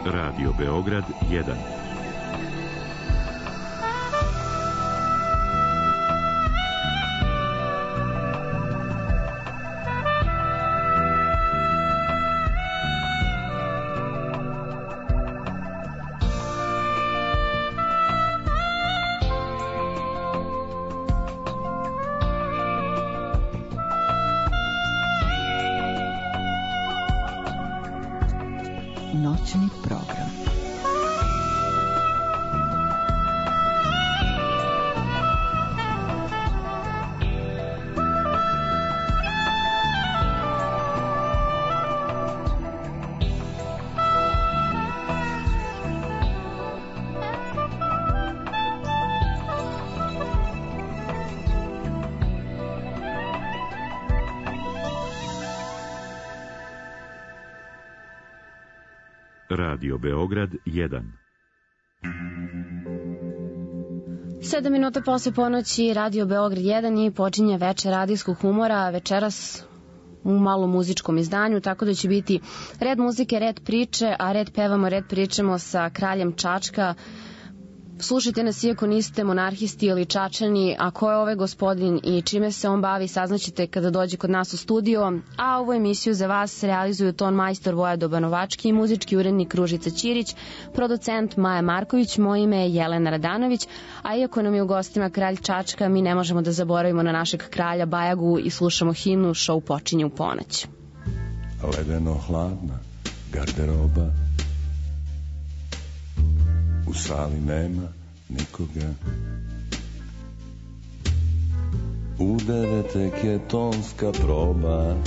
Radio Beograd 1. Noćni program. Radio Beograd 1. 7 minuta posle ponoći, Radio Beograd 1 i počinje večer radijskog humora, večeras u malo muzičkom izdanju, tako da će biti red muzike, red priče, a red pevamo, red pričamo sa Kraljem Čačka. Slušajte nas iako niste monarhisti ili čačani, a ko je ovaj gospodin i čime se on bavi saznaćete kada dođe kod nas u studio, a ovu emisiju za vas realizuju ton majstor Voja Dobanovački, muzički urednik Ružica Ćirić, producent Maja Marković, moje ime je Jelena Radanović, a iako nam je u gostima Kralj Čačka, mi ne možemo da zaboravimo na našeg kralja Bajagu i slušamo himnu Šou počinje u ponoć. Ledeno hladna garderoba, u sali nema nikoga. U 9 tek je tonska proba,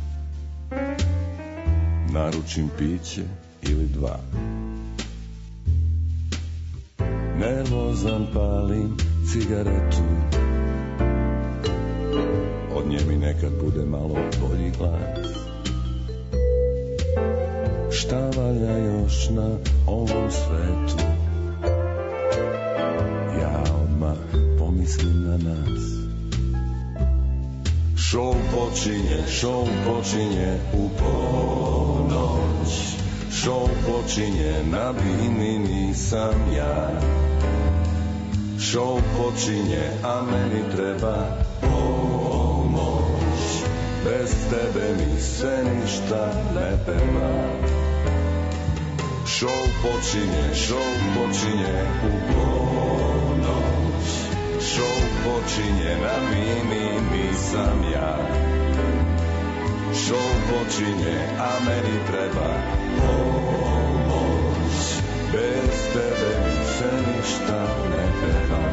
naručim piće ili 2. Nervozan palim cigaretu, od nje mi nekad bude malo bolji glas. Šta valja još na ovom svetu? Ja odmah pomislim na nas. Šou počinje u ponoć. Šou počinje na bini, nisam ja. Šou počinje, a meni treba pomoć. Bez tebe mi se ništa ne peva. Šou počinje u ponoć. Šou počinje na bini, nisam ja. Šou počinje, a meni treba pomoć. Bez tebe mi se ništa ne peva.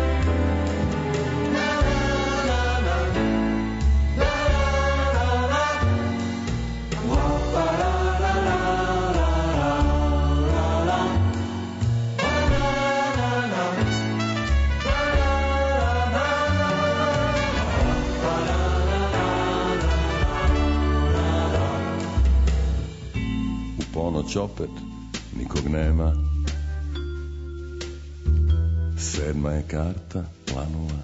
Ponoć opet nikog nema. 7. je karta planula.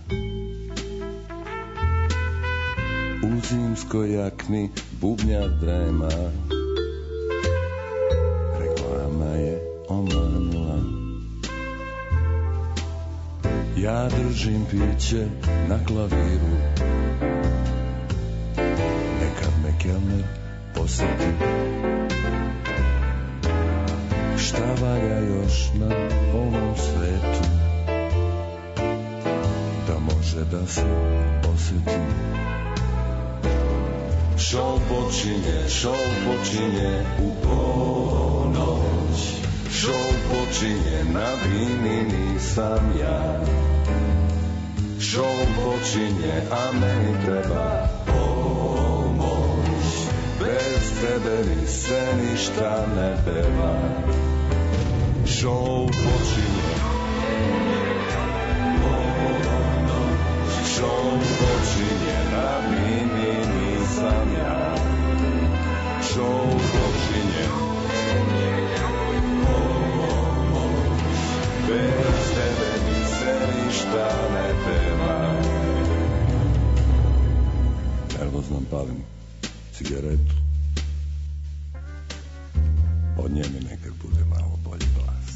U zimskoj jakni bubnjar drema. Reklama je omanula. Ja držim piće na klaviru. Nekad me kelner posjeti. Šta valja još na ovom svetu da može da se osjeti? Šou počinje u ponoć. Šou počinje na bini, nisam ja. Šou počinje, a meni treba pomoć. Bez tebe mi se ništa ne peva. Šou počinje, šou počinje na bini, nisam ja. Šou počinje, bez tebe mi se ništa ne peva. Nervozno palim cigaretu, od nje mi nekad bude malo bolji glas.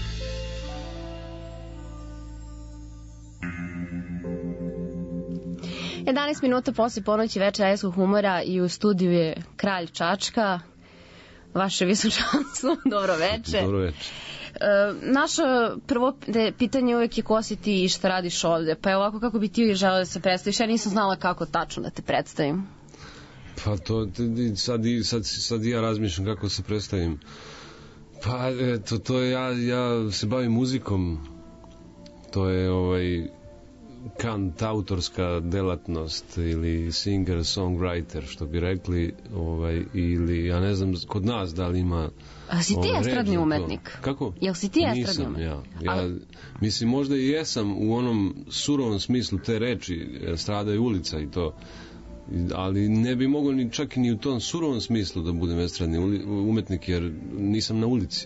Jedanaest minuta posle ponoći Večer radijskog humora i u studiju je Kralj Čačka. Vaše visočanstvo, dobro večer. Dobro večer. Naše prvo pitanje uvek je ko si ti i šta radiš ovde. Pa je ovako, kako bi ti želeo da se predstaviš? Ja nisam znala kako tačno da te predstavim. Pa to, sad ja razmišljam kako se predstavim. Pa eto, to je, ja se bavim muzikom. To je kant autorska delatnost ili singer-songwriter, što bi rekli, ili ja ne znam kod nas da li ima. A si ti estradni umetnik? Kako? Jel si ti estradni umetnik? Nisam, ja mislim, možda i jesam u onom surovom smislu te reči, strada je ulica i to, ali ne bi mogao ni čak ni u tom surovom smislu da budem estradni umetnik, jer nisam na ulici.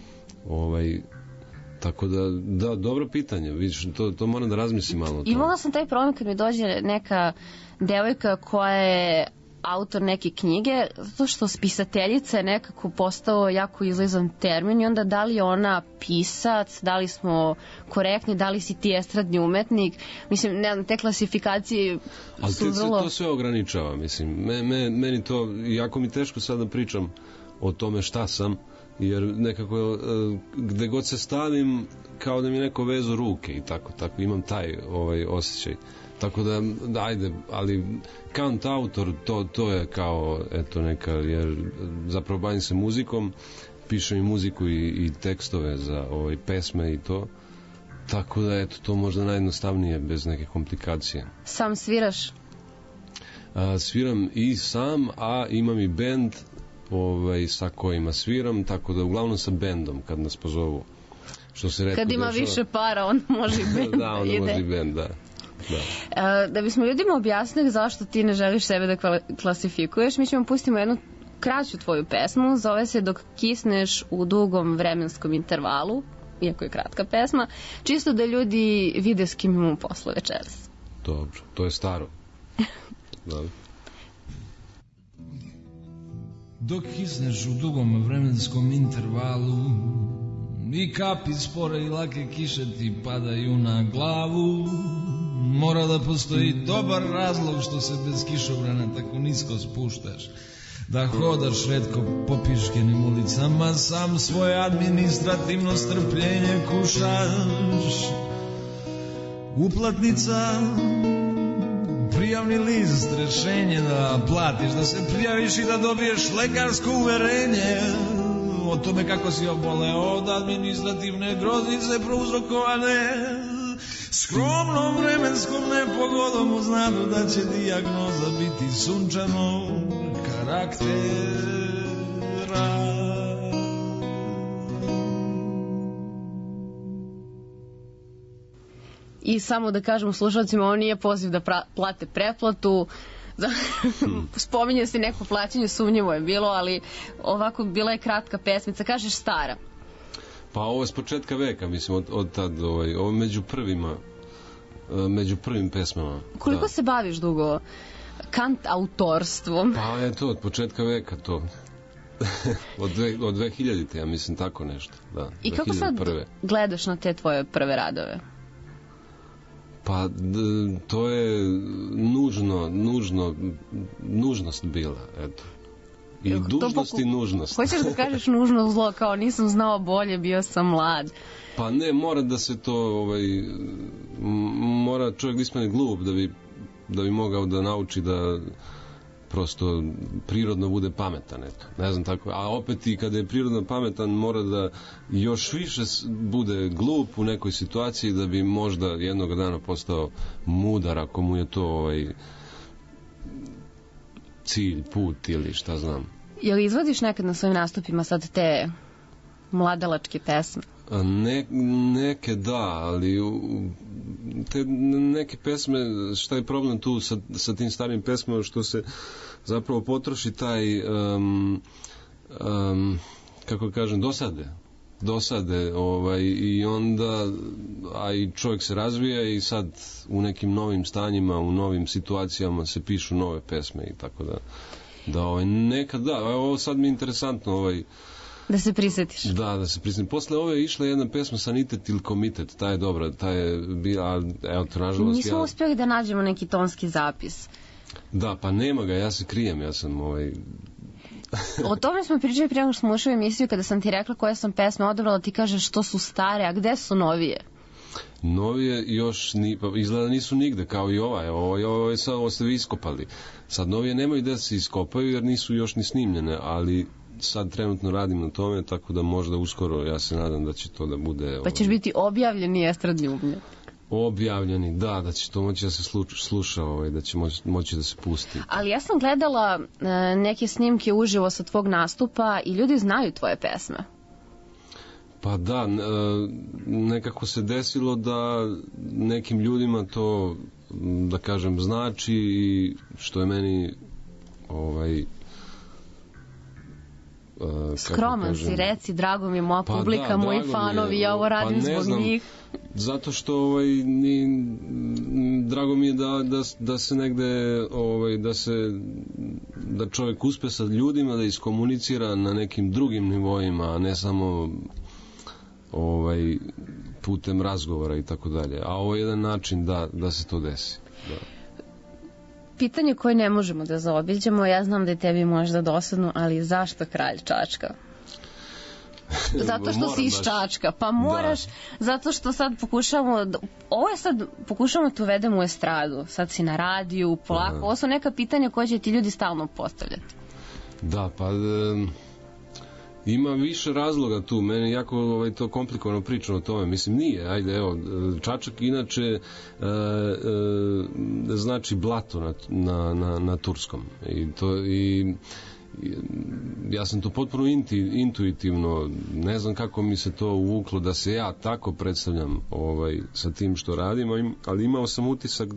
Tako da, dobro pitanje, vidiš, to moram da razmislim malo. Imala sam taj problem kad mi dođe neka devojka koja je autor neke knjige, zato što spisateljica je nekako postao jako izlizan termin i onda da li je ona pisac, da li smo korektni, da li si ti estradni umetnik, mislim, ne znam, te klasifikacije su vrlo... Ali to sve ograničava, mislim, meni to, jako mi teško sad da pričam o tome šta sam, jer nekako gde god se stavim kao da mi neko vezu ruke i tako imam taj osjećaj, tako da ajde, ali kant autor to je kao eto neka, jer zapravo bavim se muzikom, pišem i muziku i tekstove za pesme i to, tako da eto to možda najjednostavnije bez neke komplikacije. Sam sviraš? Sviram i sam, a imam i bend sa kojima sviram, tako da uglavnom sa bendom kad nas pozovu. Što se retko kad ima dešava. više para, onda može i bend da, onda može i bend, da. Da bismo ljudima objasnili zašto ti ne želiš sebe da klasifikuješ, mi ćemo pustimo jednu kraću tvoju pesmu, zove se Dok kisneš u dugom vremenskom intervalu, iako je kratka pesma, čisto da ljudi vide s kim imamo posla večeras. Dobro, to je staro. Dobro. Dok kisneš u dugom vremenskom intervalu i kapi spore i lake kiše ti padaju na glavu, mora da postoji dobar razlog što se bez kišobrana tako nisko spuštaš, da hodaš retko po piškenim ulicama, sam svoje administrativno strpljenje kušaš. Uplatnica, prijavni list, rešenje da platiš, da se prijaviš i da dobiješ lekarsko uverenje o tome kako si oboleo od administrativne groznice prouzrokovane skromnom vremenskom nepogodom, uz nadu da će dijagnoza biti sunčanog karaktera. I samo da kažem slušalcima, ovo nije poziv da plate pretplatu. Spominje se neko plaćanje, sumnjivo je bilo, ali ovako bila je kratka pesmica. Kažeš stara? Pa ovo je s početka veka, mislim, od tad, ovo među prvim pesmama. Koliko se baviš dugo kant autorstvom? Pa je to, od početka veka to. od 2000-te, ja mislim, tako nešto. Da, i kako sad gledaš na te tvoje prve radove? Pa to je nužnost bila, eto. I dužnost i nužnost. Hoćeš da kažeš nužno zlo, kao nisam znao bolje, bio sam mlad? Pa ne, mora da se to, mora čovjek da ispane glup da bi mogao da nauči da prosto prirodno bude pametan, eto. Ne znam tako, a opet i kada je prirodno pametan mora da još više bude glup u nekoj situaciji da bi možda jednog dana postao mudar, ako mu je to cilj, put ili šta znam. Jel izvodiš nekad na svojim nastupima sad te mladalačke pesme? Neke da, ali te neke pesme, šta je problem tu sa tim starim pesmama, što se zapravo potroši taj kako kažem, dosade i onda i čovjek se razvija i sad u nekim novim stanjima, u novim situacijama se pišu nove pesme i tako da nekad da, ovo sad mi je interesantno Da se prisjetiš. Da se prisjetim. Posle ove je išla jedna pesma Sanitet ili Komitet, ta je dobra, ta je bila, evo to nažalost... Nismo uspjeli da nađemo neki tonski zapis. Da, pa nema ga, ja se krijem, ja sam O tome smo pričali prije nego što smo ušli u emisiju, kada sam ti rekla koje sam pesme odabrala, ti kažeš što su stare, a gde su novije? Novije još izgleda nisu nigde, kao i ovo ste vi iskopali. Sad novije nemaju gde se iskopaju jer nisu još ni snimljene, ali sad trenutno radim na tome, tako da možda uskoro, ja se nadam da će to da bude... Pa ćeš biti objavljeni estradni umetnik. Objavljeni, da će to moći da se sluša, da će moći da se pusti. Ali ja sam gledala neke snimke uživo sa tvog nastupa i ljudi znaju tvoje pesme. Pa da, nekako se desilo da nekim ljudima to, da kažem, znači, i što je meni skroman si, reci, drago mi je moja publika, moji fanovi, ja ovo radim zbog njih. Zato što drago mi je da se negde da čovjek uspe sa ljudima, da iskomunicira na nekim drugim nivoima, a ne samo putem razgovora i tako dalje. A ovo je jedan način da se to desi. Da. Pitanje koje ne možemo da zaobiđemo, ja znam da je tebi možda dosadno, ali zašto Kralj Čačka? Zato što si iz Čačka, pa moraš, zato što sad pokušamo da uvedemo u estradu, sad si na radiju, polako, ovo su neka pitanja koje će ti ljudi stalno postavljati. Da, pa ima više razloga tu, meni jako to komplikovano pričam o tome, mislim nije, ajde, evo, Čačak inače znači blato na turskom i ja sam to potpuno intuitivno, ne znam kako mi se to uvuklo da se ja tako predstavljam sa tim što radim, ali imao sam utisak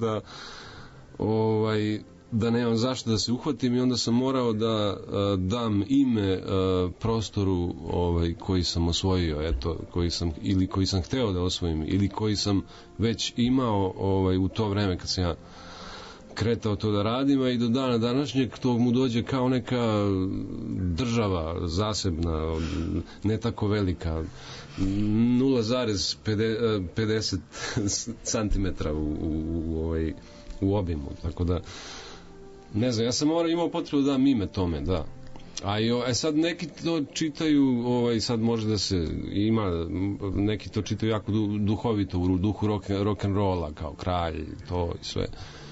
da nemam zašto da se uhvatim i onda sam morao da dam ime prostoru koji sam osvojio, koji sam hteo da osvojim ili koji sam već imao u to vreme kad sam ja kretao to da radim, a i do dana današnjeg to mu dođe kao neka država zasebna, ne tako velika, 0,50 cm u obimu, tako da ne znam, ja sam imao potrebu da dam ime tome, da. A sad neki to čitaju, sad može da se ima, neki to čitaju jako duhovito, u duhu rock'n'rolla, kao Kralj, to i sve.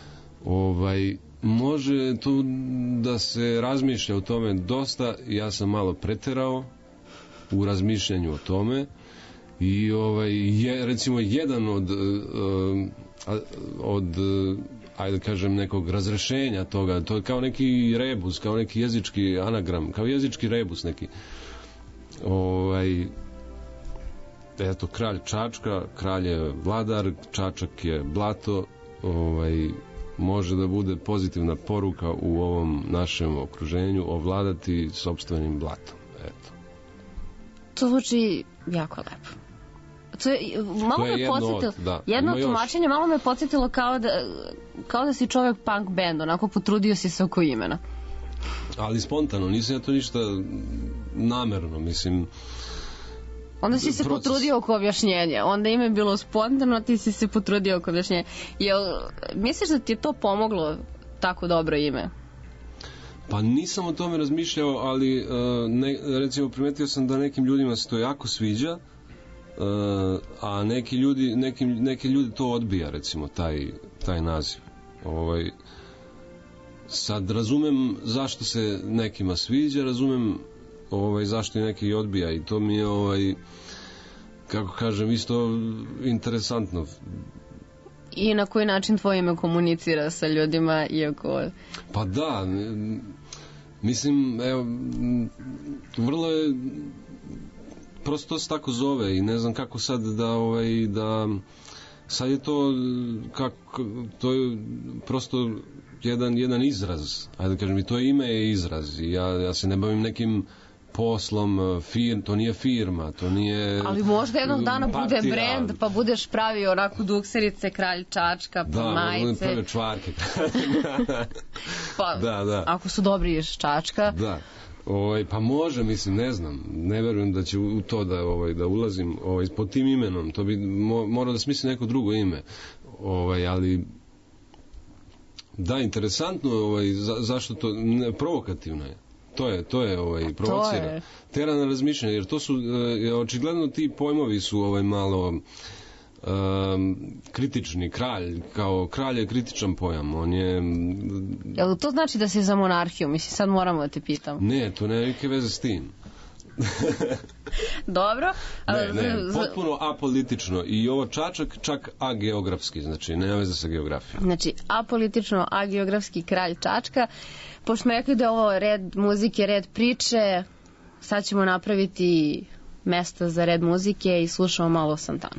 Može tu da se razmišlja o tome dosta, ja sam malo preterao u razmišljanju o tome i recimo jedan od ajde kažem nekog razrešenja toga, to je kao neki rebus, kao neki jezički anagram, kao jezički rebus neki. Eto, Kralj Čačka, kralj je vladar, Čačak je blato, može da bude pozitivna poruka u ovom našem okruženju, ovladati sopstvenim blatom. Eto. To zvuči jako lepo. To je podsjetilo, jedno tumačenje malo me podsjetilo kao da si čovjek punk band, onako potrudio si se oko imena. Ali spontano, nisam ja to ništa namerno, mislim. Onda si se potrudio oko objašnjenja, onda ime je bilo spontano, ti si se potrudio oko objašnjenja. Misliš da ti je to pomoglo, tako dobro ime? Pa nisam o tome razmišljao, ali recimo primetio sam da nekim ljudima se to jako sviđa, a neki ljudi to odbija, recimo taj naziv. Sad razumem zašto se nekima sviđa, razumem zašto i neki odbija, i to mi je kako kažem, isto interesantno. I na koji način tvoje ime komunicira sa ljudima, iako... Pa da, mislim, evo, vrlo je, prosto to se tako zove i ne znam kako sad da sad je to to je prosto jedan izraz, ajde da kažem, i to ime je izraz i ja se ne bavim nekim poslom, to nije firma, to nije... Ali možda jednog dana bude brend, pa budeš pravio onako dukserice, Kralj Čačka, pa majice. Da, možda prave čvarke. Pa, da. Ako su dobri iz Čačka. Da. Pa može, mislim, ne znam. Ne verujem da će u to da ulazim pod tim imenom. To bi morao da smisli neko drugo ime. Ali da, interesantno, zašto to provokativno je. To je provocira. Tera na razmišljanje, jer to su očigledno ti pojmovi su malo kritični. Kralj je kritičan pojam. On je... Jel to znači da si za monarhiju? Mislim, sad moramo da te pitam. Ne, to nema neke veze s tim. Dobro. Ne, potpuno apolitično. I ovo Čačak čak ageografski, znači nema veze sa geografijom. Znači, apolitično, ageografski kralj Čačka. Pošto smo rekli da je ovo red muzike, red priče, sad ćemo napraviti mesto za red muzike i slušamo malo Santanu.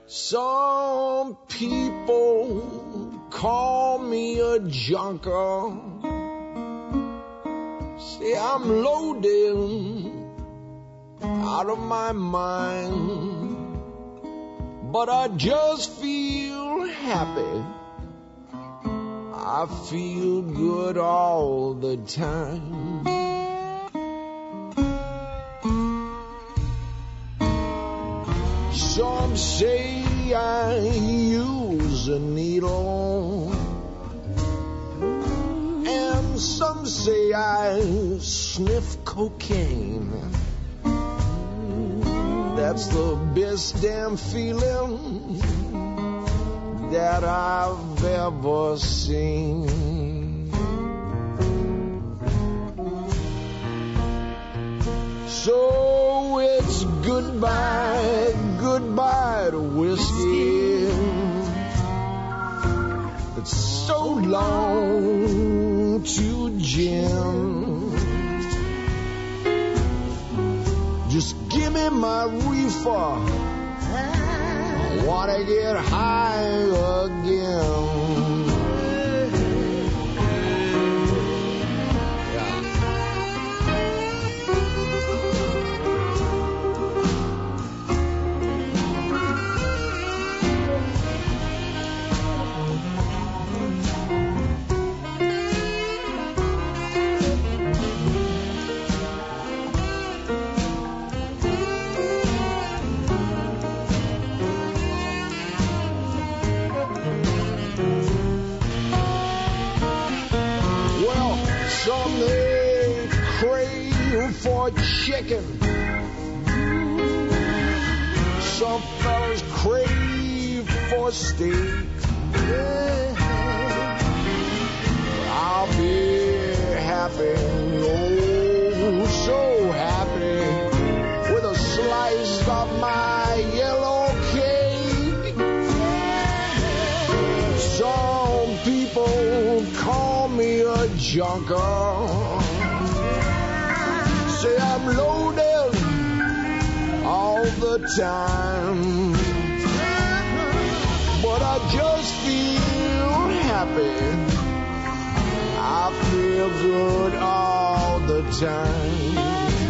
Some people call me a junker. Say I'm loaded out of my mind, but I just feel happy. I feel good all the time. Some say I use a needle, and some say I sniff cocaine. That's the best damn feeling that I've ever seen. So it's goodbye, goodbye to whiskey. It's so long to gin. Just give me my reefer. I wanna get high again. For chicken, some fellas crave for steak. I'll be happy, oh so happy, with a slice of my yellow cake. Some people call me a junker. Say I'm loaded all the time, but I just feel happy. I feel good all the time.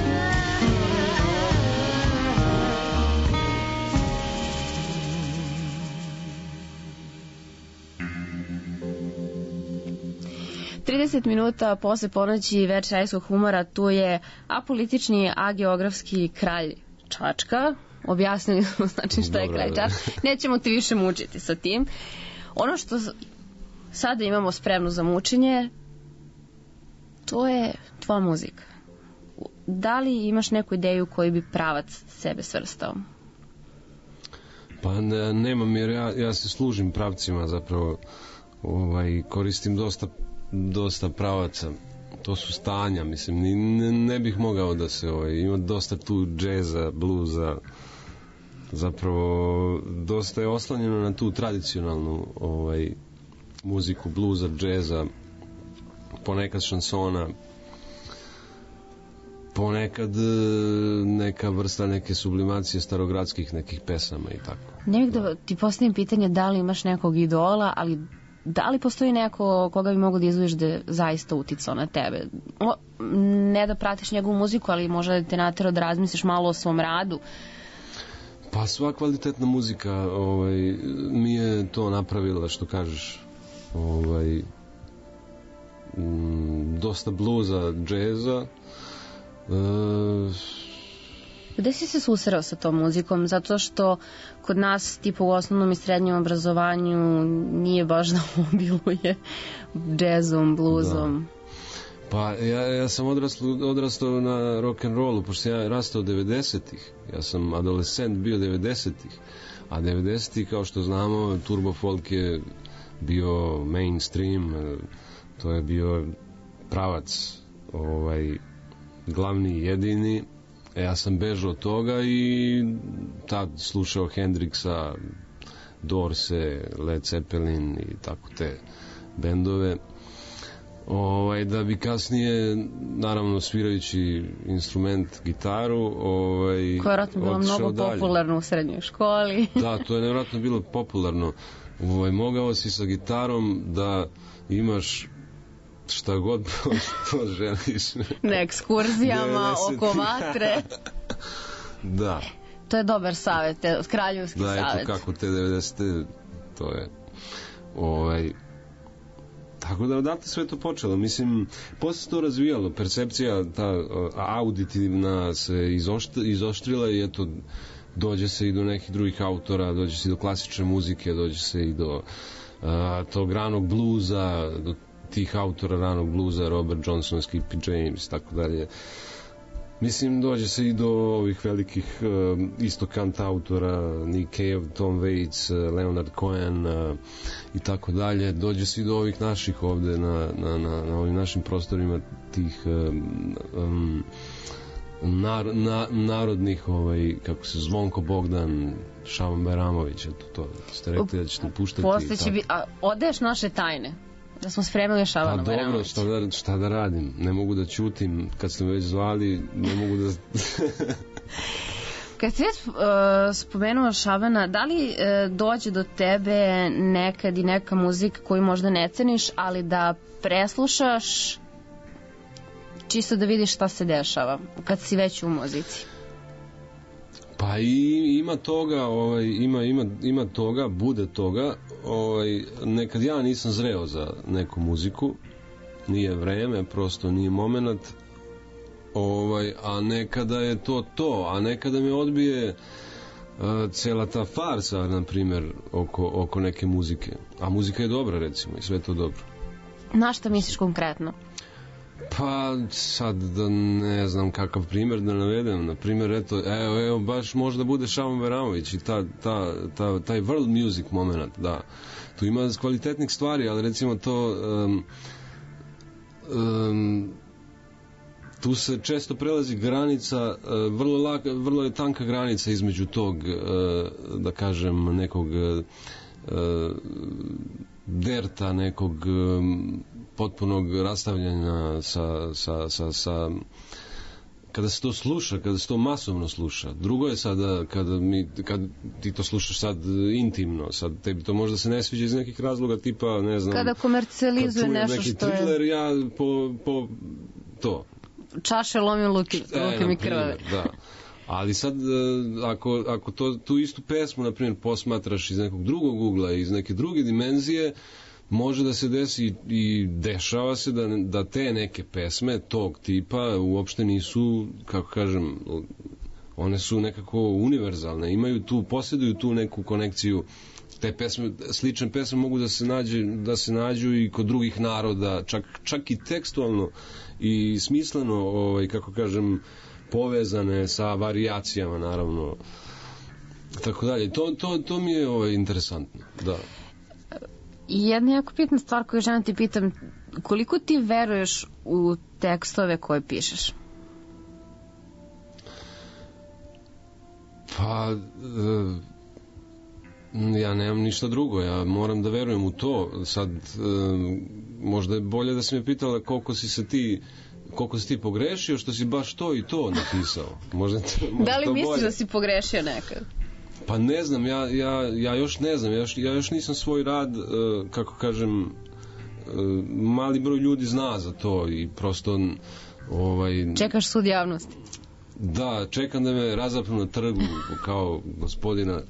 30 minuta posle ponoći Večer radijskog humora, tu je apolitični, a geografski kralj Čačka. Objasnili smo znači šta je kralj Čačka. Nećemo ti više mučiti sa tim. Ono što sada imamo spremno za mučenje, to je tvoja muzika. Da li imaš neku ideju koji bi pravac sebe svrstao? Pa nemam, jer ja se služim pravcima zapravo, koristim dosta pravaca. To su stanja, mislim, ne bih mogao da se ima dosta tu džeza, bluza, zapravo dosta je oslanjeno na tu tradicionalnu muziku bluza, džeza, ponekad šansona, ponekad neka vrsta neke sublimacije starogradskih nekih pesama i tako. Ne bih da ti postavim pitanje da li imaš nekog idola, ali da li postoji neko koga bi mogo da izvojiš da je zaista uticao na tebe? Ne da pratiš njegovu muziku, ali možda da te natera da razmisliš malo o svom radu. Pa sva kvalitetna muzika mi je to napravila, što kažeš, dosta bluza, džeza. Gde si se susreo sa tom muzikom? Zato što kod nas, tipa u osnovnom i srednjem obrazovanju, nije baš da obiluje džezom, bluzom. Da. Pa ja sam odrastao na rock'n'rollu, pošto ja rastao 90-ih. Ja sam adolescent bio 90-ih. A 90-ih, kao što znamo, turbo folk je bio mainstream, to je bio pravac, glavni i jedini. Ja sam bežao od toga i tad slušao Hendrixa, Dorse, Led Zeppelin i tako te bendove. da bi kasnije, naravno svirajući instrument, gitaru, koja je vjerojatno bilo mnogo popularno u srednjoj školi. Da, to je nevjerojatno bilo popularno. Mogao si sa gitarom da imaš šta god poželiš. Na ekskurzijama, oko vatre. Da. To je dobar savjet, kraljevski savjet. Da, eto kako te 90. to je. Tako da odatle sve to počelo. Mislim, posle se to razvijalo. Percepcija, ta auditivna se izoštrila i eto, dođe se i do nekih drugih autora, dođe se i do klasične muzike, dođe se i do tog ranog bluza, do tih autora ranog bluza, Robert Johnson, Skippy James, tako dalje. Mislim, dođe se i do ovih velikih isto kantautora, Nick Cave, Tom Waits, Leonard Cohen i tako dalje. Dođe se i do ovih naših ovde na ovim našim prostorima tih narodnih, kako se Zvonko Bogdan, Šaban Bajramović, eto to ste rekli da ćete puštati. Posle će odeš naše tajne. Da smo spremili Šabana Bajramovića. Pa dobro, šta da radim? Ne mogu da ćutim, kad ste me već zvali, ne mogu da... Kad si već spomenuo Šabana, da li dođe do tebe nekad i neka muzika koju možda ne ceniš, ali da preslušaš čisto da vidiš šta se dešava kad si već u muzici? Pa ima toga, ima toga, bude toga. Nekad ja nisam zreo za neku muziku, nije vreme, prosto nije moment, a nekada je to, a nekada me odbije cela ta farsa, na primjer, oko neke muzike. A muzika je dobra, recimo, i sve to dobro. Na šta misliš konkretno? Pa sad da ne znam kakav primjer da navedem. Na primjer, evo baš možda bude Šaban Bajramović i taj world music moment, da. Tu ima kvalitetnih stvari, ali recimo to tu se često prelazi granica, vrlo je tanka granica između tog, da kažem, nekog derta, nekog potpunog rastavljanja sa kada se to sluša, kada se to masovno sluša. Drugo je sada kad ti to slušaš sad intimno, sad tebi to možda se ne sviđa iz nekih razloga, tipa, ne znam, kada komercijalizuje nešto što je thriller, ja po to čaše lomim luke mi krvave. Da. Ali sad, ako tu istu pesmu, na primjer, posmatraš iz nekog drugog ugla, iz neke druge dimenzije, može da se desi i dešava se da te neke pesme tog tipa uopšte nisu, kako kažem, one su nekako univerzalne, posjeduju tu neku konekciju. Te pesme, slične pesme mogu da se nađu i kod drugih naroda, čak i tekstualno i smisleno, kako kažem, povezane sa varijacijama, naravno, tako dalje. To mi je interesantno, da. I jedna jako bitna stvar koju želim ti pitam, koliko ti veruješ u tekstove koje pišeš? Pa ja nemam ništa drugo, ja moram da verujem u to. Sad možda je bolje da si me pitala koliko si ti pogrešio što si baš to i to napisao. Možda da li misliš da si pogrešio nekad? Pa ne znam, ja još ne znam, ja još nisam svoj rad, kako kažem, mali broj ljudi zna za to i prosto čekaš sud javnosti. Da, čekam da me razapnu na trgu kao gospodina.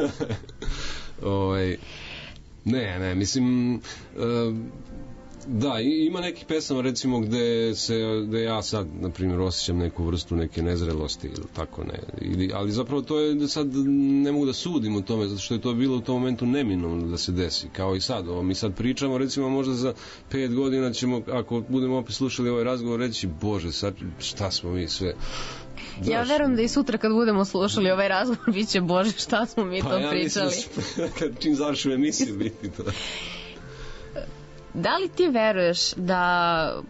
Ne, mislim, da, ima nekih pesama, recimo, gde ja sad, na primjer, osjećam neku vrstu neke nezrelosti ili tako, ne, ali zapravo to je, sad ne mogu da sudim o tome, zato što je to bilo u tom momentu neminovno da se desi, kao i sad. Mi sad pričamo, recimo, možda za 5 godina ćemo, ako budemo opet slušali ovaj razgovor, reći, Bože, sad šta smo mi sve... Ja verujem da i sutra kad budemo slušali ovaj razgovor bit će, Bože, šta smo mi to pričali. Pa ja čim završim emisiju biti to. Da li ti veruješ da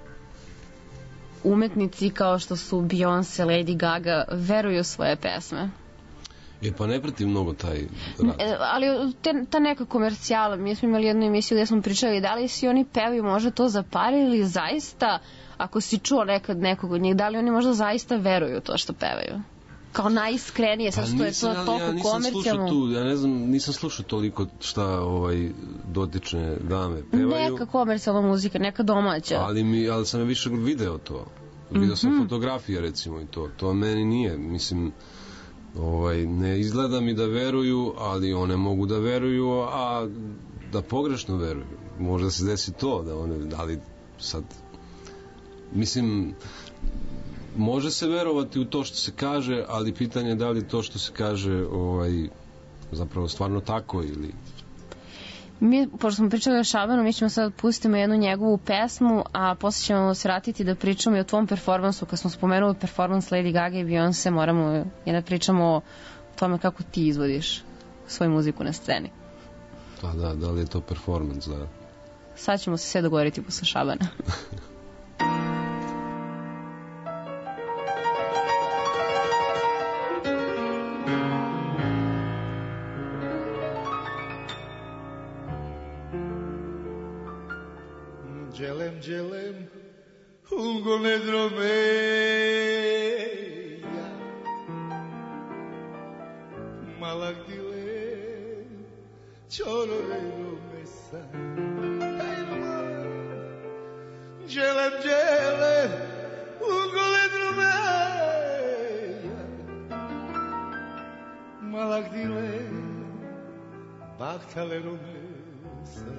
umetnici kao što su Beyoncé, Lady Gaga veruju svoje pesme? Pa ne pratim mnogo taj rad. Ali ta neka komercijala, mi smo imali jednu emisiju gde smo pričali da li si oni pevaju možda to za pare ili zaista, ako si čuo nekad nekog od njih, da li oni možda zaista veruju to što pevaju? Kao najiskrenije, sad što je to toliko komercijalno. Ja ne znam, nisam slušao toliko šta dotične dame pevaju. Neka komercijalna muzika, neka domaća. Ali sam više video to. Video sam fotografije recimo i to. To meni nije, mislim, ne izgleda mi da veruju, ali one mogu da veruju, a da pogrešno veruju. Možda se desi to, ali sad, mislim, može se verovati u to što se kaže, ali pitanje je da li to što se kaže zapravo stvarno tako ili... Mi, pošto smo pričali o Šabanu, mi ćemo sad pustimo jednu njegovu pesmu, a posle ćemo se vratiti da pričamo i o tvom performansu. Kad smo spomenuli performans Lady Gaga i Beyoncé, moramo i da pričamo o tome kako ti izvodiš svoju muziku na sceni. Pa da li je to performans, da. Sad ćemo se sve dogovoriti posle Šabana. Gelem, ungo ne dromeia, malagdile, choro de romesa. Gelem, ungo ne dromeia, malagdile, bachtale romesa.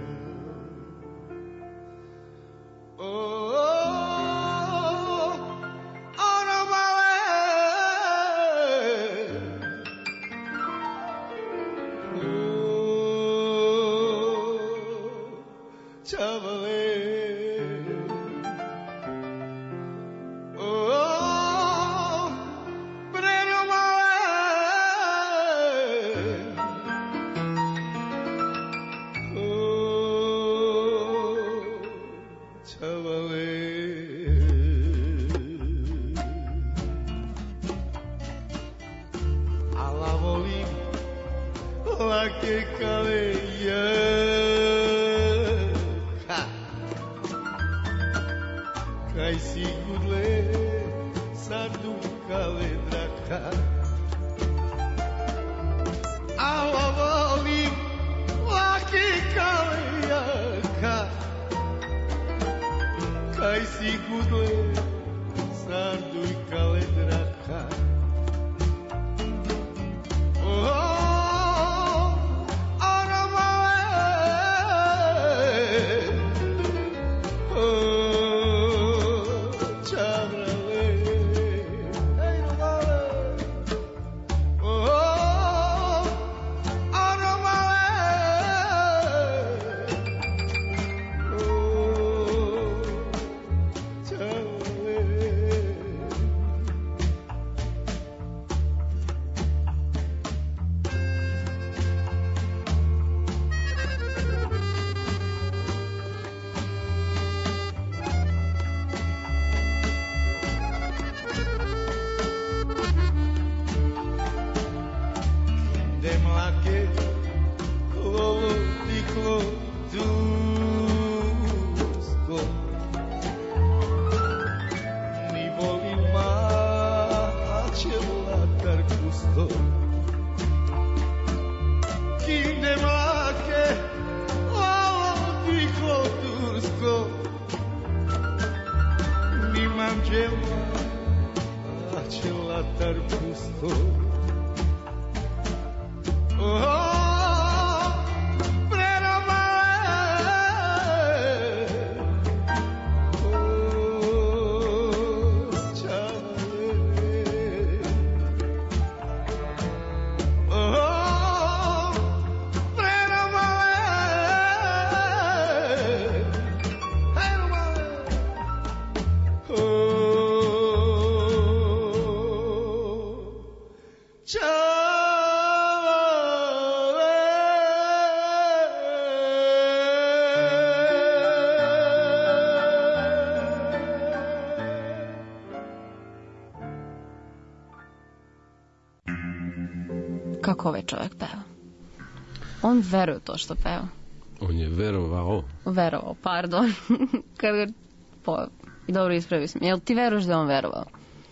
kako ovaj čovjek peva. On veruje u to što peva. On je Verovao, pardon. Kad ga i dobro ispravio sam. Jel ti veruješ da je on verovao?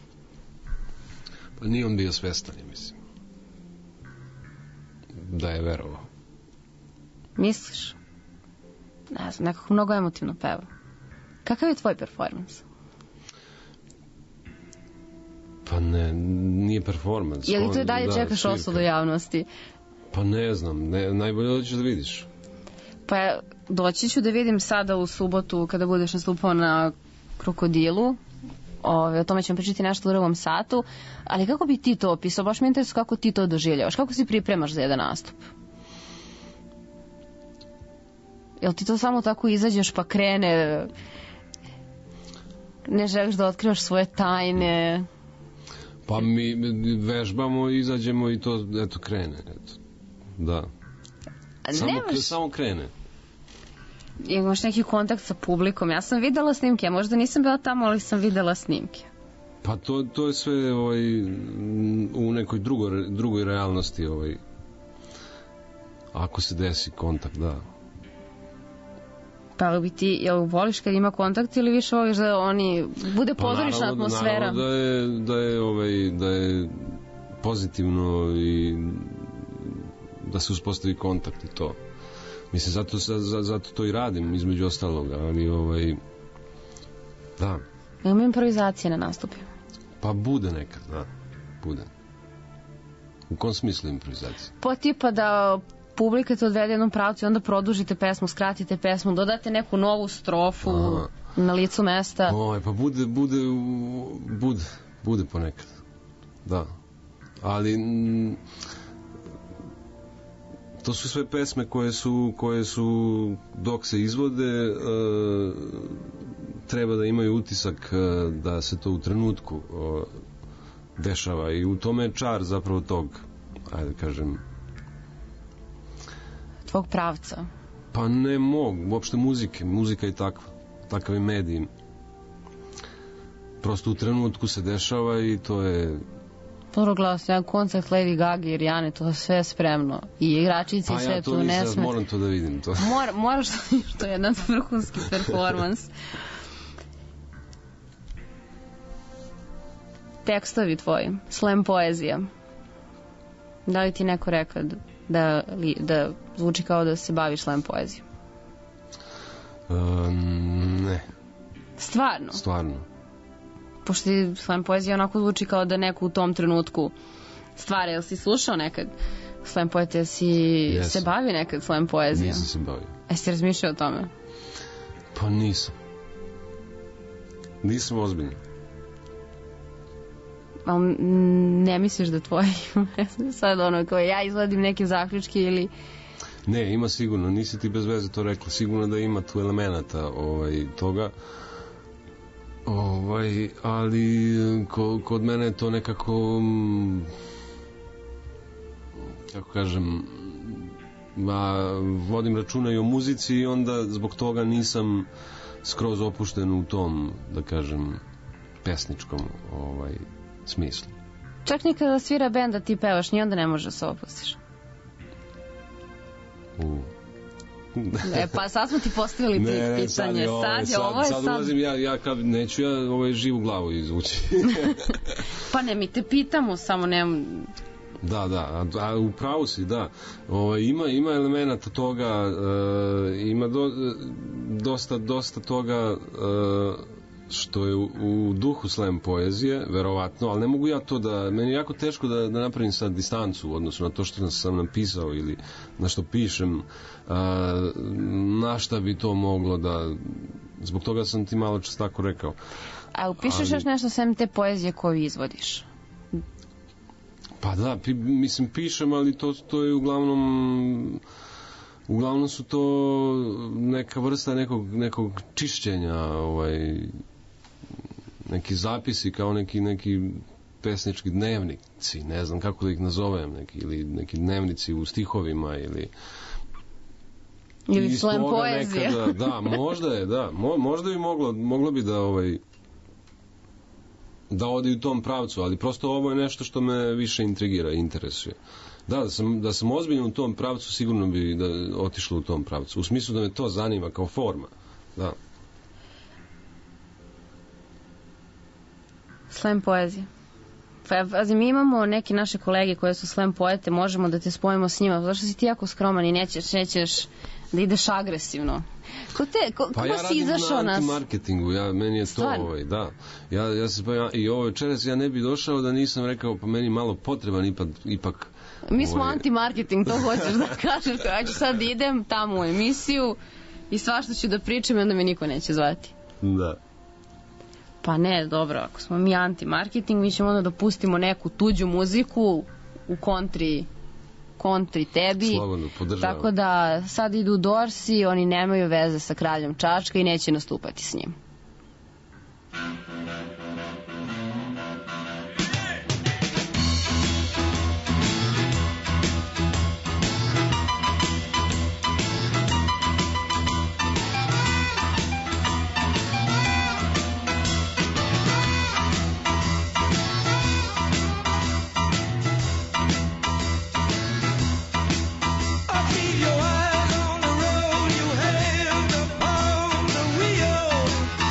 Pa nije on bio svestan, mislim. Da je verovao. Misliš? Ne znam, nekako mnogo emotivno peva. Kakav je tvoj performans? Pa ne, nije performans. Je li to i dalje čekaš osudu javnosti? Pa ne znam, najbolje dođeš da vidiš. Pa doći ću da vidim sada u subotu kada budeš nastupao na Krokodilu. O tome ćemo pričati nešto u drugom satu. Ali kako bi ti to opisao? Baš me interesuje kako ti to doživljavaš. Kako se pripremaš za jedan nastup? Jel ti to samo tako izađeš pa krene? Ne želiš da otkrivaš svoje tajne? Pa mi vežbamo, izađemo i to, eto, krene. Eto. Da. Samo krene. Imaš neki kontakt sa publikom. Ja sam videla snimke, ja možda nisam bila tamo, ali sam videla snimke. Pa to je sve u nekoj drugoj realnosti. Ako se desi kontakt, da. Pa bi ti, jel voliš kad ima kontakt ili više voliš da oni bude pozorišna atmosfera? Naravno da je pozitivno i da se uspostavi kontakt i to. Mislim, zato to i radim, između ostaloga, ali da. Ima improvizacije na nastupima? Pa bude nekad, da, bude. U kom smislu improvizacije? Pa tipa da publika te odvede jednom pravcu i onda produžite pesmu, skratite pesmu, dodate neku novu strofu na licu mesta. Pa bude ponekad, da. Ali to su sve pesme koje su dok se izvode treba da imaju utisak da se to u trenutku dešava i u tome je čar zapravo tog, ajde kažem, tvog pravca. Pa ne uopšte muzika je takva, takav je medij. Prosto u trenutku se dešava i to je... Dobro glasno, jedan koncert Lady Gaga i Rijane, to sve spremno. I igračici i sve tu ne sme. Pa ja to nisam, moram to da vidim. To. Moraš da vidiš, to je jedan vrhunski performans. Tekstovi tvoji, slam poezija. Da li ti neko rekao da zvuči kao da se baviš slam poezijom? Ne. Stvarno? Stvarno. Pošto slam poezija onako zvuči kao da neko u tom trenutku stvara. Jel si slušao nekad slam poezija? Se bavi nekad slam poezijom? Nisam se bavio. Jesi razmišljao o tome? Pa nisam. Nisam ozbiljno. Ali ne misliš da tvoje sad ono kao ja izvadim neke zaključke ili... Ne, ima sigurno, nisi ti bez veze to rekla, sigurno da ima tu elemenata toga, ali kod mene je to nekako, kako kažem, vodim računa i o muzici i onda zbog toga nisam skroz opušten u tom, da kažem, pesničkom smislu. Čak ni kada svira bend da ti pevaš, ni onda ne može da se opustiš. Pa sad smo ti postavili pitanje. Sad ulazim, ja neću živu glavu izvući. Pa ne, mi te pitamo, samo ne... Da, a u pravu si, da. Ima elemenata toga, ima dosta toga što je u duhu slam poezije, verovatno, ali ne mogu ja to da... Meni je jako teško da napravim sad distancu u odnosu na to što sam napisao ili na što pišem, na šta bi to moglo da... Zbog toga sam ti malo čas tako rekao. A upišeš još nešto sem te poezije koju izvodiš? Pa da, mislim pišem, ali to je uglavnom su to neka vrsta nekog čišćenja, neki zapisi kao neki pesnički dnevnici, ne znam kako da ih nazovem, neki dnevnici u stihovima ili slam poezija. Da, možda bi moglo bi da odi u tom pravcu, ali prosto ovo je nešto što me više intrigira, interesuje. Da sam ozbiljno u tom pravcu, sigurno bi otišlo u tom pravcu. U smislu da me to zanima kao forma. Da. Slam poezija. Pazi, mi imamo neke naše kolege koje su slam poete, možemo da te spojimo s njima, zašto si ti jako skroman i nećeš da ideš agresivno. Pa ja radim na antimarketingu, meni je to da. I ovo večeras ja ne bi došao da nisam rekao, pa meni malo potreban ipak. Mi smo antimarketing, to hoćeš da kažeš, ja ću sad idem tamo u emisiju i svašta ću da pričam i onda me niko neće zvati. Da. Pa ne, dobro, ako smo mi anti-marketing, mi ćemo onda da pustimo neku tuđu muziku u kontri tebi. Slobodno, podržavam. Tako da sad idu Dorsi, oni nemaju veze sa Kraljom Čačka i neće nastupati s njim. Your eyes on the road, your hand upon the wheel.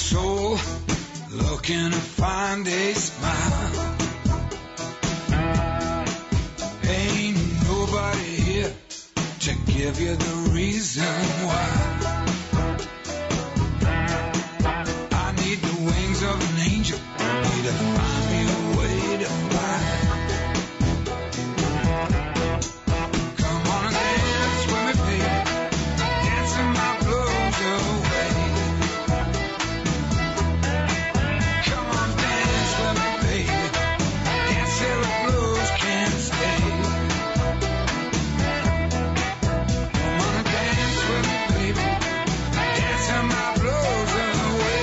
soul, looking to find a smile. Ain't nobody here to give you the reason why. I need the wings of an angel, need to find me a way to fly. Come on and dance with me, baby, dancing my blues away. Come on, dance with me, baby, dance till the blues can't stay. Come on and dance with me, baby, dancing my blues away.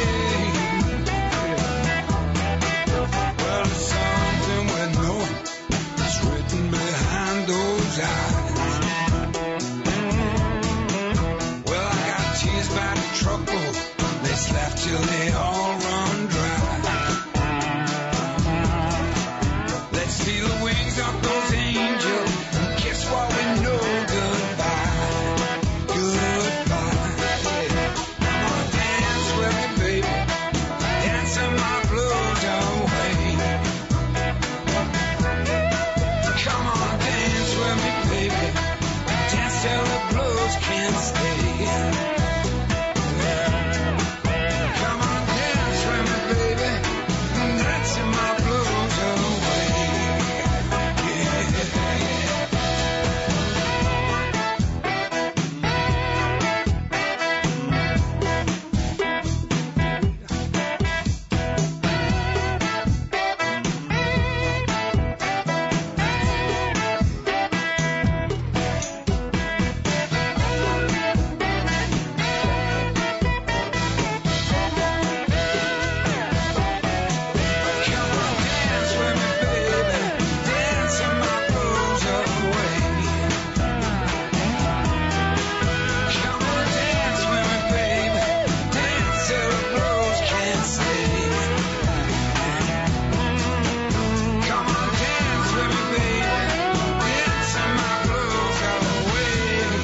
Well, there's something we know that's written behind those eyes. Well, I got tears by the truckload, let's laugh till they all run dry. Let's feel the wings of those angels and kiss what we know goodbye. Goodbye. Come on, dance with me, baby, dancing my blues away. Come on, dance with me, baby, dance till the blues can't stay. Come on, dance with me, baby, dancing my blues away. Come on, dance with me, baby, dancing my blues away. Come on, dance with me, baby, dance till the blues can't stay. Come on, dance with me, baby, dancing my blues away.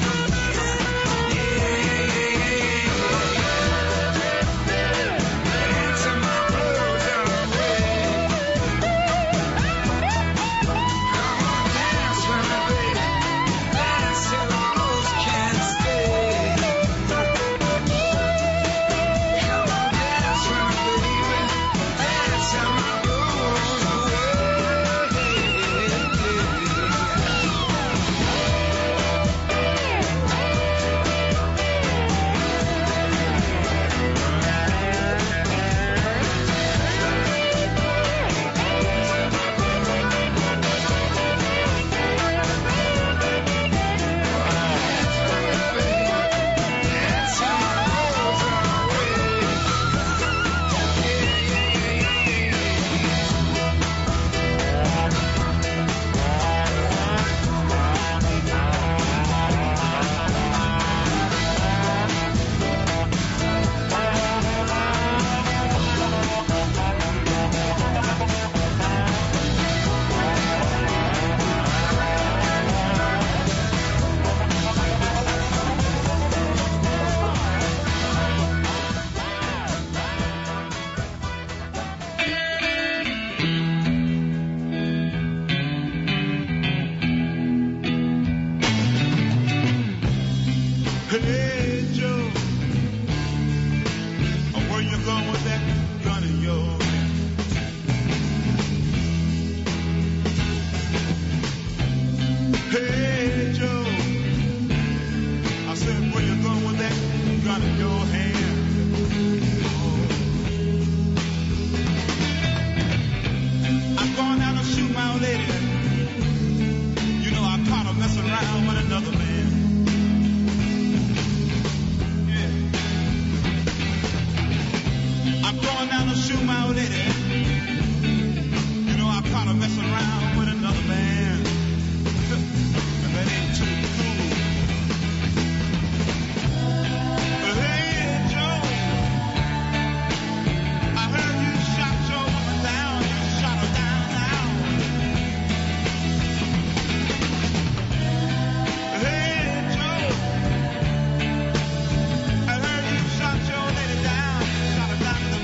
Dancing my blues away. Come on, dance with me, baby, dance till the blues can't stay. Come on, dance with me, baby, dancing my blues away. Hey, Joe, where you going with that gun of yours? Hey, Joe, I said, where you going with that gun in your hand? I'm going down to shoot my old lady. You know, I caught her messing around with another man. I'm going down to shoot my old lady. You know, I caught her messing around with another man. And that ain't too cool. But hey, Joe, I heard you shot your woman down. You shot her down now. Hey, Joe, I heard you shot your lady down. You shot her down to the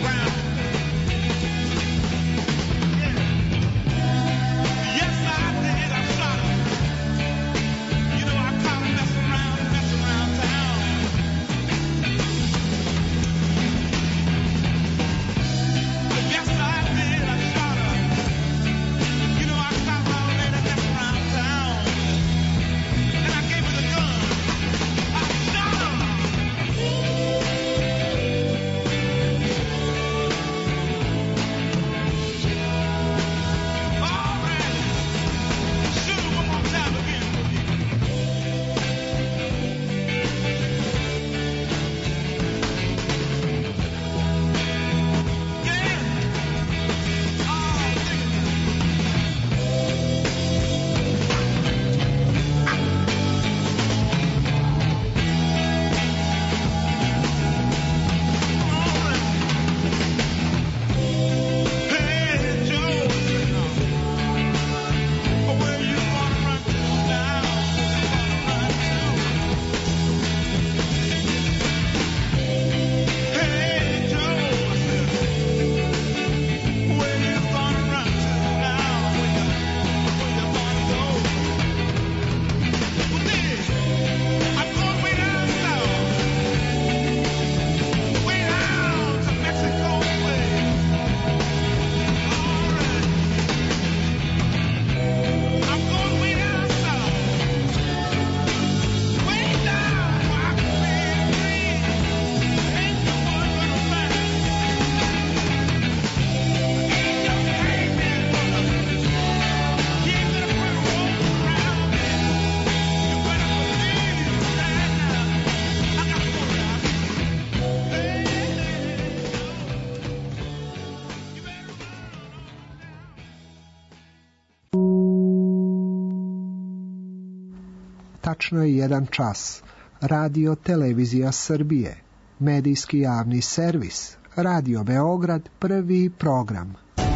Tačno je 1 čas. Radio Televizija Srbije. Medijski javni servis. Radio Beograd, prvi program.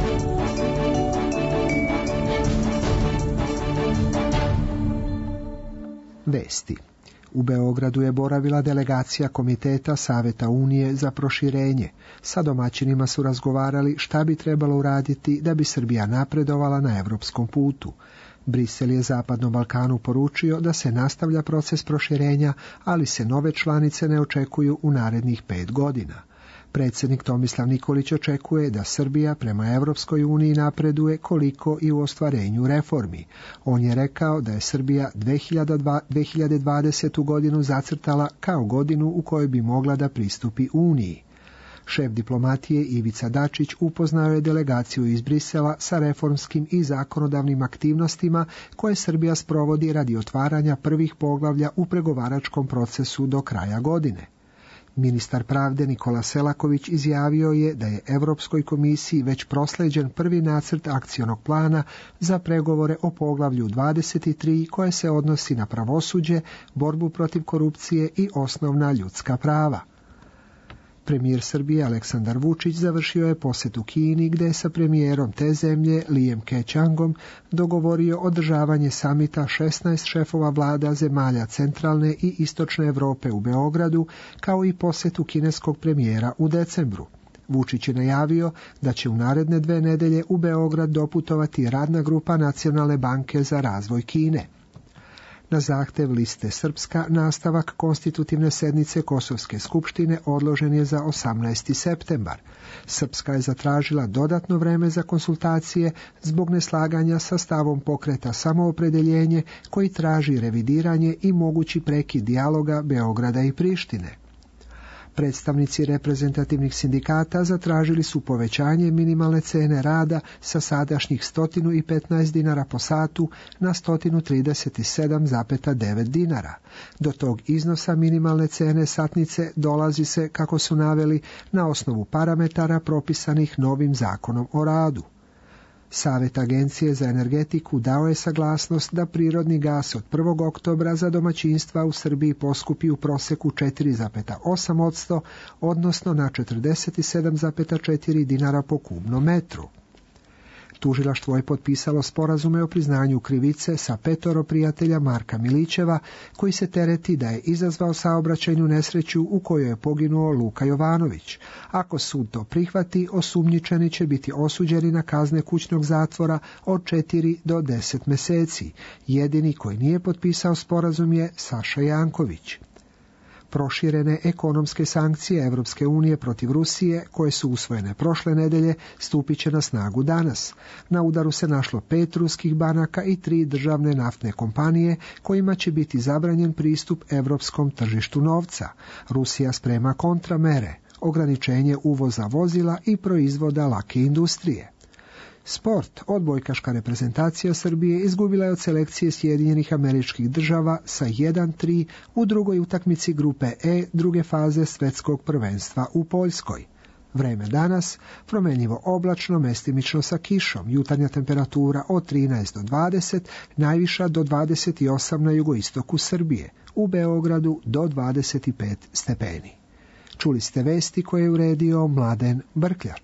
Vesti. U Beogradu je boravila delegacija Komiteta Saveta Unije za proširenje. Sa domaćinima su razgovarali šta bi trebalo uraditi da bi Srbija napredovala na evropskom putu. Brisel je Zapadnom Balkanu poručio da se nastavlja proces proširenja, ali se nove članice ne očekuju u narednih 5 godina. Predsjednik Tomislav Nikolić očekuje da Srbija prema Evropskoj uniji napreduje koliko i u ostvarenju reformi. On je rekao da je Srbija 2020. godinu zacrtala kao godinu u kojoj bi mogla da pristupi Uniji. Šef diplomatije Ivica Dačić upoznao je delegaciju iz Brisela sa reformskim i zakonodavnim aktivnostima koje Srbija sprovodi radi otvaranja prvih poglavlja u pregovaračkom procesu do kraja godine. Ministar pravde Nikola Selaković izjavio je da je Evropskoj komisiji već prosleđen prvi nacrt akcionog plana za pregovore o poglavlju 23 koje se odnosi na pravosuđe, borbu protiv korupcije i osnovna ljudska prava. Premijer Srbije Aleksandar Vučić završio je posjetu Kini gdje je sa premijerom te zemlje Lijem Kećangom dogovorio održavanje samita 16 šefova vlada zemalja centralne i istočne Europe u Beogradu, kao i posjetu kineskog premijera u decembru. Vučić je najavio da će u naredne 2 nedelje u Beograd doputovati radna grupa Nacionalne banke za razvoj Kine. Na zahtev liste Srpska nastavak konstitutivne sednice Kosovske skupštine odložen je za 18. septembar. Srpska je zatražila dodatno vreme za konsultacije zbog neslaganja sa stavom pokreta Samoopredeljenje koji traži revidiranje i mogući prekid dijaloga Beograda i Prištine. Predstavnici reprezentativnih sindikata zatražili su povećanje minimalne cene rada sa sadašnjih 115 dinara po satu na 137,9 dinara. Do tog iznosa minimalne cene satnice dolazi se, kako su naveli, na osnovu parametara propisanih novim zakonom o radu. Savet Agencije za energetiku dao je saglasnost da prirodni gas od 1. oktobra za domaćinstva u Srbiji poskupi u proseku 4,8%, odnosno na 47,4 dinara po kubnom metru. Tužilaštvo je potpisalo sporazume o priznanju krivice sa 5 prijatelja Marka Milićeva, koji se tereti da je izazvao saobraćajnu nesreću u kojoj je poginuo Luka Jovanović. Ako sud to prihvati, osumnjičeni će biti osuđeni na kazne kućnog zatvora od 4 do 10 mjeseci. Jedini koji nije potpisao sporazum je Saša Janković. Proširene ekonomske sankcije Evropske unije protiv Rusije, koje su usvojene prošle nedelje, stupit će na snagu danas. Na udaru se našlo 5 ruskih banaka i 3 državne naftne kompanije, kojima će biti zabranjen pristup evropskom tržištu novca. Rusija sprema kontramere, ograničenje uvoza vozila i proizvoda lake industrije. Sport. Odbojkaška reprezentacija Srbije izgubila je od selekcije Sjedinjenih Američkih Država sa 1-3 u drugoj utakmici grupe E druge faze svjetskog prvenstva u Poljskoj. Vreme danas, promjenjivo oblačno, mestimično sa kišom, jutarnja temperatura od 13 do 20, najviša do 28 na jugoistoku Srbije, u Beogradu do 25 stepeni. Čuli ste vesti koje je uredio Mladen Brkljač.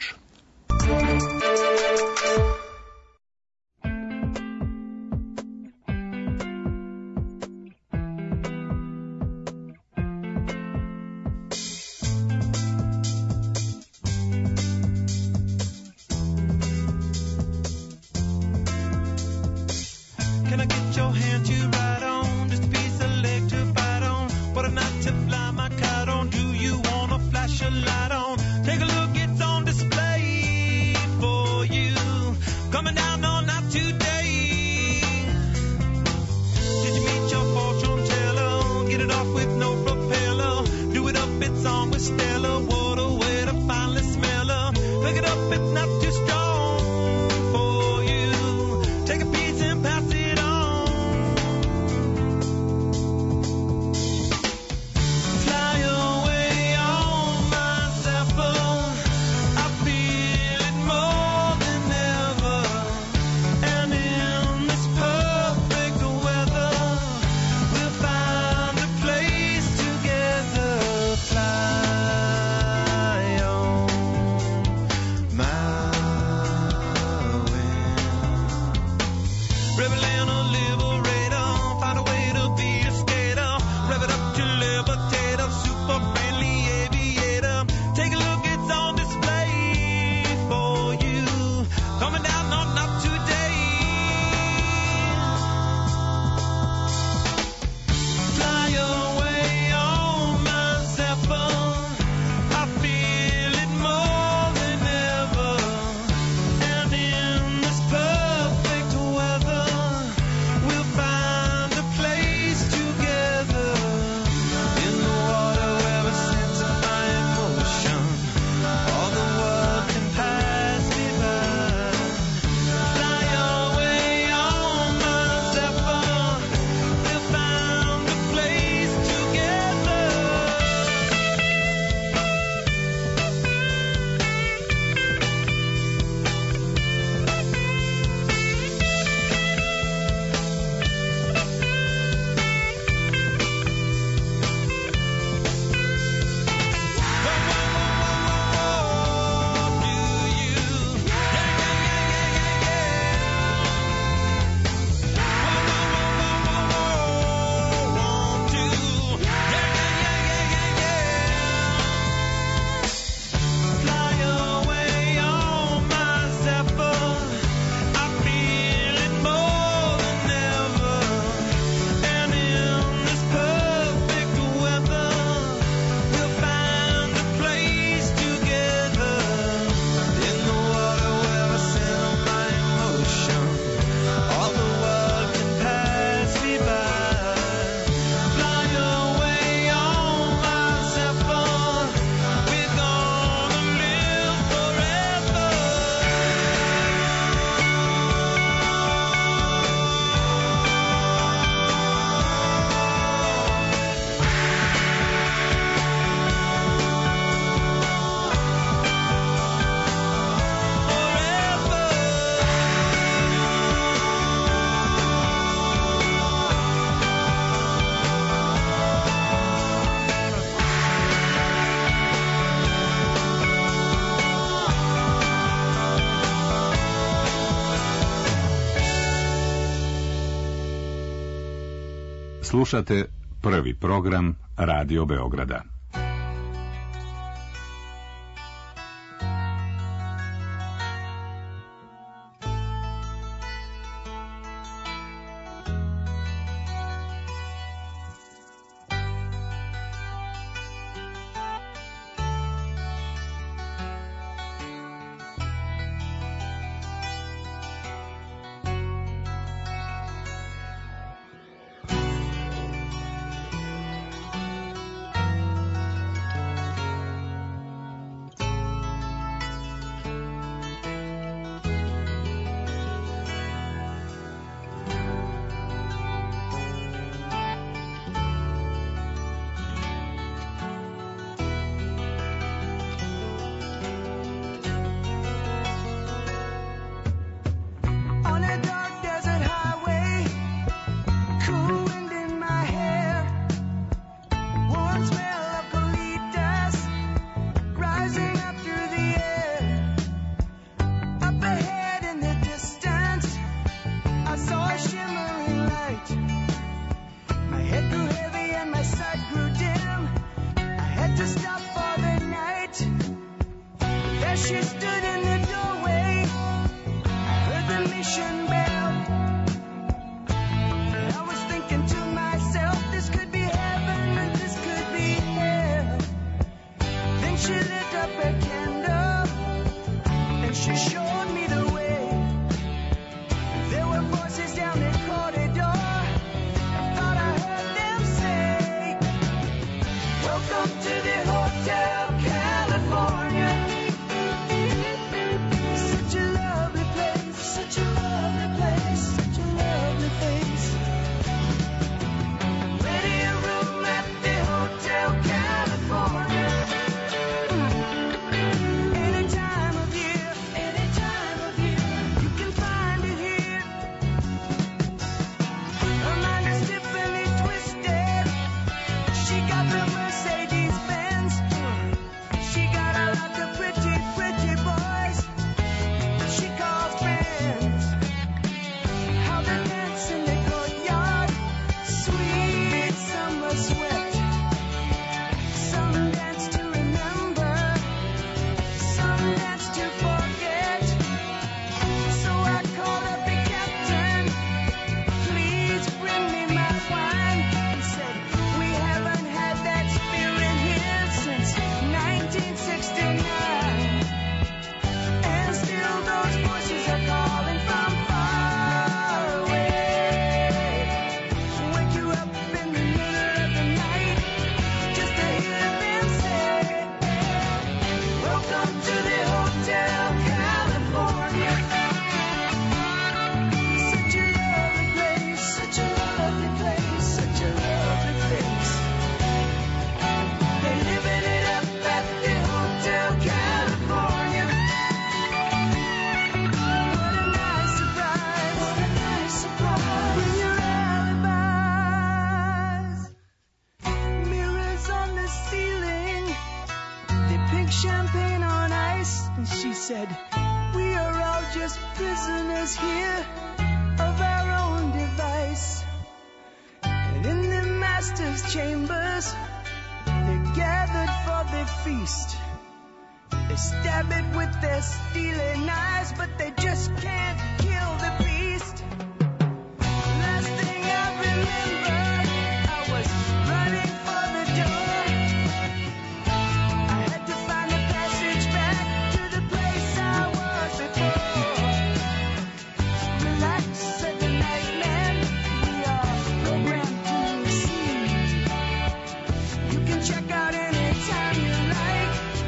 Slušate prvi program Radio Beograda.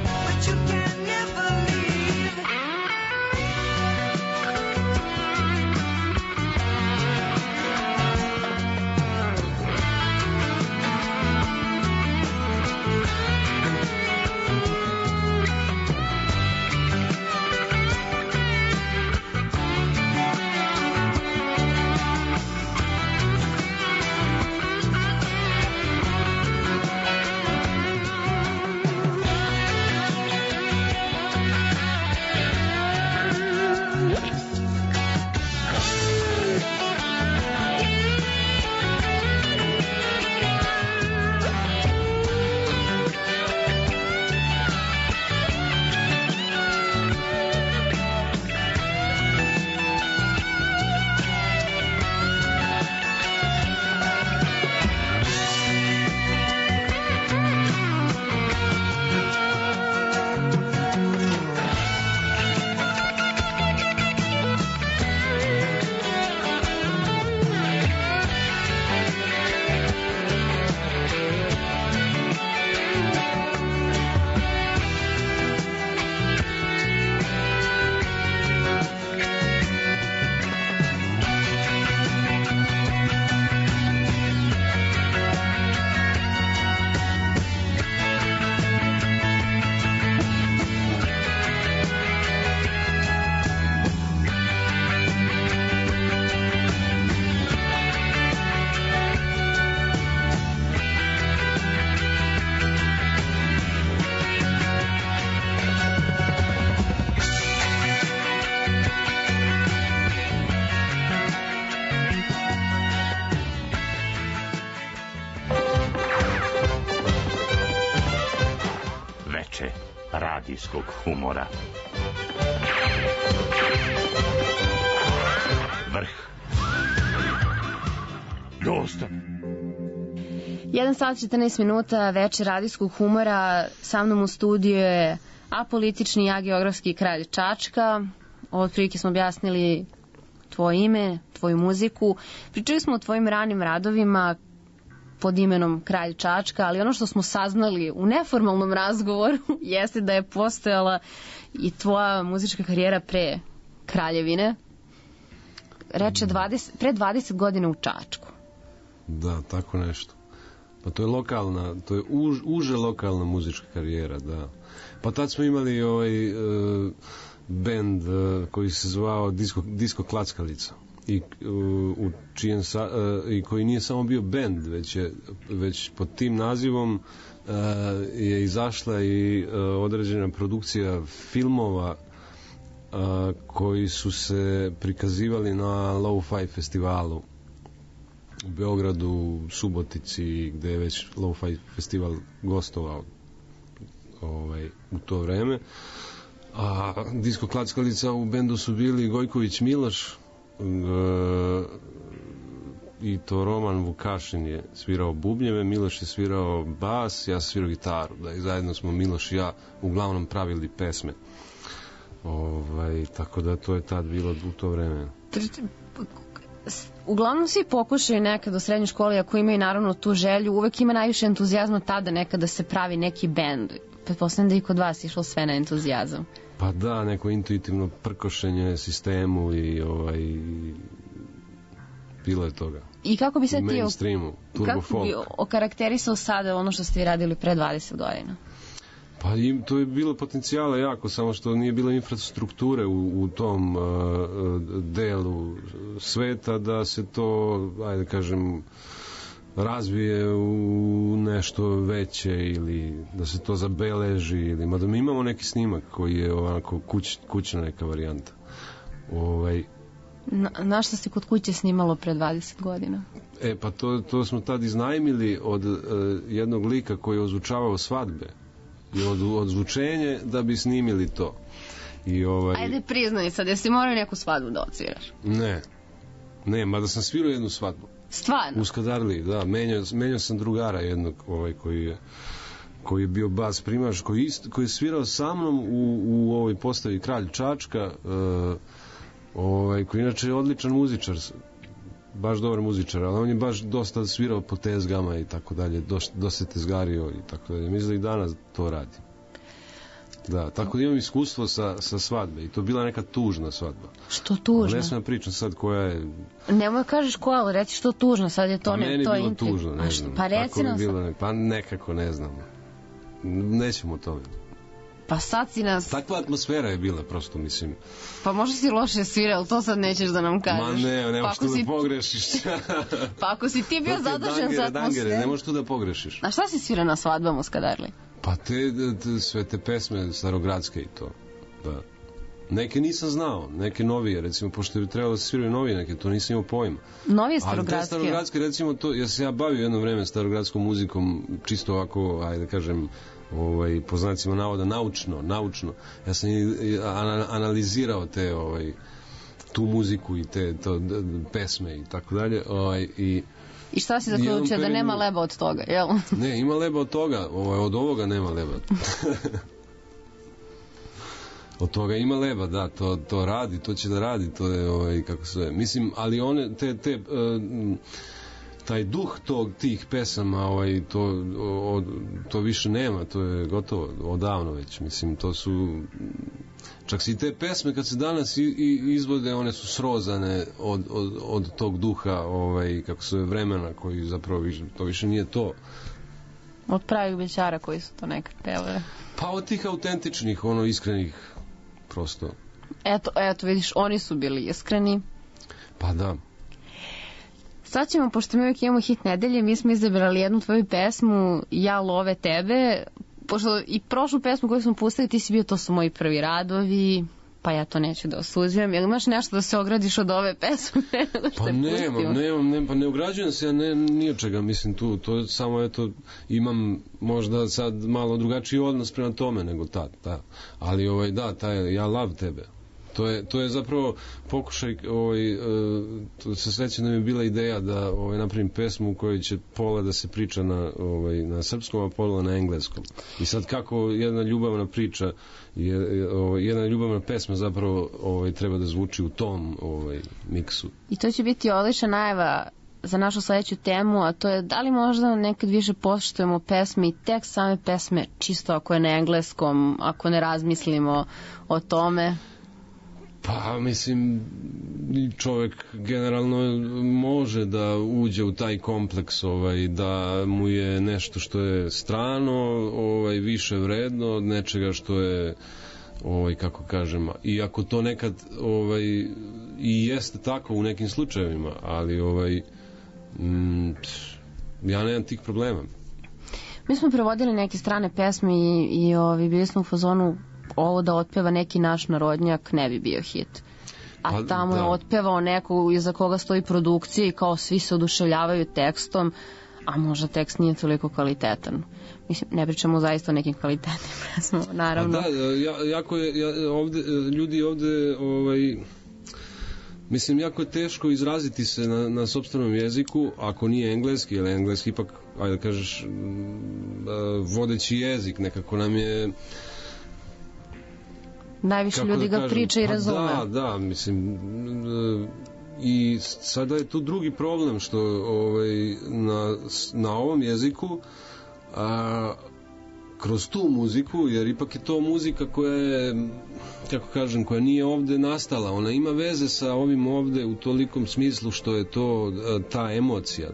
You can never leave. radijskog humora. Vrh. Dosta. 1 sat 14 minuta večer radijskog humora. Sa mnom u studiju je apolitični ja geografski kralj Čačka. Od prilike smo objasnili tvoje ime, tvoju muziku. Pričali smo o tvojim ranim radovima pod imenom Kralj Čačka, ali ono što smo saznali u neformalnom razgovoru jeste da je postojala i tvoja muzička karijera pre Kraljevine. Reče pre 20 godina u Čačku. Da, tako nešto. Pa to je lokalna, to je uže lokalna muzička karijera, da. Pa tad smo imali bend koji se zvao Disco Klackalica i u čijem i koji nije samo bio bend, već pod tim nazivom je izašla i određena produkcija filmova koji su se prikazivali na Lo-Fi festivalu u Beogradu, Subotici, gde je već Lo-Fi festival gostovao u to vreme. A Disco Klackalica u bendu su bili Gojković Miloš i to Roman Vukašin je svirao bubnjeve, Miloš je svirao bas, ja sam svirao gitaru, da i zajedno smo Miloš i ja uglavnom pravili pesme. Tako da to je tad bilo u to vreme. Uglavnom svi pokušaju nekad u srednjoj školi, ako imaju naravno tu želju, uvek ima najviše entuzijazma tada nekada se pravi neki bend. Pretpostavljam da i kod vas išlo sve na entuzijazam. Pa da, neko intuitivno prkošenje sistemu i bilo je toga. I kako bi se ti mainstreamu, turbo folk. Kako bi okarakterisao sada ono što ste vi radili pre 20 godina? Pa to je bilo potencijala jako, samo što nije bilo infrastrukture u tom delu sveta da se to, ajde kažem, razvije u nešto veće ili da se to zabeleži ili, mada mi imamo neki snimak koji je onako kućna neka varijanta. Na što se kod kuće snimalo pre 20 godina? Pa to smo tad iznajmili od jednog lika koji je ozvučavao svadbe i odzvučenje da bi snimili to. Ajde priznaj sad, jesi morao neku svadbu da odsviraš? Ne, mada sam svirao jednu svadbu. Stvarno? U Skadarliji, da. Menjao sam drugara jednog koji je bio bas primaš, koji je svirao sa mnom u ovoj postavi Kralj Čačka, koji inače je odličan muzičar, baš dobar muzičar, ali on je baš dosta svirao po tezgama i tako dalje, dosta tezgario i tako dalje. Mislim da i danas to radi. Da, tako da imam iskustvo sa svadbe i to je bila neka tužna svadba. Što tužna? Ne smijem pričam sad koja je... Nemoj kažeš koja, ali reci što tužna, sad je to ne... Meni je bilo tužno, ne znam. Pa reci nam sad. Pa nekako, ne znam. Nećemo o tome. Pa sad si nas... Takva atmosfera je bila, prosto, mislim. Pa možda si loše svirao, ali to sad nećeš da nam kažeš. Ma ne možeš tu da pogrešiš. Pa ako si ti bio zadužen za atmosferu... Ne možeš tu da pogrešiš. A šta si svirao na svadbama u Skadarliji? Pa sve te pesme starogradske i to, da. Neke nisam znao, neke novije, recimo, pošto je trebalo da se sviraju novije neke, to nisam imao pojma. Novije starogradske? Ali te starogradske, recimo, ja se bavi jedno vreme starogradskom muzikom, čisto ovako, ajde da kažem, po znacima navoda, naučno. Ja sam analizirao tu muziku i te pesme i tako dalje, I šta si zaključio, da nema leba od toga, jel? Ne, ima leba od toga, od ovoga nema leba. Od toga ima leba, da, to radi, to će da radi, to je, kako se zove, mislim, ali one, taj duh tih pesama, to više nema, to je gotovo, odavno već, mislim, to su... Čak i te pesme kad se danas izvode, one su srozane od tog duha, kako se vremena, koji zapravo to više nije to. Od pravih bećara koji su to nekad pevale. Pa od tih autentičnih, iskrenih, prosto. Eto, vidiš, oni su bili iskreni. Pa da. Sad ćemo, pošto mi uvijek imamo hit nedelje, mi smo izabrali jednu tvoju pesmu, Ja love tebe, pošto i prošlu pesmu koju smo pustili, ti si bio, to su moji prvi radovi, pa ja to neću da osuđujem. Jel imaš nešto da se ogradiš od ove pesme? Pa nemam, pa ne ograđujem se ja ni od čega, mislim to samo eto, imam možda sad malo drugačiji odnos prema tome nego tad, da. Ali ja love tebe. To je zapravo pokušaj, to se sećam da mi je bila ideja da napravim pesmu u kojoj će pola da se priča na srpskom, a pola na engleskom. I sad kako jedna ljubavna priča, jedna ljubavna pesma zapravo treba da zvuči u tom miksu. I to će biti odlična najava za našu sledeću temu, a to je da li možda nekad više poštujemo pesme i tekst same pesme, čisto ako je na engleskom, ako ne razmislimo o tome. Pa, mislim, čovek generalno može da uđe u taj kompleks, da mu je nešto što je strano, više vredno od nečega što je, kako kažem, i ako to nekad i jeste tako u nekim slučajevima, ali ja nemam tih problema. Mi smo prevodili neke strane pesme i bili smo u fazonu ovo da otpeva neki naš narodnjak ne bi bio hit. A tamo je otpevao neko iza koga stoji produkcija i kao svi se oduševljavaju tekstom, a možda tekst nije toliko kvalitetan. Mislim, ne pričamo zaista o nekim kvalitetnim pesmama, naravno. Jako je ljudi ovde mislim, jako je teško izraziti se na sopstvenom jeziku, ako nije engleski, jer engleski ipak, ajde da kažeš, vodeći jezik, nekako nam je najviše ljudi ga priča i razume. Da, mislim, i sada je tu drugi problem što na ovom jeziku kroz tu muziku, jer ipak je to muzika koja je, kako kažem, koja nije ovde nastala, ona ima veze sa ovim ovde u tolikom smislu što je to ta emocija,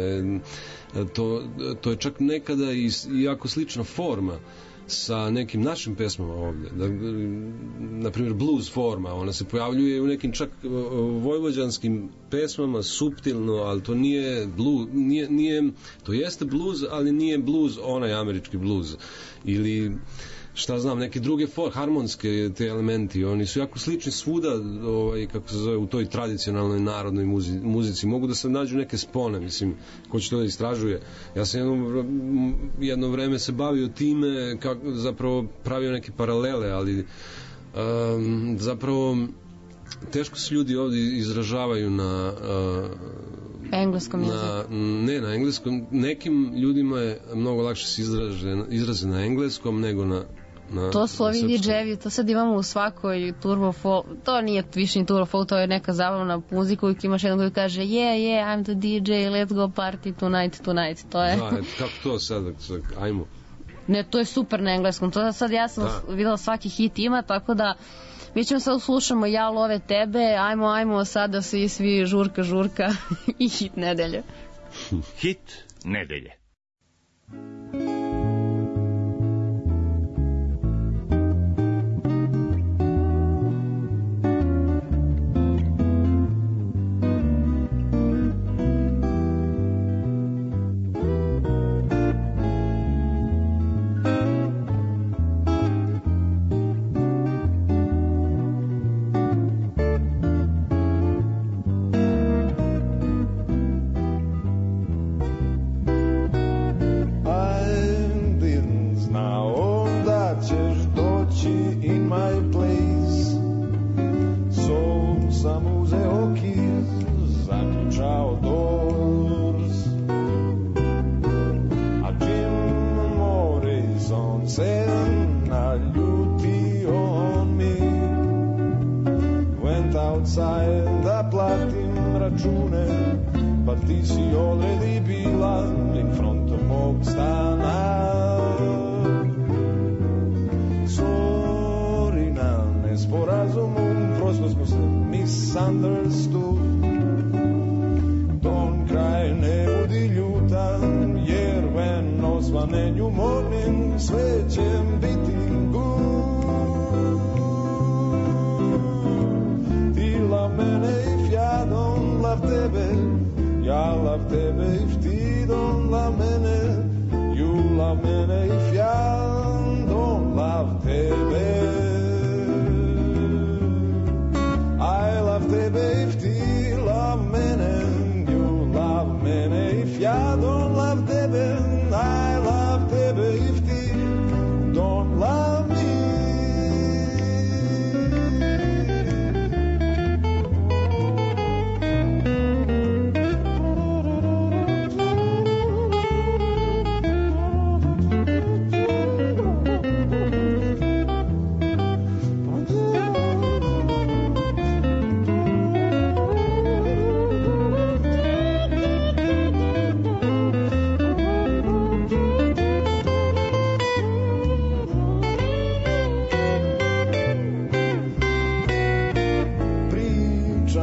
to je čak nekada i jako slična forma sa nekim našim pesmama ovde. Na primjer blues forma, ona se pojavljuje u nekim čak vojvođanskim pesmama suptilno, ali to nije blues, to jeste blues, ali nije blues onaj američki blues. Ili šta znam, neke druge harmonske te elementi, oni su jako slični svuda, kako se zove, u toj tradicionalnoj narodnoj muzici. Mogu da se nađu neke spone, mislim, ko će to da istražuje. Ja sam jedno vreme se bavio time, zapravo pravio neke paralele, ali zapravo teško se ljudi ovdje izražavaju na engleskom jeziku. Ne, na engleskom. Nekim ljudima je mnogo lakše se izraze na engleskom nego na to su ovi DJ-evi, to sad imamo u svakoj turbo folk, to nije više ni turbo folk, to je neka zabavna muzika uvijek imaš jednog koji kaže yeah, I'm the DJ, let's go party tonight, to je. Da, kako to sad, ajmo. Ne, to je super na engleskom, to sad ja sam videla svaki hit ima, tako da mi ćemo sad slušamo Ja love tebe, ajmo sada svi žurka i hit nedelje. Hit nedelje.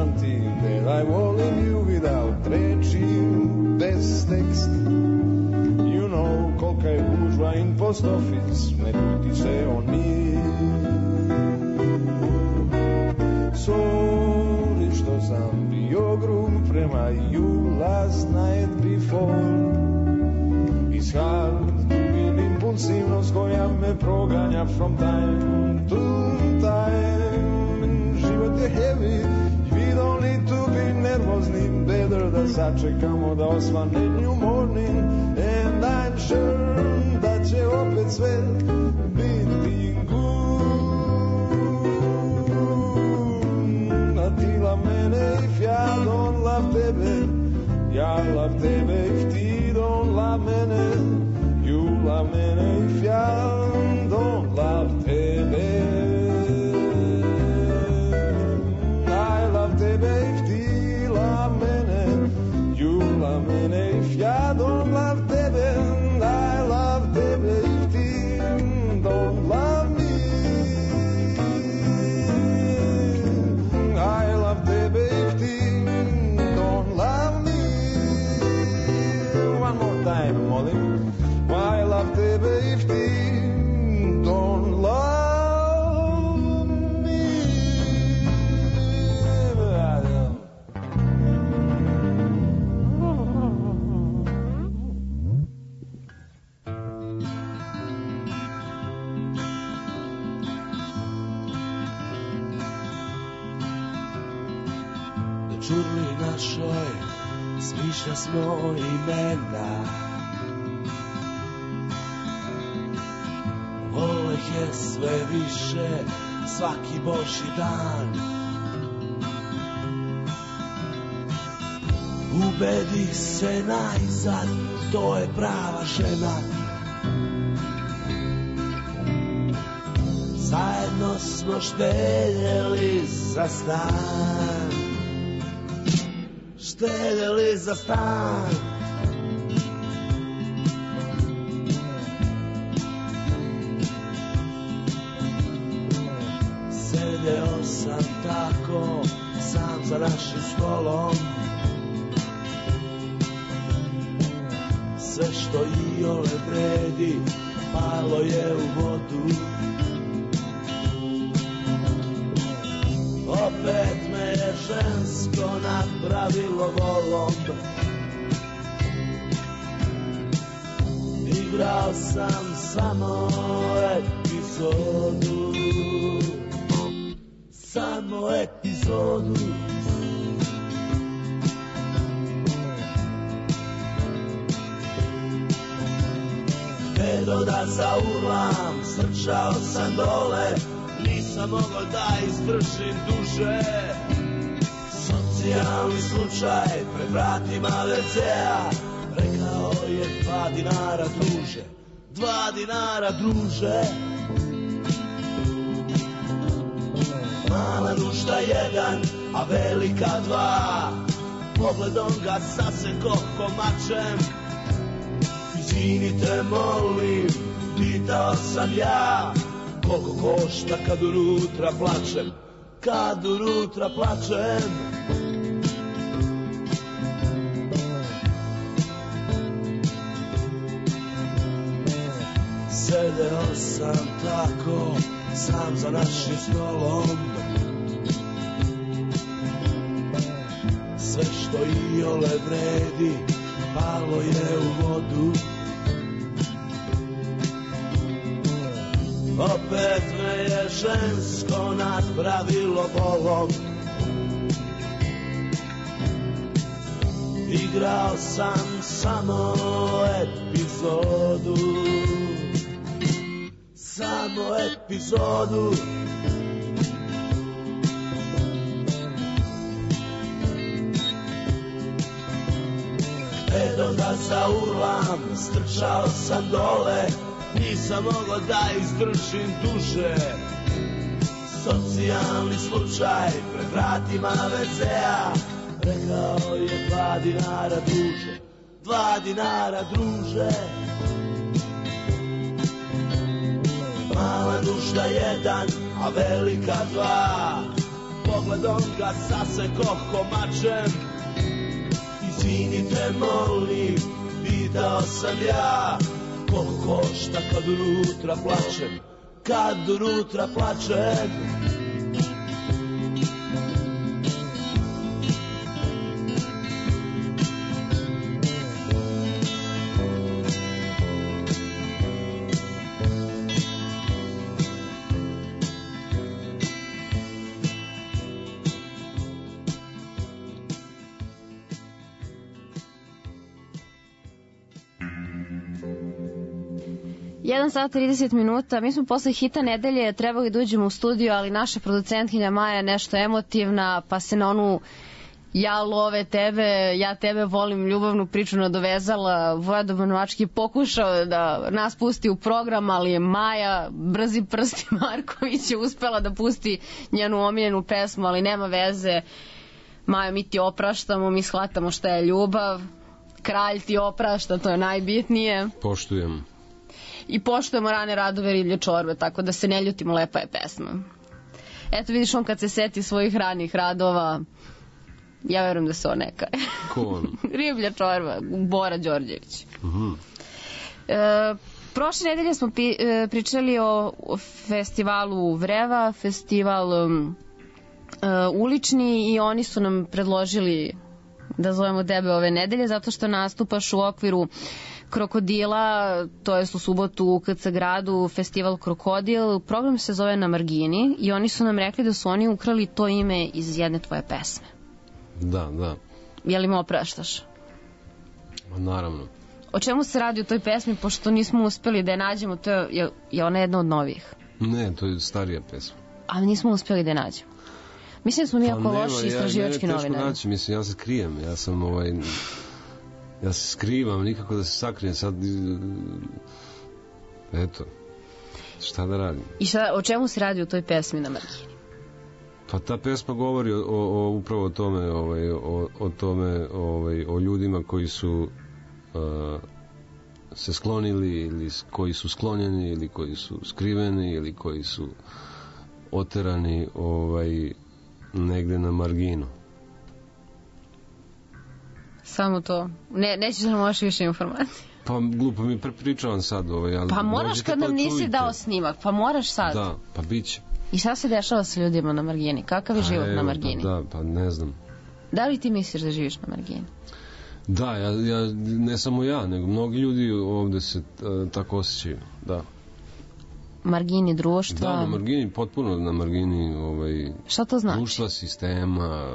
something that I volim you without reči, bez teksta. You know kolika je gužva in post office, ne ljuti se on mi. Sorry što sam bio grub prema you last night before. It's hard to feel impulsivnost koja me proganja from time to time. Život je heavy, we don't need to be nervozni. Better da sačekamo da osvane new morning. And I'm sure da će opet sve biti good. A ti love mene if ja don't love tebe. Ja love tebe if ti don't love mene. You love mene if ja don't love tebe. I love tebe if ti love mene. You love mene if ja don't love tebe. I love tebe if ti don't love me. I love tebe if ti don't love me. One more time, molim. I love tebe if ti don't love me. Na čurli našoj smišlja smo imena. Voleh je sve više svaki božji dan. Ubedi se najzad, to je prava žena. Zajedno smo štedjeli za stan. Štedjeli za stan. Sedeo sam tako sam za našim stolom. Sve što iole vredi palo je u vodu. Opet me je žensko napravilo volom. Igrao sam samo epizodu. Samo epizodu. Hteo da zaurlam, strčao sam dole. Nisam mogao da izdržim duže. Socijalni slučaj pred vratima WC-a. Rekao je 2 dinara druže. 2 dinara druže. Mala nužda 1, a velika 2. Pogledom ga saseko komačem. Izvinite molim, pitao sam ja. Koliko košta kad unutra plačem. Kad unutra plačem. Sedeo sam tako sam za našim stolom. Sve što iole vredi palo je u vodu. Opet me je žensko napravilo volom. Igrao sam samo epizodu. Samo epizodu. Hteo da zaurlam, strčao sam dole. Nisam mogao da izdržim duže. Socijalni slučaj pred vratima WC-a. Rekao je 2 dinara druže. 2 dinara druže. Mala nužda 1, a velika 2. pogledom ga sasekoh komačem. Izvinite, molim, pitao sam ja, koliko košta kad unutra plačem, kad unutra plačem. Jedan sat 30 minuta. Mi smo posle hita nedelje trebali da uđemo u studio, ali naša producentkinja Maja je nešto emotivna, pa se na onu ja love tebe, ja tebe volim ljubavnu priču nadovezala. Vojadob Novački pokušao da nas pusti u program, ali je Maja, brzi prsti Marković, je uspela da pusti njenu omiljenu pesmu, ali nema veze. Maja, mi ti opraštamo, mi shvatamo šta je ljubav. Kralj ti oprašta, to je najbitnije. Poštujem. I poštujemo rane radove riblje čorbe, tako da se ne ljutimo, lepa je pesma. Eto vidiš, on kad se seti svojih ranih radova, ja verujem da se on neka. Ko on? Riblja čorba, Bora Đorđević. Prošle nedelje smo pričali o festivalu Vreva, festival ulični, i oni su nam predložili da zovemo tebe ove nedelje, zato što nastupaš u okviru Krokodila, to je u subotu u KC gradu, festival Krokodil. Program se zove Na margini i oni su nam rekli da su oni ukrali to ime iz jedne tvoje pesme. Da. Je li me opraštaš? Naravno. O čemu se radi u toj pesmi, pošto nismo uspeli da je nađemo? To je ona jedna od novih. Ne, to je starija pesma. Ali nismo uspeli da je nađemo. Mislim da smo mi jako loši istraživački novinari. Teško naći, mislim, ja se krijem, ja se skrivam, nikako da se sakrijem sad, eto, šta da radim. I o čemu se radi u toj pesmi Na margini? Pa ta pesma govori upravo o tome, o ljudima koji su se sklonili, ili koji su sklonjeni, ili koji su skriveni, ili koji su oterani negde na marginu. Samo to. Nećeš da nam možeš više informacije. Pa glupo mi prepričavam sad. Ali pa moraš kad nam nisi dao snimak. Pa moraš sad. Da, pa bit će. I šta se dešava sa ljudima na margini? Kakav je život na margini? Pa ne znam. Da li ti misliš da živiš na margini? Da, ja ne samo ja, nego mnogi ljudi ovde se tako osjećaju. Da. Margini društva? Da, na margini, potpuno na margini šta to znači? Društva, sistema,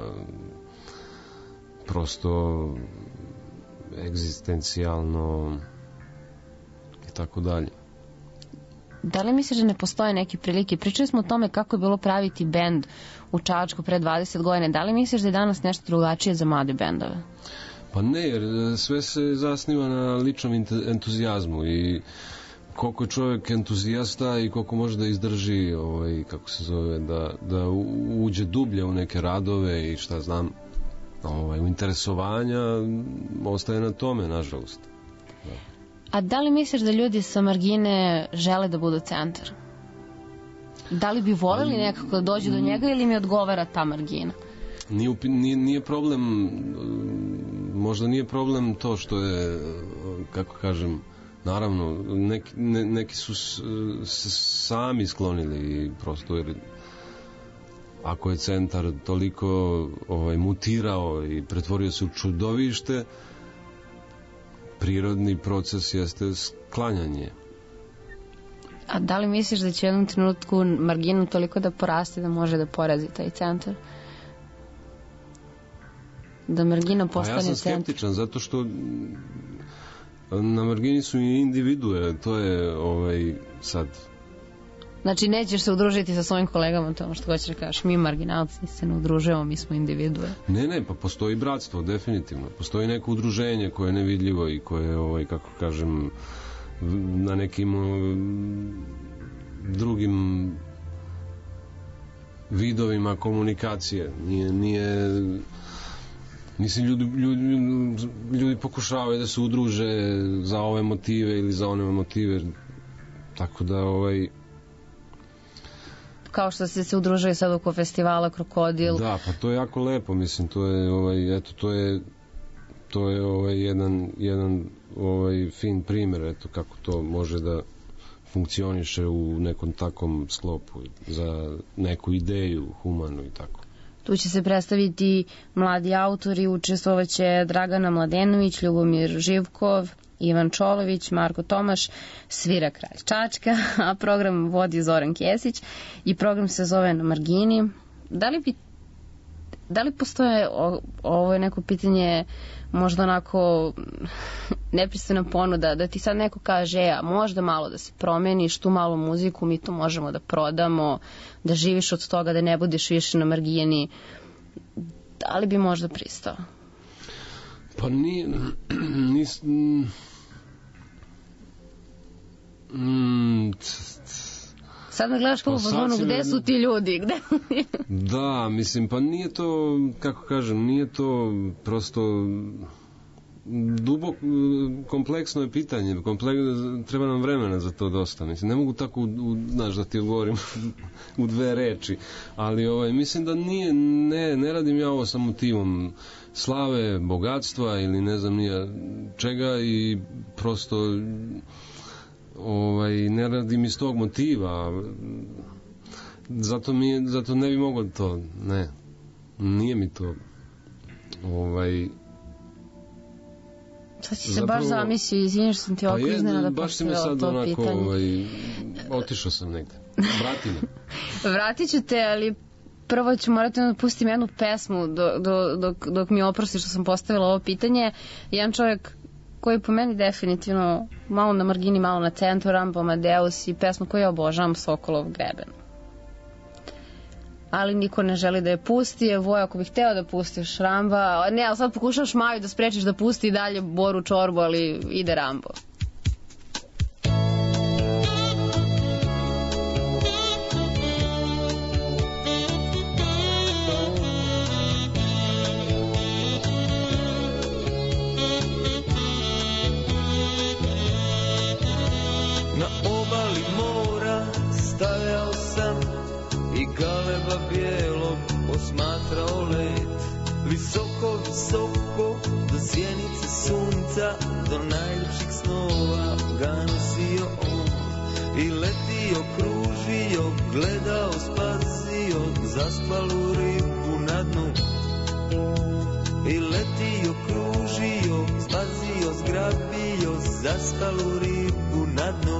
prosto egzistencijalno i tako dalje. Da li misliš da ne postoje neke prilike? Pričali smo o tome kako je bilo praviti bend u Čačku pre 20 godina. Da li misliš da je danas nešto drugačije za mlade bendove? Pa ne, jer sve se zasniva na ličnom entuzijazmu i koliko je čovjek entuzijasta i koliko može da izdrži, kako se zove, da uđe dublje u neke radove i šta znam, u interesovanja, ostaje na tome, nažalost. Da. A da li misliš da ljudi sa margine žele da budu centar? Da li bi voleli nekako da dođu do njega ili mi odgovara ta margina? Nije problem, možda nije problem to što je, kako kažem, naravno, neki su se sami sklonili prosto, jer ako je centar toliko mutirao i pretvorio se u čudovište, prirodni proces jeste sklanjanje. A da li misliš da će u jednom trenutku marginu toliko da poraste da može da porazi taj centar? Da margina postane centar? A ja sam skeptičan, zato što na margini su i individue, to je sad... Znači nećeš se udružiti sa svojim kolegama, to što hoćeš da kažeš, mi marginalci se ne udružujemo, mi smo individue. Ne, pa postoji bratstvo, definitivno. Postoji neko udruženje koje je nevidljivo i koje je, kako kažem, na nekim drugim vidovima komunikacije. Nije mislim, ljudi pokušavaju da se udruže za ove motive ili za one motive, tako da kao što ste se udružili sad oko festivala Krokodil. Da, pa to je jako lepo, mislim, to je, eto, to je jedan fin primjer, eto, kako to može da funkcioniše u nekom takom sklopu za neku ideju humanu i tako. Tu će se predstaviti mladi autori, učestvovaće Dragana Mladenović, Ljubomir Živkov, Ivan Čolović, Marko Tomaš, svira Kralj Čačka, a program vodi Zoran Kesić i program se zove Na margini. Da li postoje, ovo je neko pitanje možda onako nepristojna ponuda, da ti sad neko kaže, a možda malo da se promeniš tu malu muziku, mi to možemo da prodamo, da živiš od toga, da ne budeš više na margini, da li bi možda pristao? Pa nije... Sad me gledaš kako pozvonu, gde su ti ljudi? Gde? Da, mislim, pa nije to, kako kažem, nije to prosto duboko, kompleksno je pitanje, treba nam vremena za to dosta, mislim, ne mogu tako, znaš, da ti odgovorim u 2 reči, ali mislim da nije, ne radim ja ovo sa motivom slave, bogatstva ili ne znam nija čega i prosto ne radim iz tog motiva, zato ne bi moglo to, ne, nije mi to sad si se baš zamislio, izvinješ, sam ti ovako iznenada postavila to pitanje. Otišao sam negde, vrati me. Vratit ću te, ali prvo ću morati da pustim jednu pesmu dok mi oprosti što sam postavila ovo pitanje. Jedan čovjek koji po meni definitivno malo na margini, malo na centru, Rambo Amadeus, i pesmu koju ja obožavam, Sokolov greben. Ali niko ne želi da je pusti. Evo, ako bih hteo da pustiš Ramba, ne, ali sad pokušaš Maju da sprečiš da pusti i dalje Boru Čorbu, ali ide Rambo. Na obali mora stajao sam i galeba bijelog posmatrao let. Visoko, visoko, do sjenice sunca, do najljepših snova ga nosio on. I letio, kružio, gledao, spasio zaspalu ribu na dnu. I letio, kružio, spasio, zgrabio zaspalu ribu na dnu.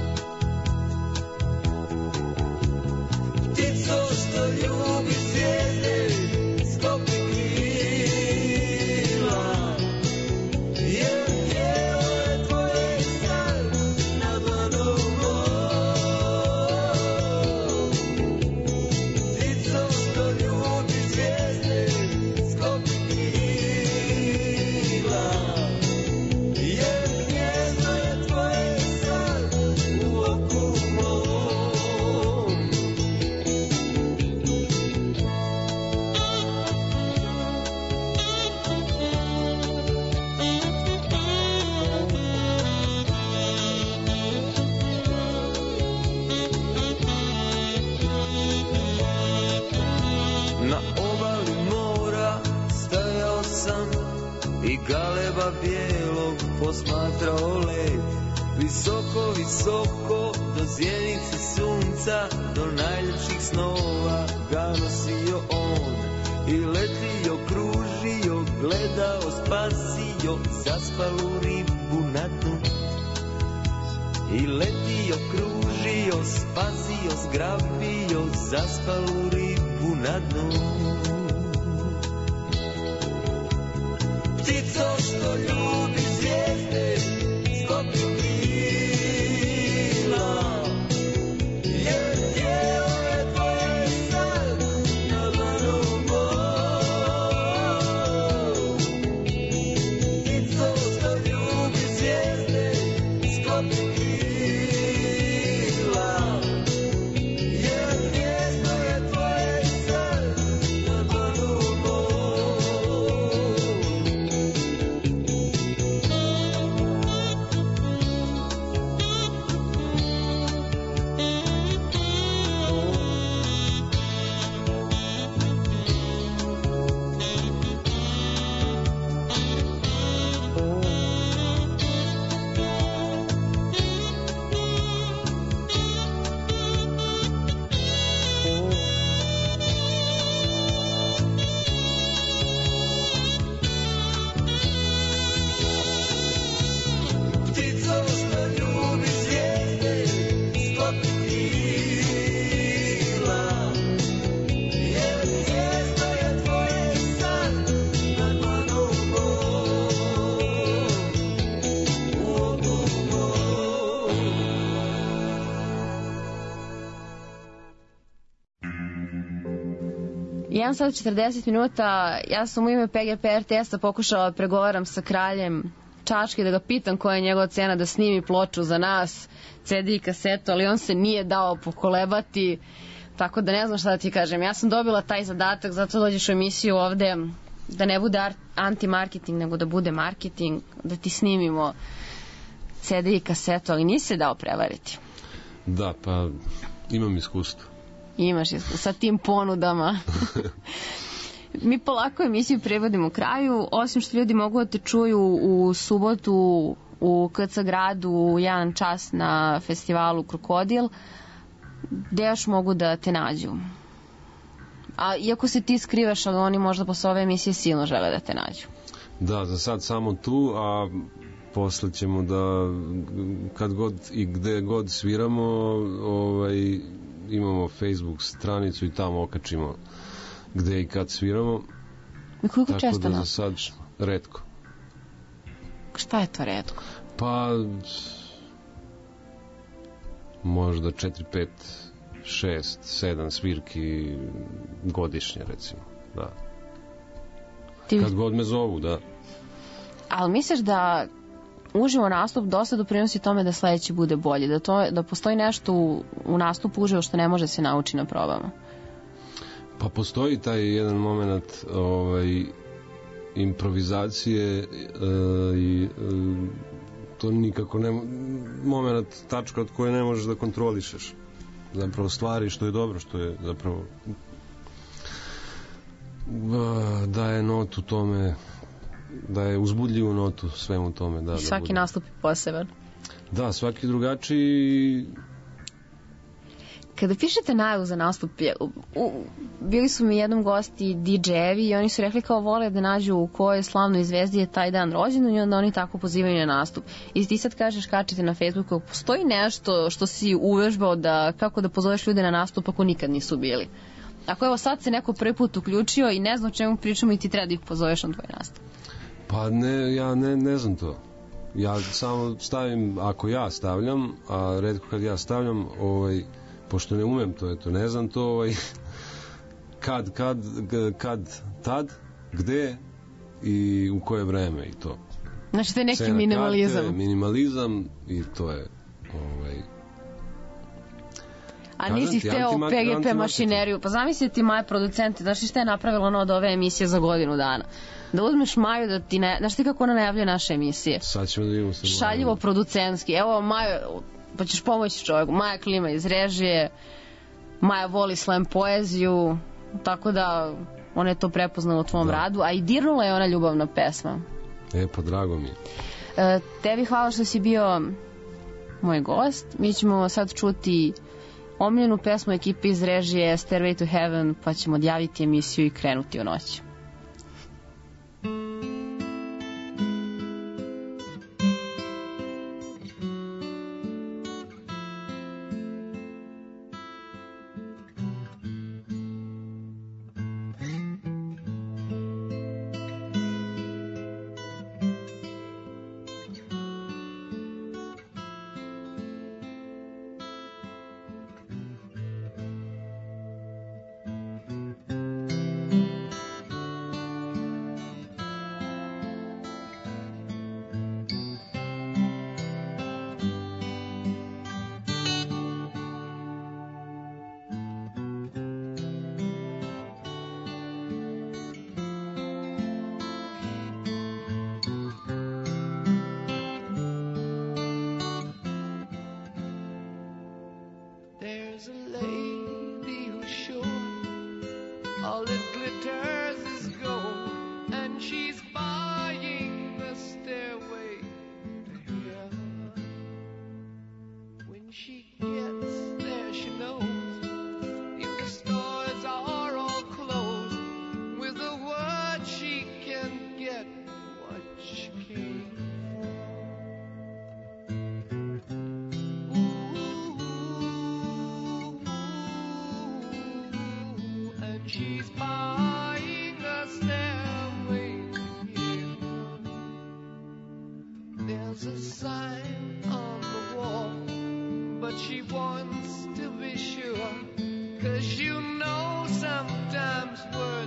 Ptico što ljubi zvijezde, sklopi krila, jer tijelo je tvoje san nad vodom mojom. Ptico što ljubi zvijezde, sklopi krila, jer gnjezdo je tvoje san u oku mojom. Na obali mora stajao sam i galeba bijelog posmatrao let. Visoko, visoko, do zjenice sunca, do najljepših snova ga nosio on. I letio, kružio, gledao, spasio zaspalu ribu na dnu. I letio, kružio, spasio, zgrabio zaspalu ribu na dnu. Ptico što ljubi zvijezde, sklopi krila, jer tijelo je tvoje san nad vodom mojom. Ptico što ljubi zvijezde, sklopi krila, jer gnjezdo je tvoje san nad vodom mojom. 1 sat 40 minuta. Ja sam u ime PGP RTS-a pokušala pregovaram sa kraljem Čačke da ga pitam koja je njegova cena da snimi ploču za nas, CD i kasetu, ali on se nije dao pokolebati, tako da ne znam šta da ti kažem. Ja sam dobila taj zadatak, zato dođeš u emisiju ovde, da ne bude anti-marketing, nego da bude marketing, da ti snimimo CD i kasetu, ali nisi se dao prevariti. Da, pa imam iskustvo. Imaš iskustvo sa tim ponudama. Mi polako emisiju prevodimo kraju, osim što ljudi mogu da te čuju u subotu u KC gradu u 1 čas na festivalu Krokodil, gde još mogu da te nađu? A iako se ti skrivaš, ali oni možda posle ove emisije silno žele da te nađu. Da, za sad samo tu, a posle ćemo da kad god i gde god sviramo, imamo Facebook stranicu i tamo okačimo gde i kad sviramo. I koliko tako često da nas? Za sad retko. Šta je to retko? Pa možda 4, 5, 6, 7 svirki godišnje, recimo. Da. Kad god me zovu, da. Ali misliš da uživo nastup dosta doprinosi tome da sledeći bude bolji, da postoji nešto u nastupu uživo što ne može se nauči na probama? Pa postoji taj jedan moment improvizacije i to nikako ne moment, tačka od koje ne možeš da kontrolišeš zapravo stvari, što je dobro, što je zapravo daje notu tome, daje uzbudljivu notu svemu tome. Da, svaki nastup je poseban. Da, svaki drugačiji. Kada pišete najavu za nastup, bili su mi jednom gosti DJ-evi i oni su rekli kao vole da nađu u kojoj slavnoj zvezdi je taj dan rođendan i onda oni tako pozivaju na nastup. I ti sad kažeš, kačite na Facebooku, postoji nešto što si uvežbao kako da pozoveš ljude na nastup ako nikad nisu bili? Ako evo sad se neko prvi put uključio i ne zna o čemu pričamo i ti treba da ih pozoveš na tvoj nastup. Pa ne, ja ne znam to. Ja samo stavim, ako ja stavljam, a retko kad ja stavljam, pošto ne umem to, ne znam to, tad, gde i u koje vreme i to. Znači to je neki minimalizam. Karte, minimalizam i to je A nisi hteo PGP mašineriju. Pa zamisli ti Maja producente, znaš šta je napravila ona od ove emisije za godinu dana? Da uzmeš Maju da ti ne... Znaš ti kako ona najavljuje naše emisije? Sad ćemo da vidimo se. Šaljivo producentski. Evo Maja, pa ćeš pomoći čovjeku. Maja klima iz režije, Maja voli slam poeziju, tako da ona je to prepoznala u tvom radu, a i dirnula je ona ljubavna pesma. Pa drago mi je. Tebi hvala što si bio moj gost. Mi ćemo sad čuti omiljenu pesmu ekipe iz režije Stairway to Heaven, pa ćemo odjaviti emisiju i krenuti u noć. She wants to be sure, 'cause you know sometimes words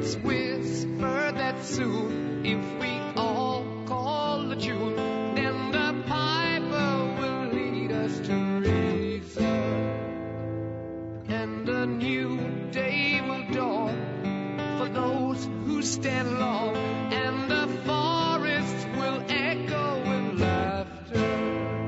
birds whisper that soon, if we all call the tune, then the piper will lead us to reason, and a new day will dawn for those who stand long, and the forest will echo with laughter.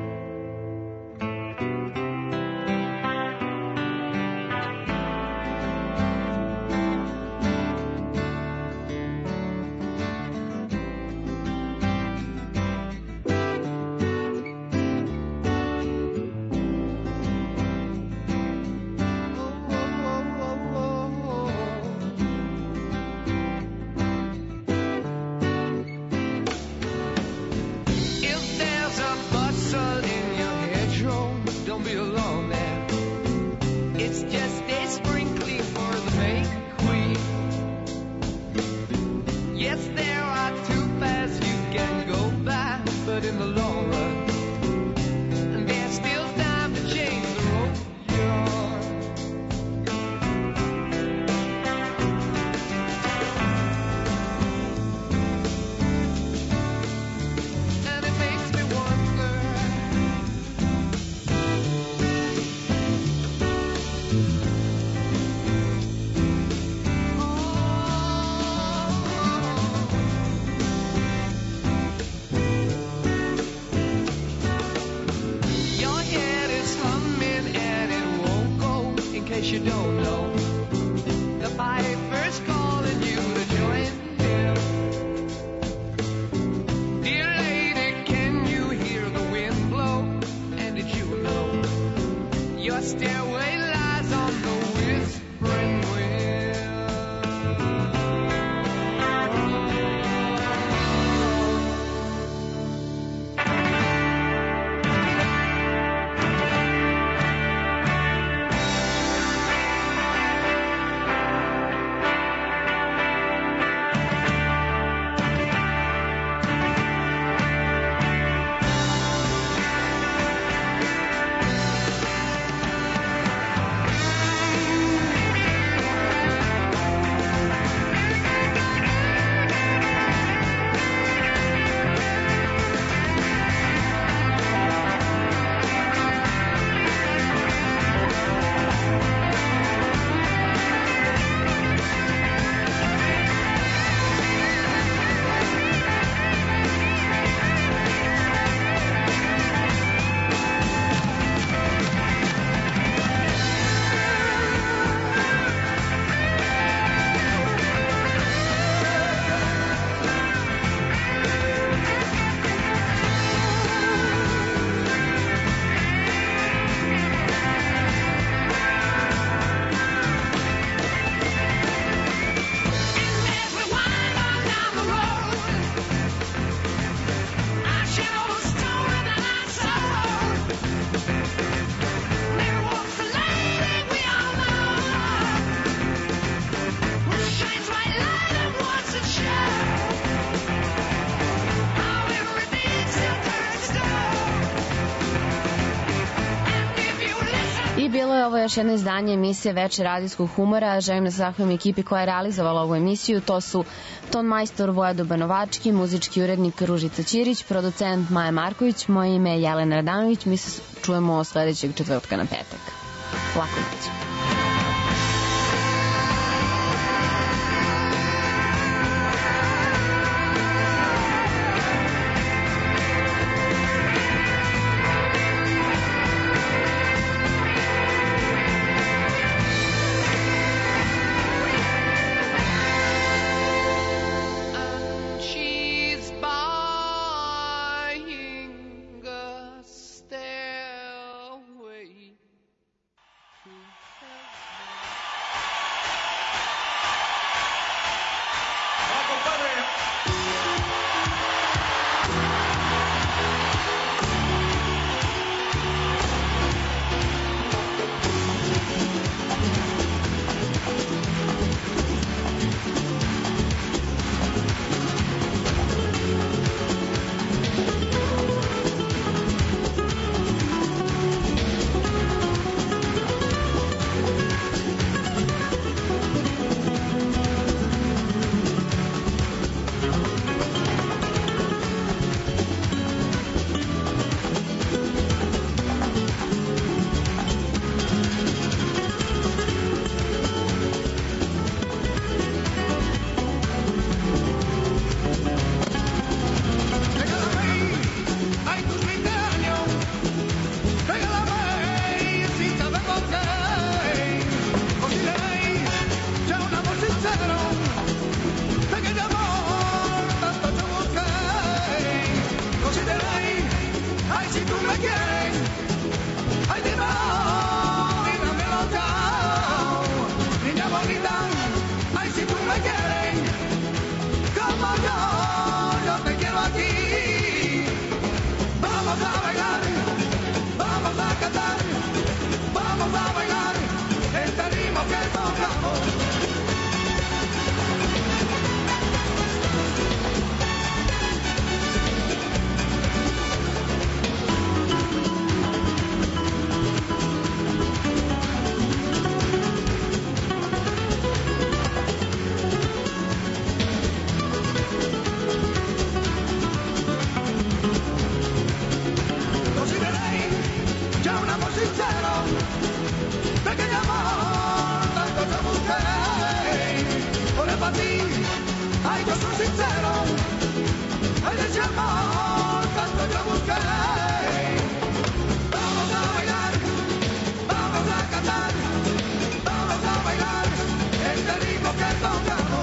Bilo je ovo još jedno izdanje emisije Veče radijskog humora. Želim da se zahvalim ekipi koja je realizovala ovu emisiju. To su ton majstor Vojado Banovački, muzički urednik Ružica Ćirić, producent Maja Marković, moje ime je Jelena Radanović. Mi se čujemo sledećeg četvrtka na petak. Lako noć. Stairway to bonita, ay si tú me quieres, como yo te quiero a ti. Vamos a bailar, vamos a cantar, vamos a bailar este ritmo que tocamos. Sincero, pequeño amor, tanto te busqué. Por para ti, ay, yo soy sincero. Ay, de ese amor, tanto te busqué. Vamos a bailar, vamos a cantar, vamos a bailar este ritmo que tocamos.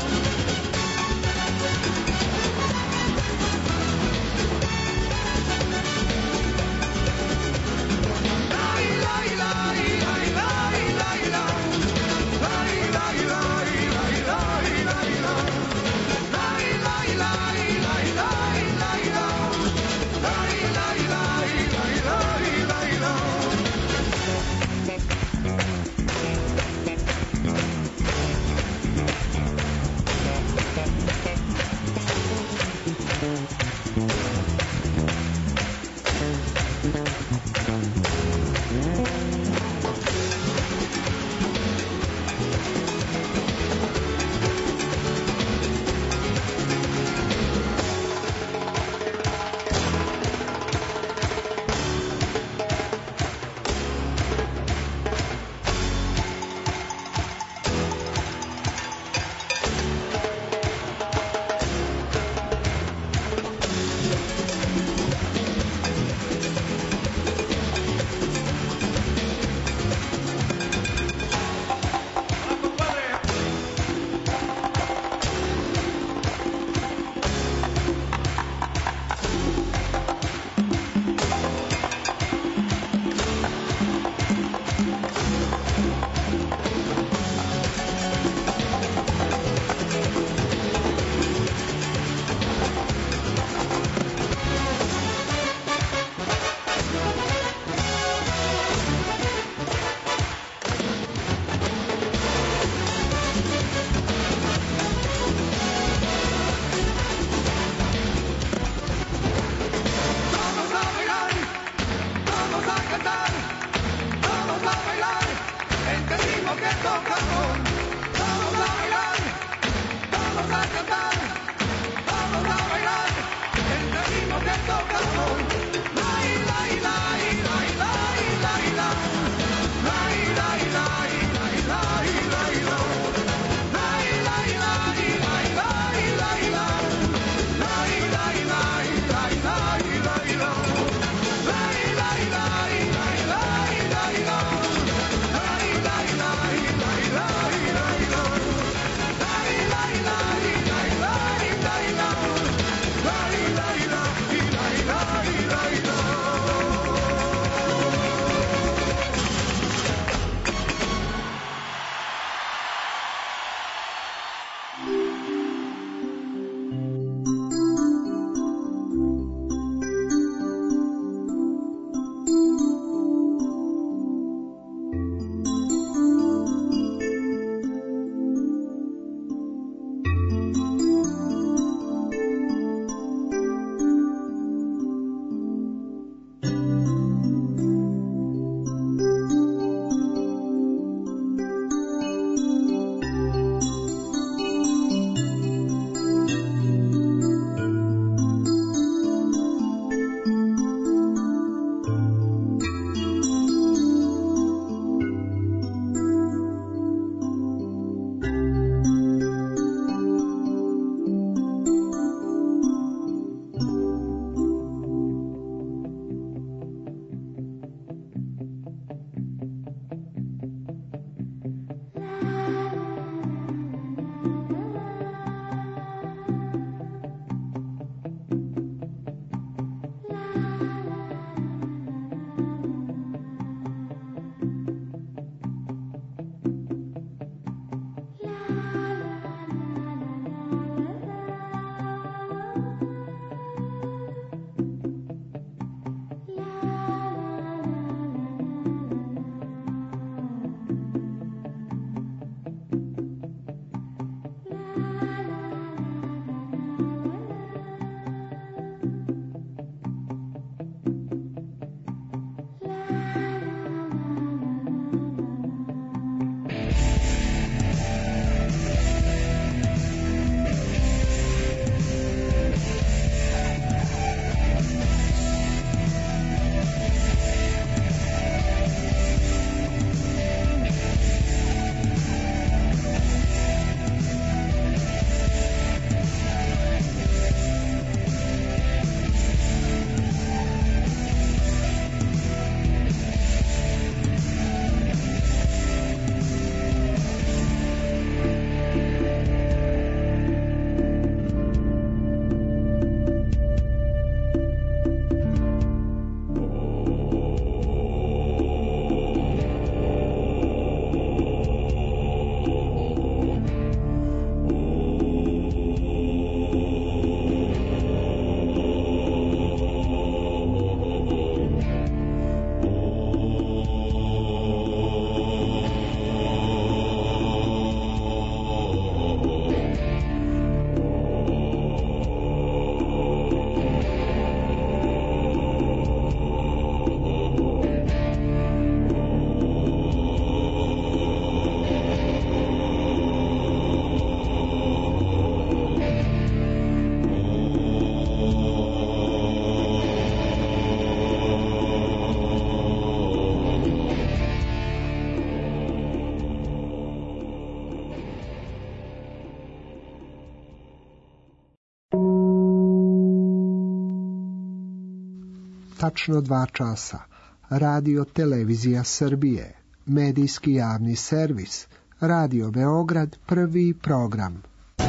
tačno 2 časa. Radio Televizija Srbije, medijski javni servis, Radio Beograd, prvi program.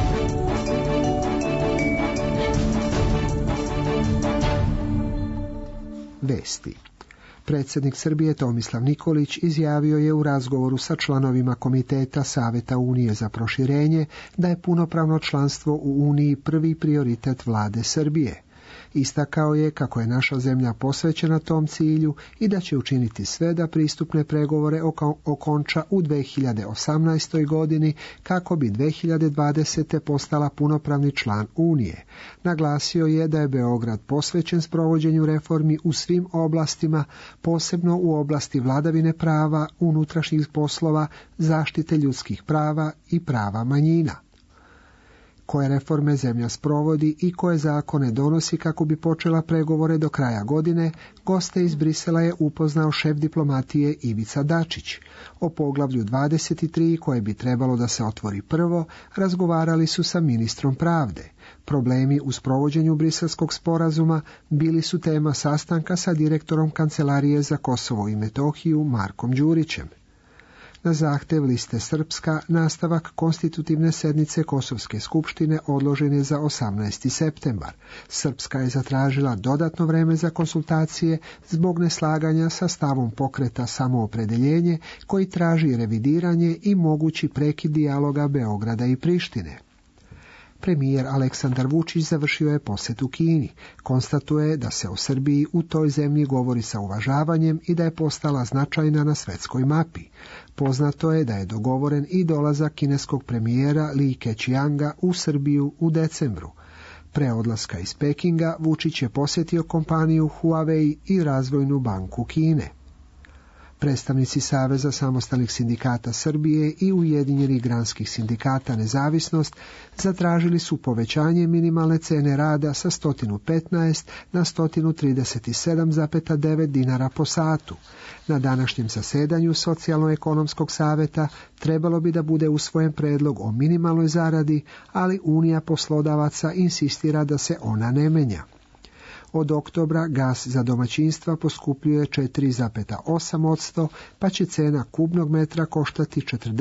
Vesti. Predsjednik Srbije Tomislav Nikolić izjavio je u razgovoru sa članovima Komiteta Saveta Unije za proširenje da je punopravno članstvo u Uniji prvi prioritet vlade Srbije. Istakao je kako je naša zemlja posvećena tom cilju i da će učiniti sve da pristupne pregovore okonča u 2018. godini kako bi 2020. postala punopravni član Unije. Naglasio je da je Beograd posvećen sprovođenju reformi u svim oblastima, posebno u oblasti vladavine prava, unutrašnjih poslova, zaštite ljudskih prava i prava manjina. Koje reforme zemlja sprovodi i koje zakone donosi kako bi počela pregovore do kraja godine, goste iz Brisela je upoznao šef diplomatije Ivica Dačić. O poglavlju 23, koje bi trebalo da se otvori prvo, razgovarali su sa ministrom pravde. Problemi u sprovođenju Briselskog sporazuma bili su tema sastanka sa direktorom Kancelarije za Kosovo i Metohiju Markom Đurićem. Na zahtev Liste Srpska, nastavak konstitutivne sednice Kosovske skupštine odložen je za 18. septembar. Srpska je zatražila dodatno vreme za konsultacije zbog neslaganja sa stavom pokreta Samoopredeljenje, koji traži revidiranje i mogući prekid dijaloga Beograda i Prištine. Premijer Aleksandar Vučić završio je posjet u Kini. Konstatuje da se o Srbiji u toj zemlji govori sa uvažavanjem i da je postala značajna na svetskoj mapi. Poznato je da je dogovoren i dolazak kineskog premijera Li Keqianga u Srbiju u decembru. Pre odlaska iz Pekinga Vučić je posjetio kompaniju Huawei i Razvojnu banku Kine. Predstavnici Saveza samostalnih sindikata Srbije i Ujedinjenih granskih sindikata Nezavisnost zatražili su povećanje minimalne cene rada sa 115 na 137,9 dinara po satu. Na današnjem zasedanju Socijalno-ekonomskog saveta trebalo bi da bude usvojen predlog o minimalnoj zaradi, ali Unija poslodavaca insistira da se ona ne menja. Od oktobra gas za domaćinstva poskupljuje 4,8%, pa će cena kubnog metra koštati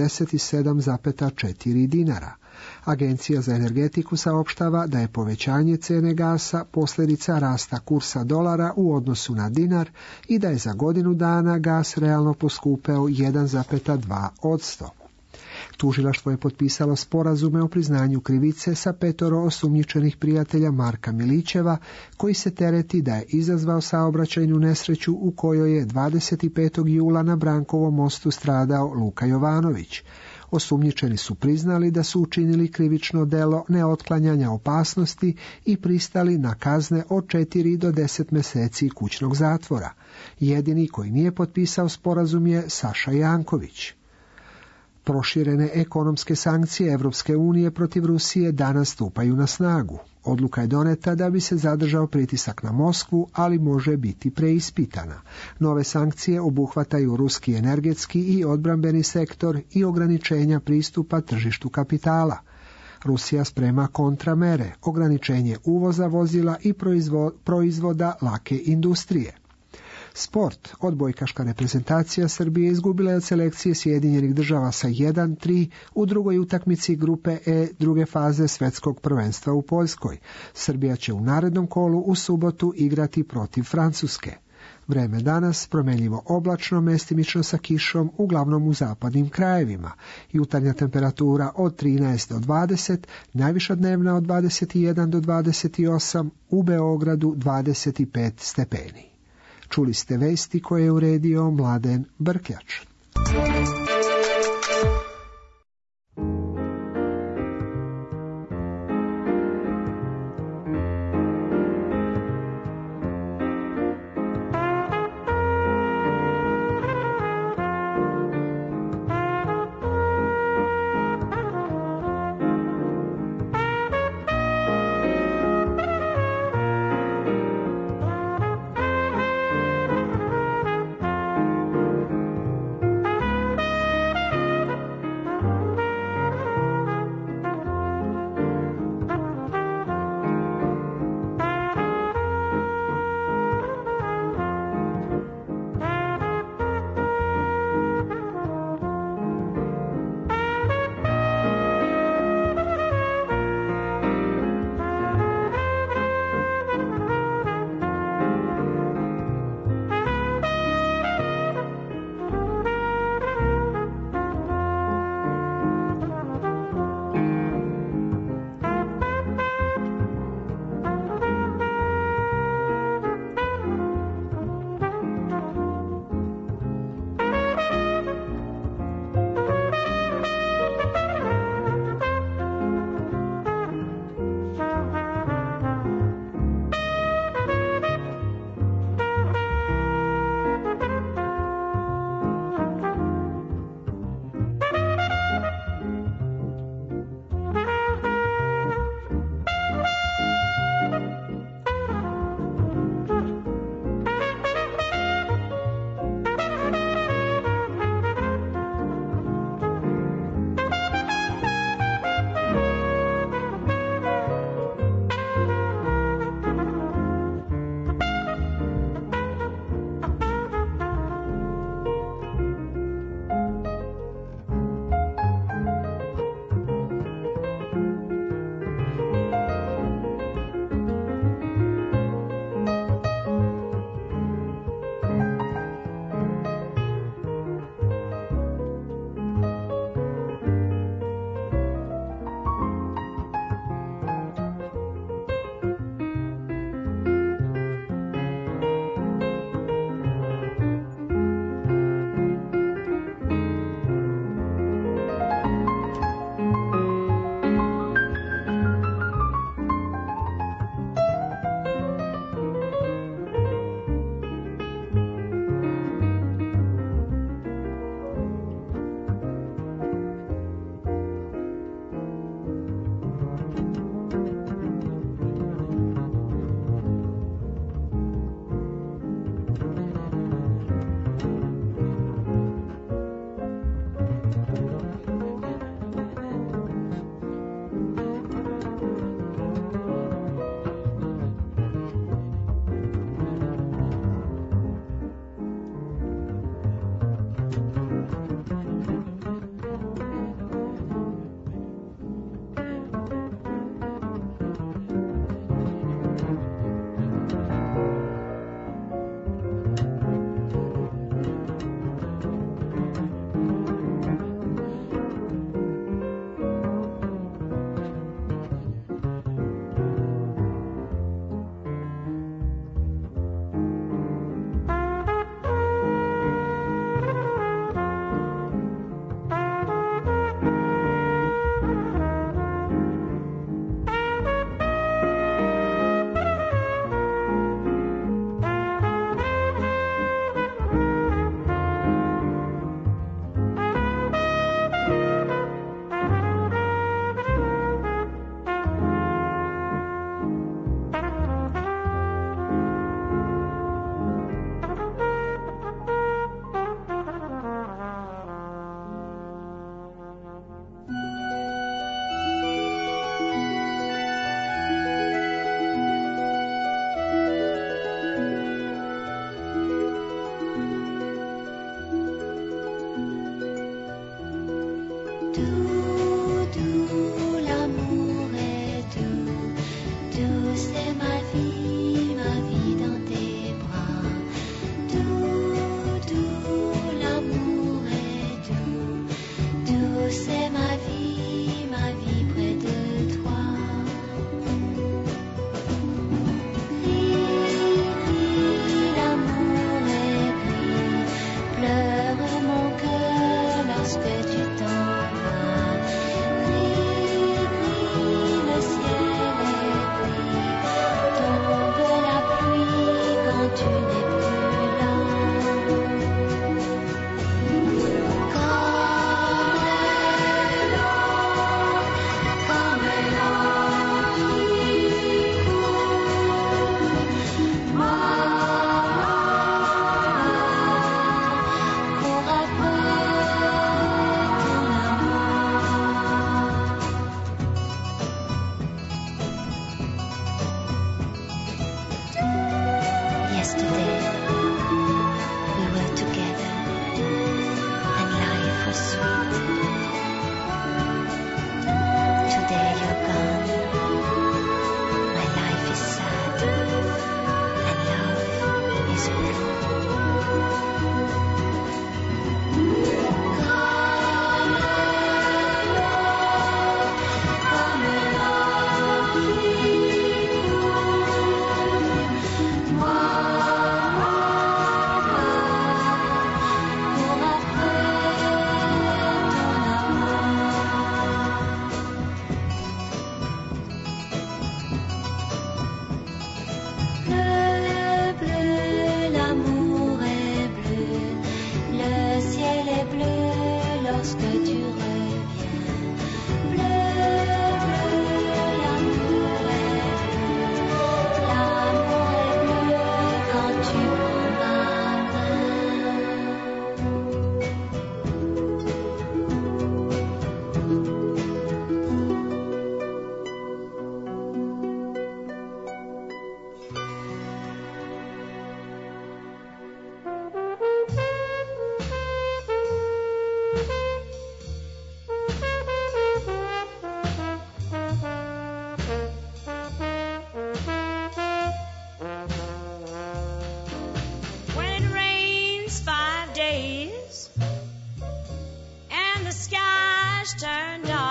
47,4 dinara. Agencija za energetiku saopštava da je povećanje cene gasa posljedica rasta kursa dolara u odnosu na dinar i da je za godinu dana gas realno poskupeo 1,2%. Tužilaštvo je potpisalo sporazume o priznanju krivice sa 5 osumnjičenih prijatelja Marka Milićeva, koji se tereti da je izazvao saobraćajnu nesreću u kojoj je 25. jula na Brankovom mostu stradao Luka Jovanović. Osumnjičeni su priznali da su učinili krivično delo neotklanjanja opasnosti i pristali na kazne od 4 do 10 mjeseci kućnog zatvora. Jedini koji nije potpisao sporazum je Saša Janković. Proširene ekonomske sankcije Evropske unije protiv Rusije danas stupaju na snagu. Odluka je doneta da bi se zadržao pritisak na Moskvu, ali može biti preispitana. Nove sankcije obuhvataju ruski energetski i odbrambeni sektor i ograničenja pristupa tržištu kapitala. Rusija sprema kontramere, ograničenje uvoza vozila i proizvoda lake industrije. Sport. Odbojkaška reprezentacija Srbije izgubila je od selekcije Sjedinjenih Država sa 1-3 u drugoj utakmici grupe E druge faze svjetskog prvenstva u Poljskoj. Srbija će u narednom kolu u subotu igrati protiv Francuske. Vreme danas promjenjivo oblačno, mestimično sa kišom, uglavnom u zapadnim krajevima. Jutarnja temperatura od 13 do 20, najviša dnevna od 21 do 28, u Beogradu 25 stepeni. Čuli ste vesti koje je uredio Mladen Brkljač.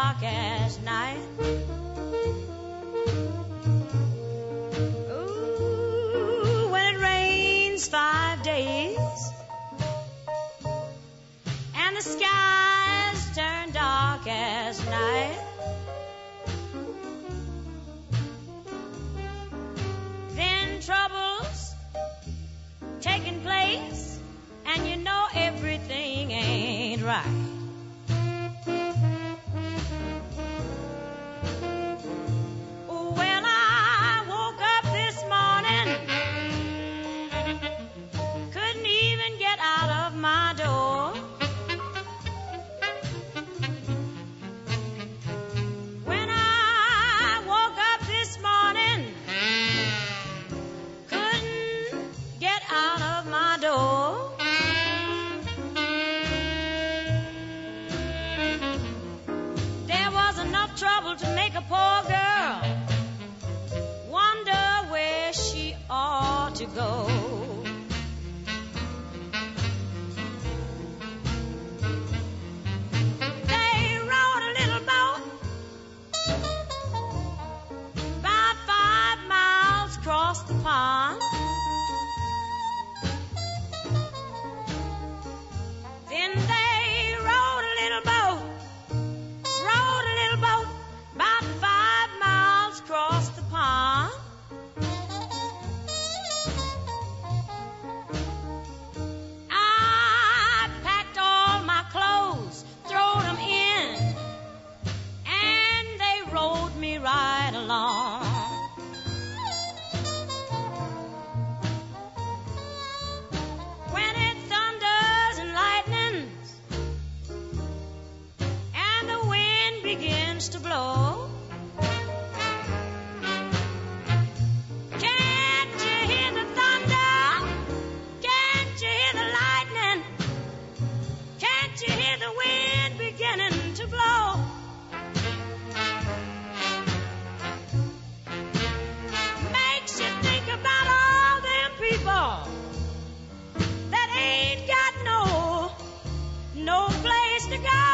dark as night. Ooh, when it rains 5 days and the skies turn dark as night, then trouble's taking place and you know everything ain't right. Well, I woke up this morning, couldn't even get out of my door. When I woke up this morning, couldn't get out of my door. There was enough trouble to make a poor girl wonder where she ought to go. They rowed a little boat about 5 miles across the pond. Then they rowed a little boat about 5 miles across the pond. I packed all my clothes, throwed them in, and they rowed me right along. When it thunders and lightnings and the wind begins to blow, can't you hear the thunder? Can't you hear the lightning? Can't you hear the wind beginning to blow? Makes you think about all them people that ain't got no place to go.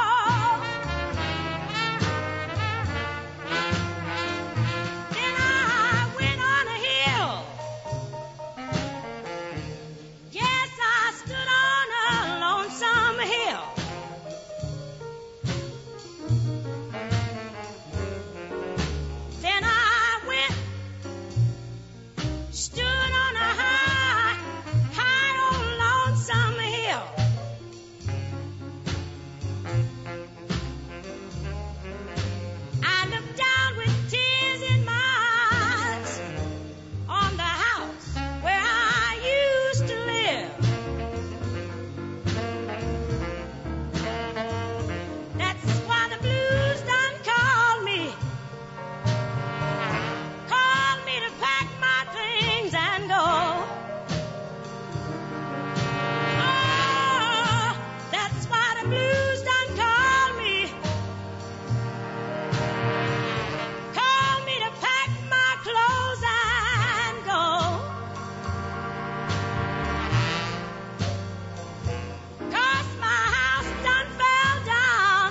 Then I went on a hill. Yes, I stood on a lonesome hill. Then I went, stood on a high old lonesome hill. I looked down with tears in my eyes on the house where I used to live. That's why the blues done called me to pack my things and go. Oh, that's why the blues done called me to pack my clothes and go. 'Cause my house done fell down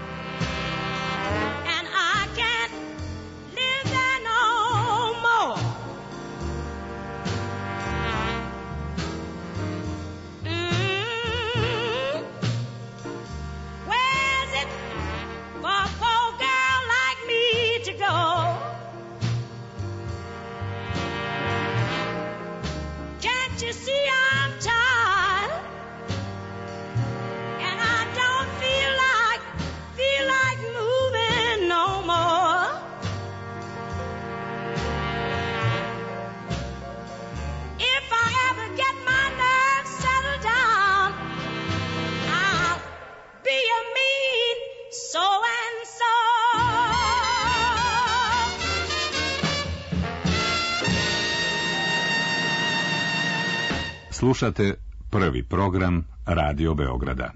and I can't live there no more. Where's it for a poor girl like me to go? Can't you see I'm tired and I don't feel like moving no more? If I ever get my nerves settled down, I'll be a mean so-and-so. Slušate prvi program Radio Beograda.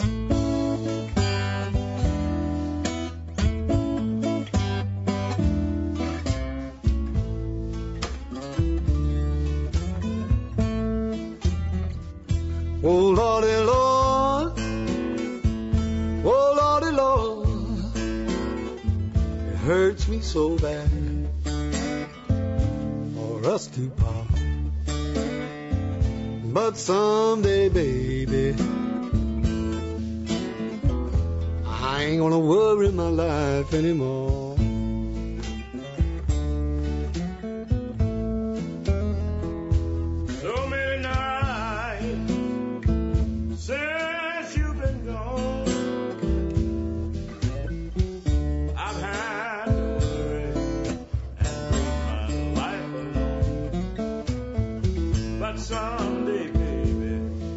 Oh Lordy Lord, oh Lordy Lord, hurts me so bad for us to part. But someday, baby, I ain't gonna worry my life anymore. So many nights since you've been gone, I've had to worry and leave my life alone. But someday, baby,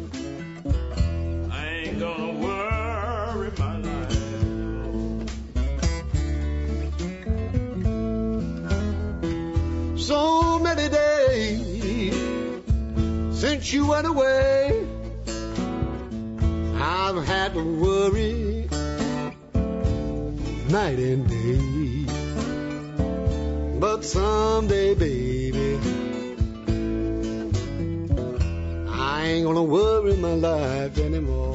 I ain't gonna worry my life alone. So many days since you went away, I've had to worry night and day. But someday, baby, I ain't gonna worry my life anymore.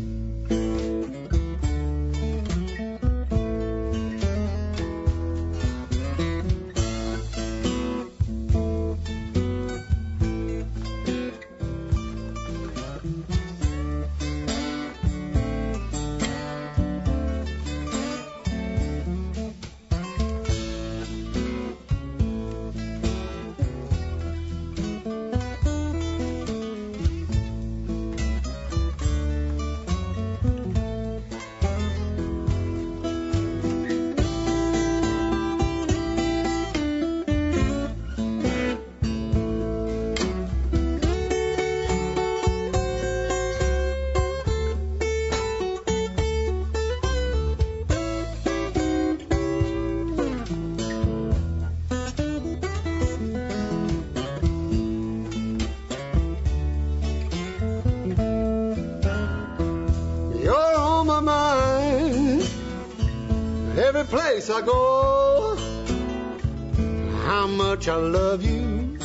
Every place I go, how much I love you,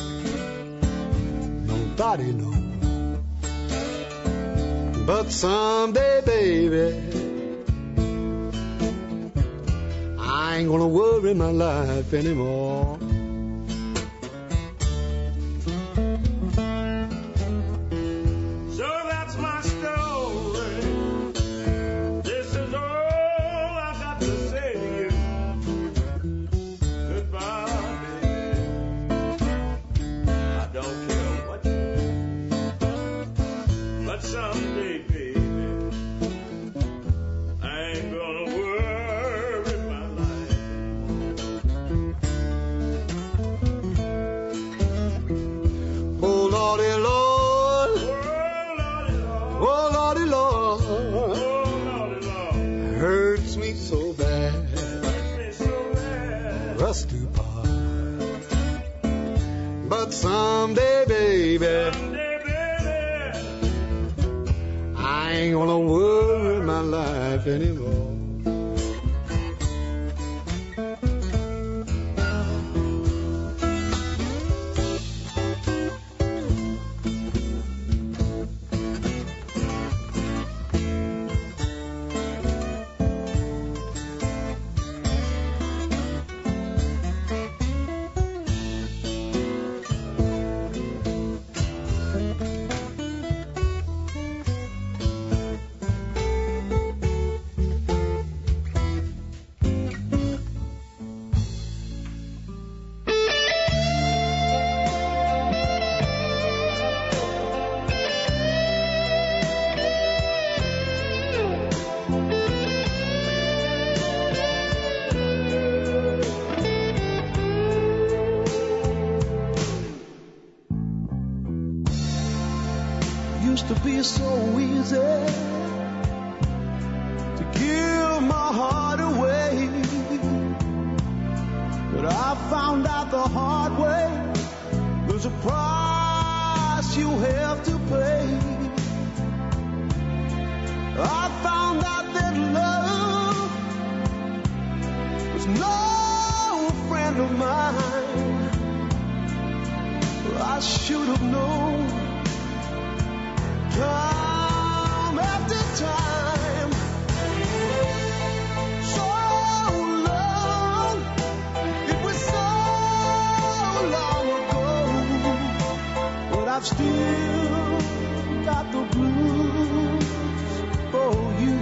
nobody knows. But someday, baby, I ain't gonna worry my life anymore. So that's my story. This is all I've got to say to you. Goodbye, baby. I don't care what you do. But someday, baby, I ain't gonna worry my life. Oh, Lordy, Lord. Oh, Lordy, Lord. Hurts me so bad. For us to part. But someday, baby, I ain't gonna worry my life anymore. Used to be so easy to give my heart away, but I found out the hard way there's a price you have to pay. I found out that love was no friend of mine. I should have known time after time. So long I've still got the blues for you.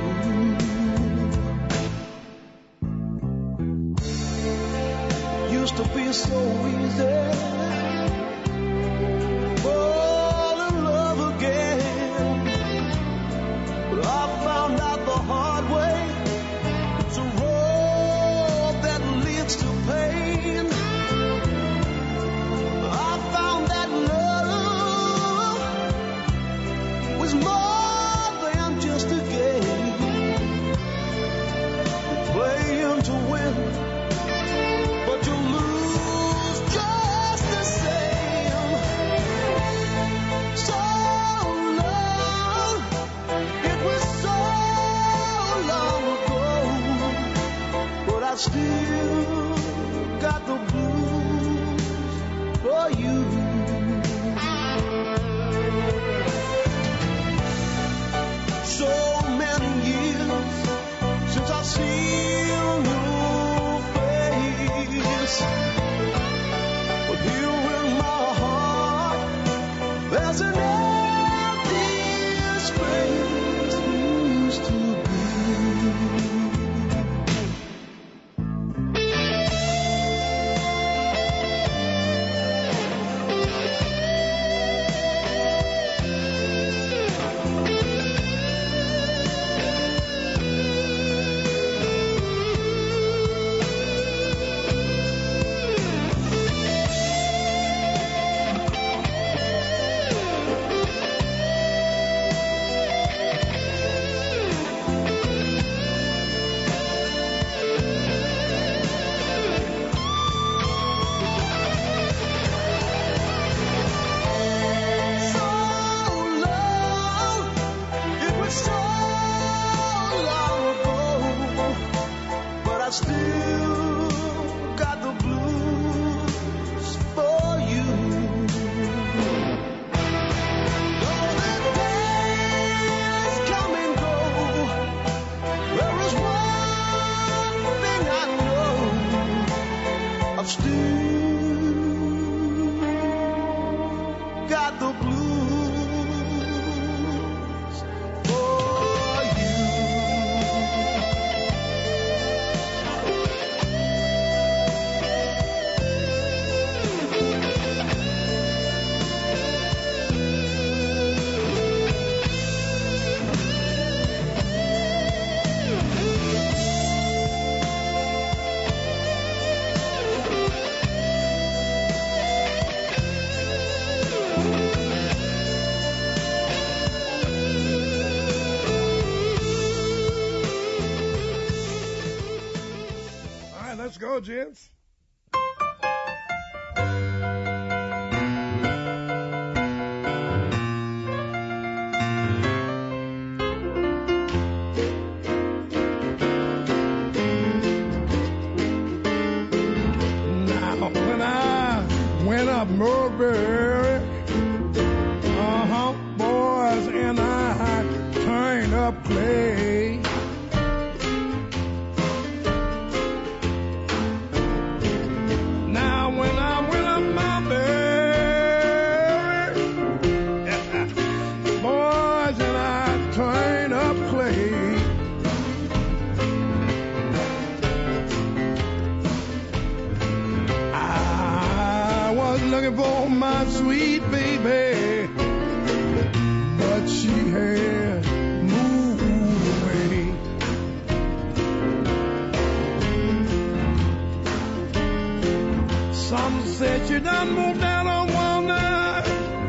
Used to be so easy, fall in love again, but I found out the hard way. It's a road that leads to pain. I found that love was more than just a game. You're playing to win, but you lose just the same. So long, it was so long ago, but I still got the blues for you. So many years since I've seen your face, but here in my heart there's an empty space used to be. Let's go, gents. Now, when I went up Mulberry, boys and I turned up play. For my sweet baby, but she had moved away. Some said she done moved down on Walnut.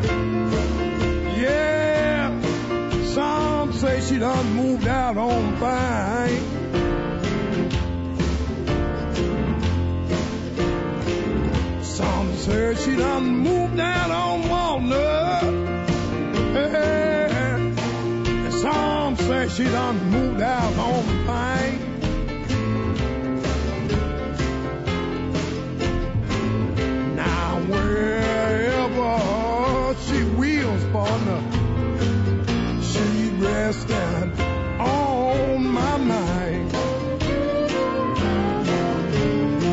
Yeah, some say she done moved out on Vine. Said she done moved down on Walnut. And some say she done moved out on Pine. Now wherever she wheels, partner, she resting on my mind.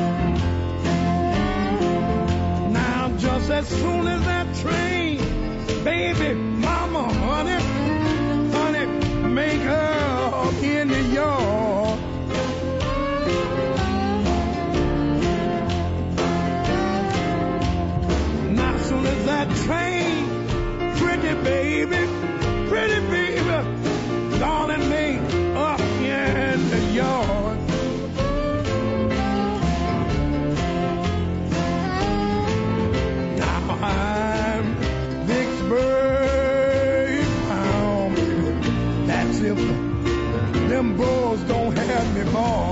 As soon as that train baby, mama, honey, honey, make up in the yard. Now, as soon as that train, pretty baby, darling, make up in the yard. Now I'm Vicksburg bound, baby. That's if them boys don't have me, boy.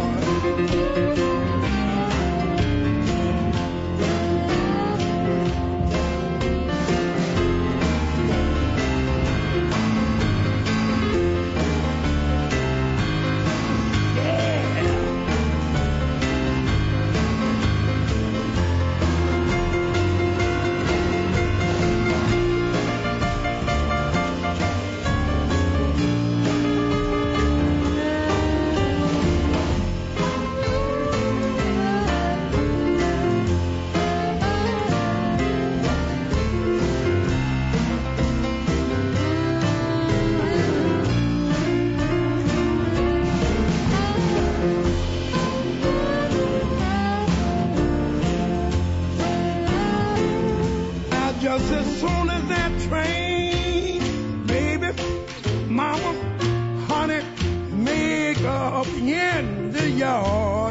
Just as soon as that train, baby, mama, honey, make up in the yard.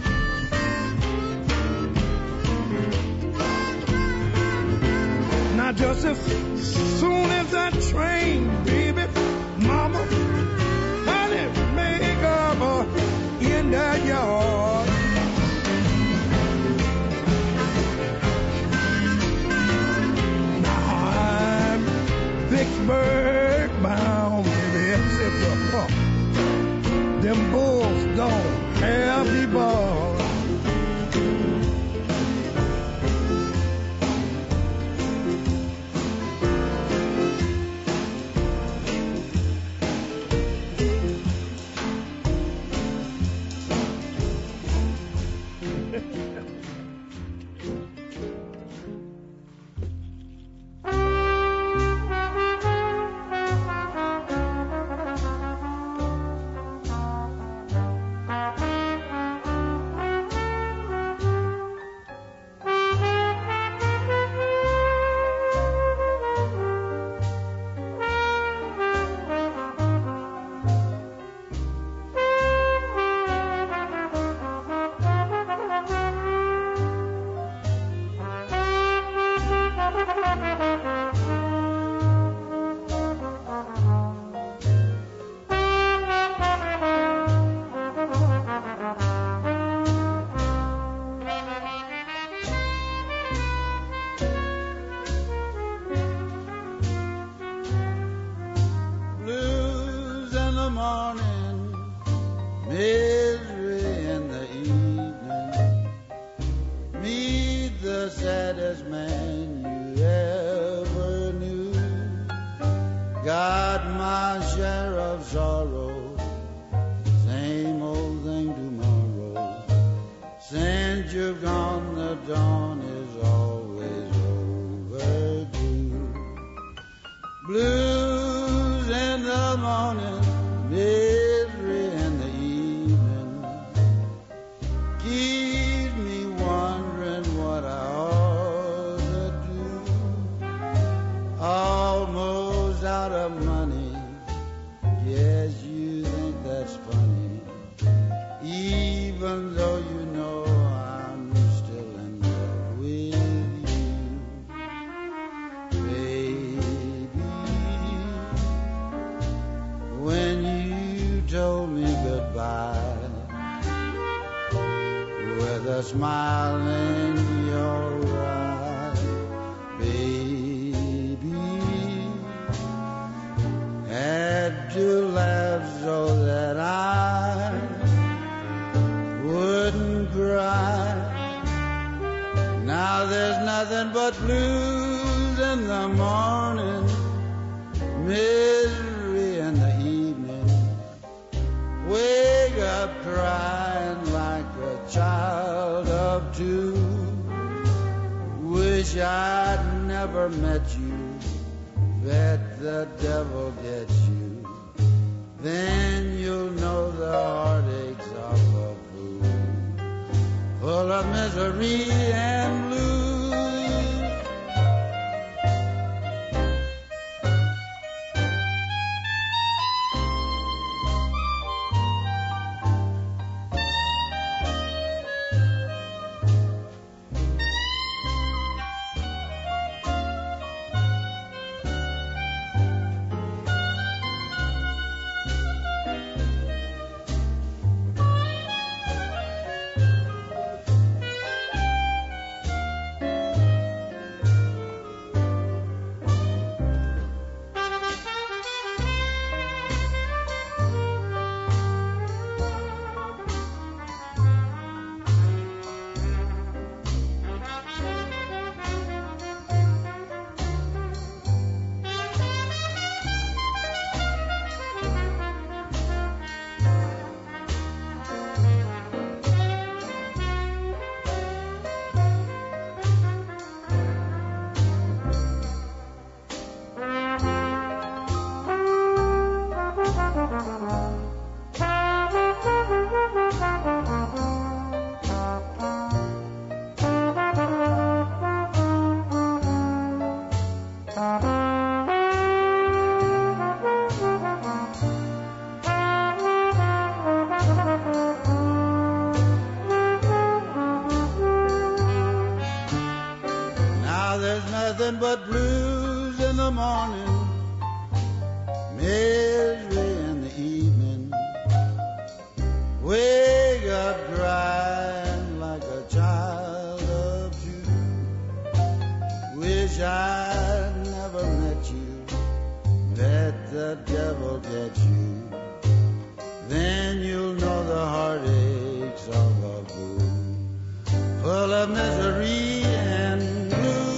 Now just as soon as that train, baby, mama, honey, make up in the yard. Vicksburg bound, baby, except them bulls don't have the ball. I'd never met you let the devil get you. Then you'll know the heartaches of a fool, full of misery and blue. But blues in the morning, misery in the evening. Wake up crying like a child of June. Wish I'd never met you. Let the devil get you. Then you'll know the heartaches of a fool, full of misery and blue.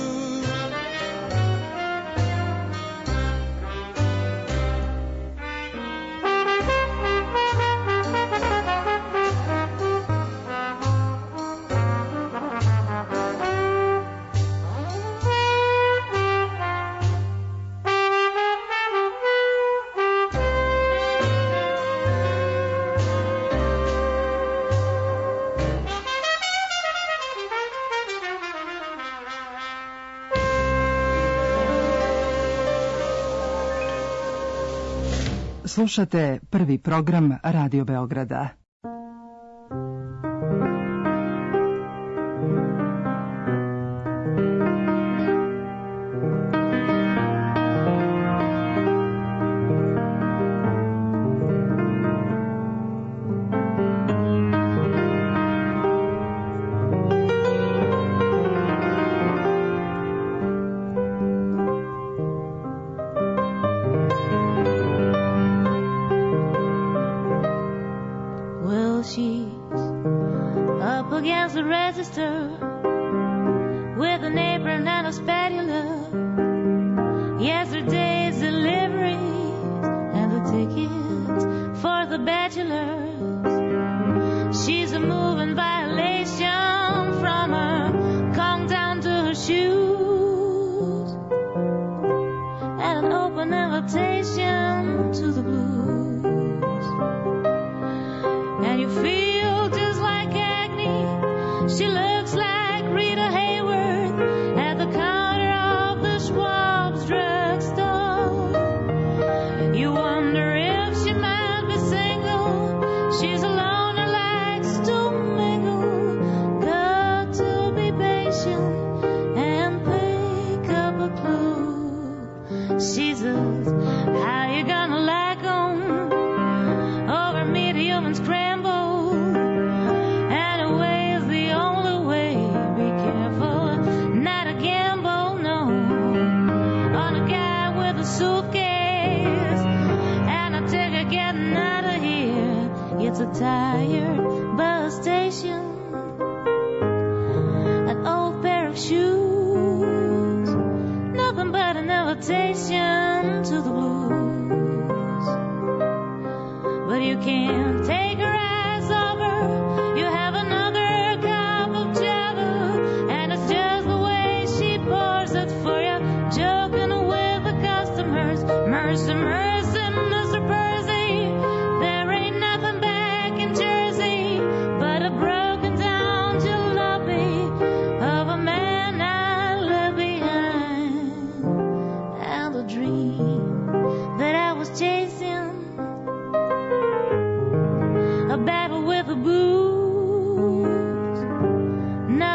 Slušate prvi program Radio Beograda. With an apron and a spatula, yesterday's deliveries and the tickets for the bachelors. She's a moving violation from her conch down to her shoes, and an open invitation to the blues. And you feel just like Agnes. She looks like Rita Hayworth at the counter of the Schwab's drugstore. You wonder if she might be single. She's a loner, likes to mingle. Got to be patient and pick up a clue. She says, how you gonna like 'em over medium and scrambled? Suitcase and a ticket getting out of here. It's a tired bus station, an old pair of shoes, nothing but an invitation to the blues. But you can't take her eyes off her. You have another cup of java, and it's just the way she pours it for you, joking with the customer.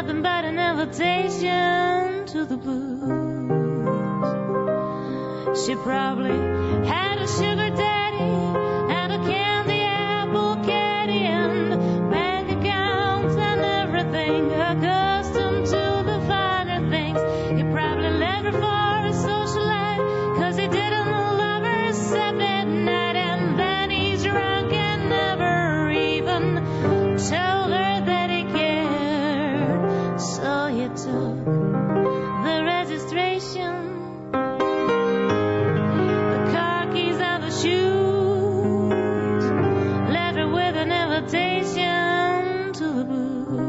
nothing but an invitation to the blues. She probably had a sugar daddy and a candy apple caddy and bank accounts and everything, accustomed to the finer things. He probably left her for a social life, 'cause he didn't love her except at night. And then he's drunk and never even told her that he cared. So he took the registration, the car keys and the shoes, left her with an invitation to the blues.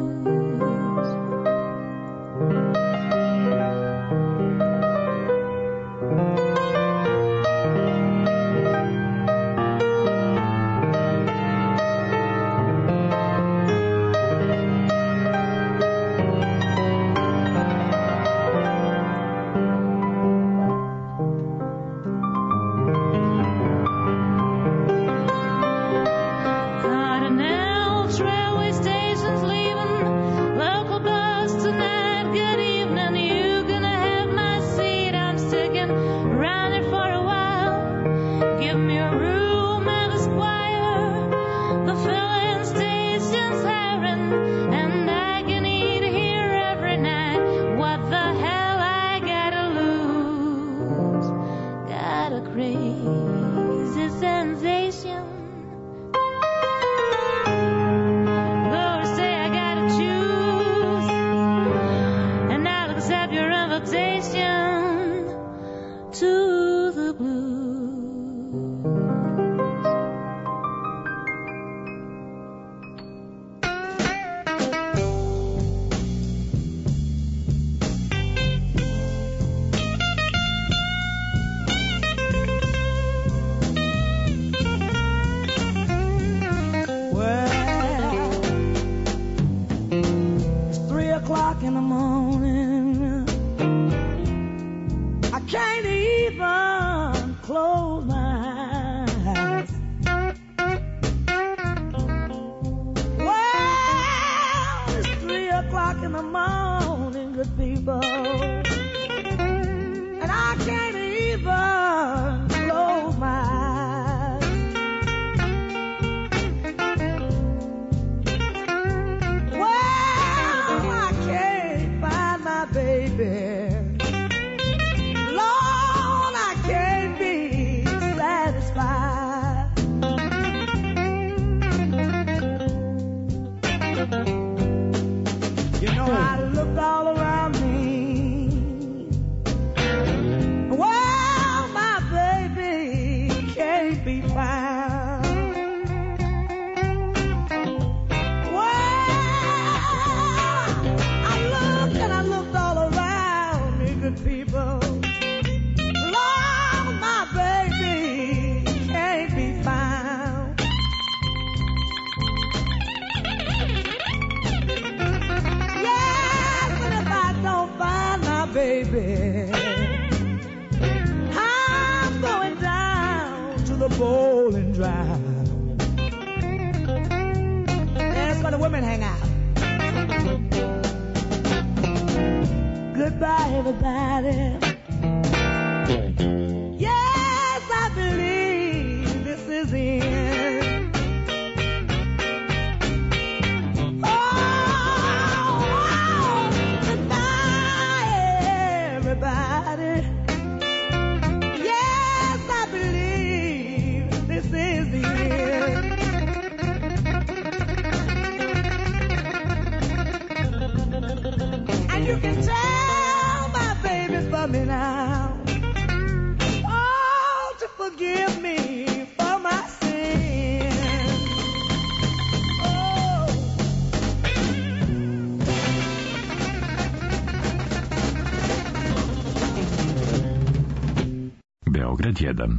Cardinal railway station's leaving, local bus tonight, good evening, you gonna have my seat, I'm sticking around here for a while, give me a room and a squire, the filling station's hiring, and I can eat here every night, what the hell I gotta lose, got a crazy sensation. Lord, say I gotta choose, and I'll accept your invitation to the blues. Well, it's 3 o'clock in the morning. I can't even close my eyes. Well, it's 3 o'clock in the morning, good people, and I can't even close my eyes. Well, I can't find my baby. Lord, I can't be satisfied. You know, I looked all around me. Well, my baby can't be found. Well, I looked and I looked all around me, good people. Lord, my baby can't be found. Yes, and if I don't find my baby, I'm going down to the bowling drive. That's where the women hang out. Goodbye, everybody. Yes, I believe this is the end. Oh, goodbye, everybody. Yes, I believe this is the end. And you can tell my baby's for me now. Oh, to forgive me for my sin. Oh. Beograd 1.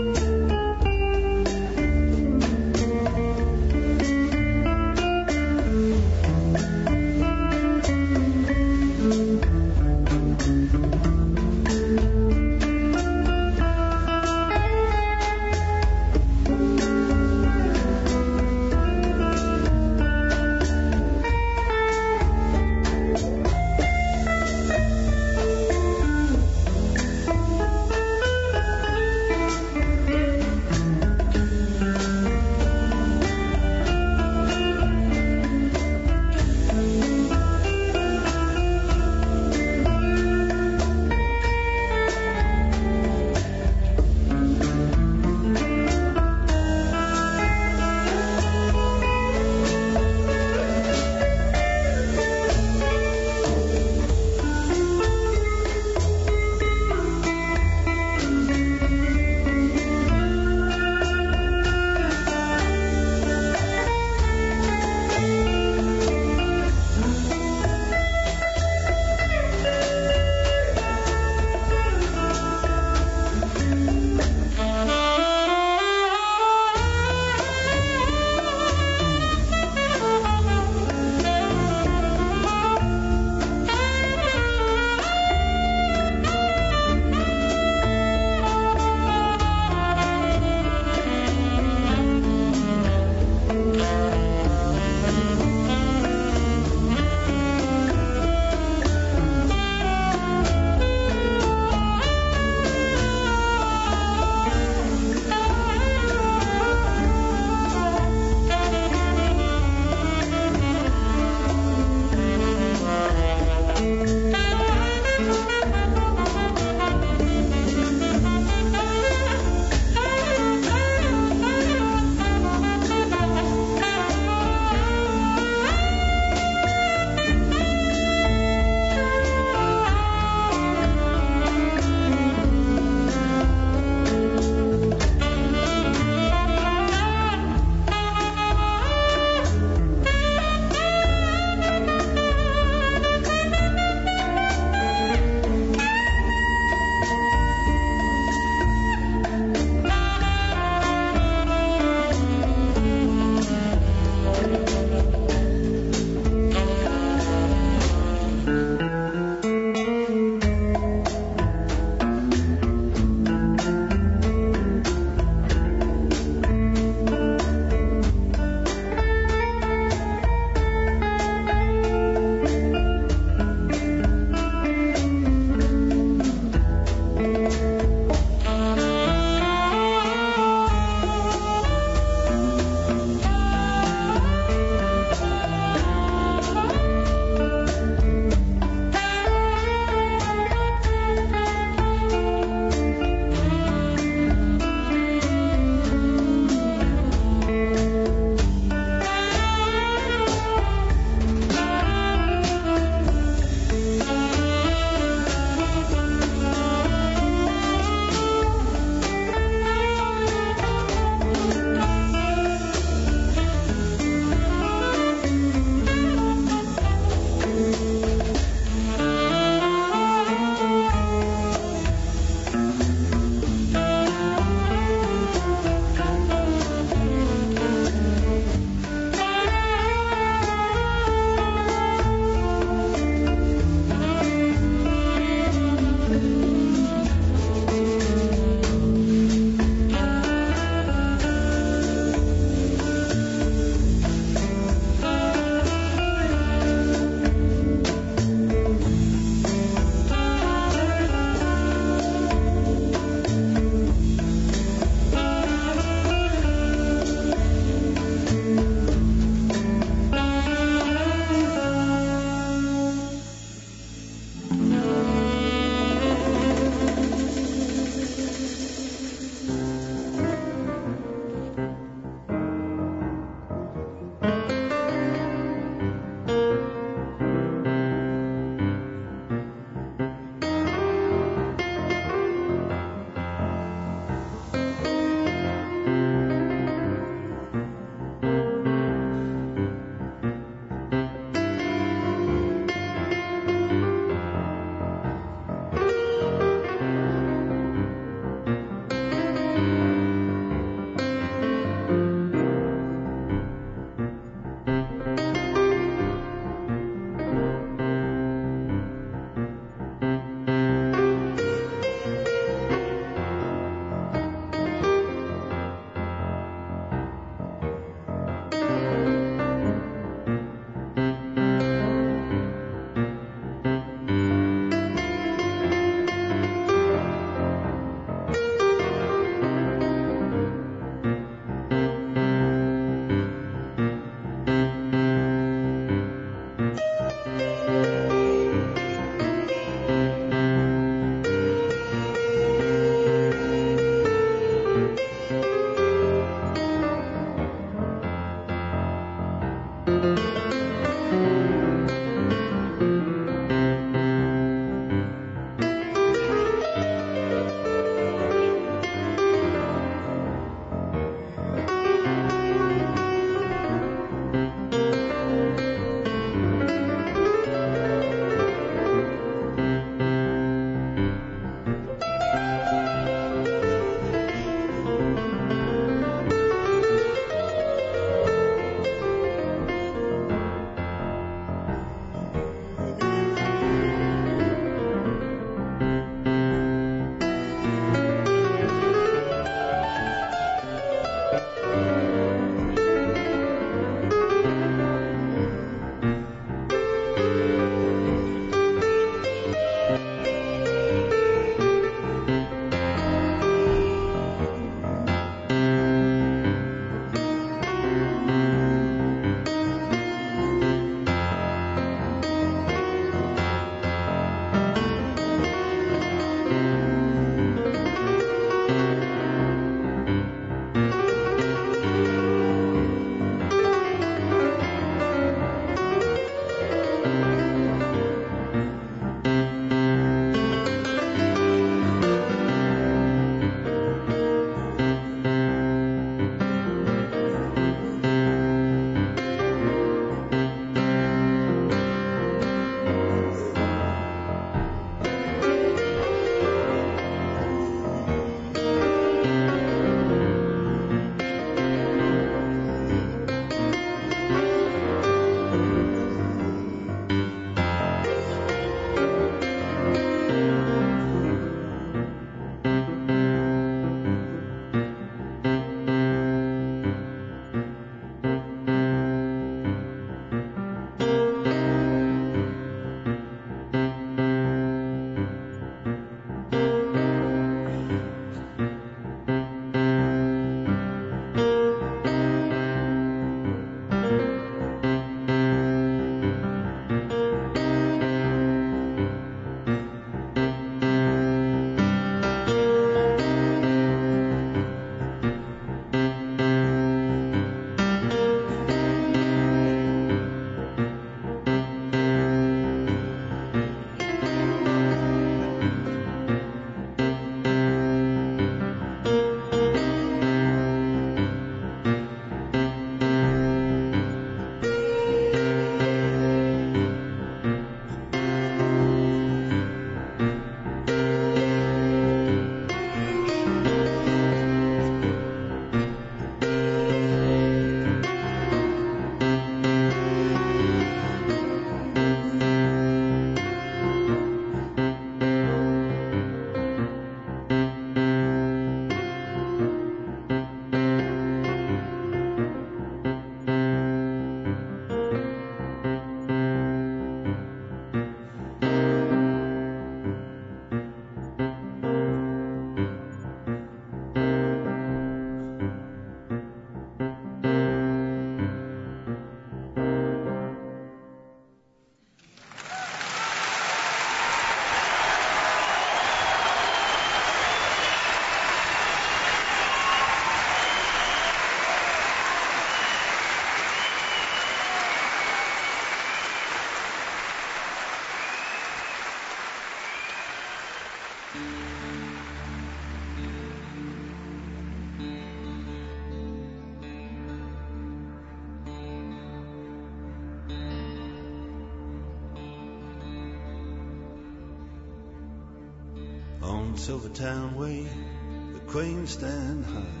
On Silvertown Way, the cranes stand high,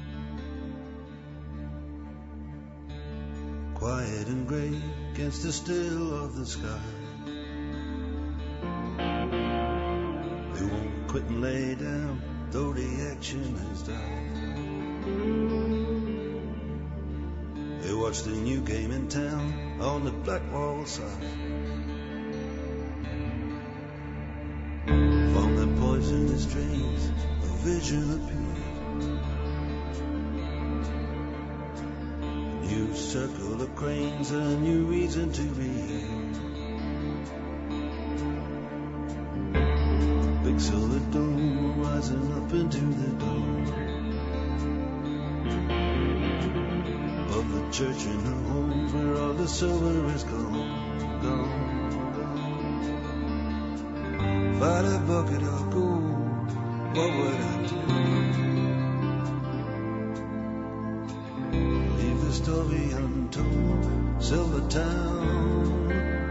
quiet and gray against the still of the sky. They won't quit and lay down, though the action has died. They watch the new game in town on the Blackwall side. From the poisonous dreams, a vision appeared. A new circle of cranes, a new reason to read. Big silver dome rising up into the dome of the church and the homes where all the silver is gone, gone. If I had a bucket of gold, what would I do? Leave the story untold. Silver Town,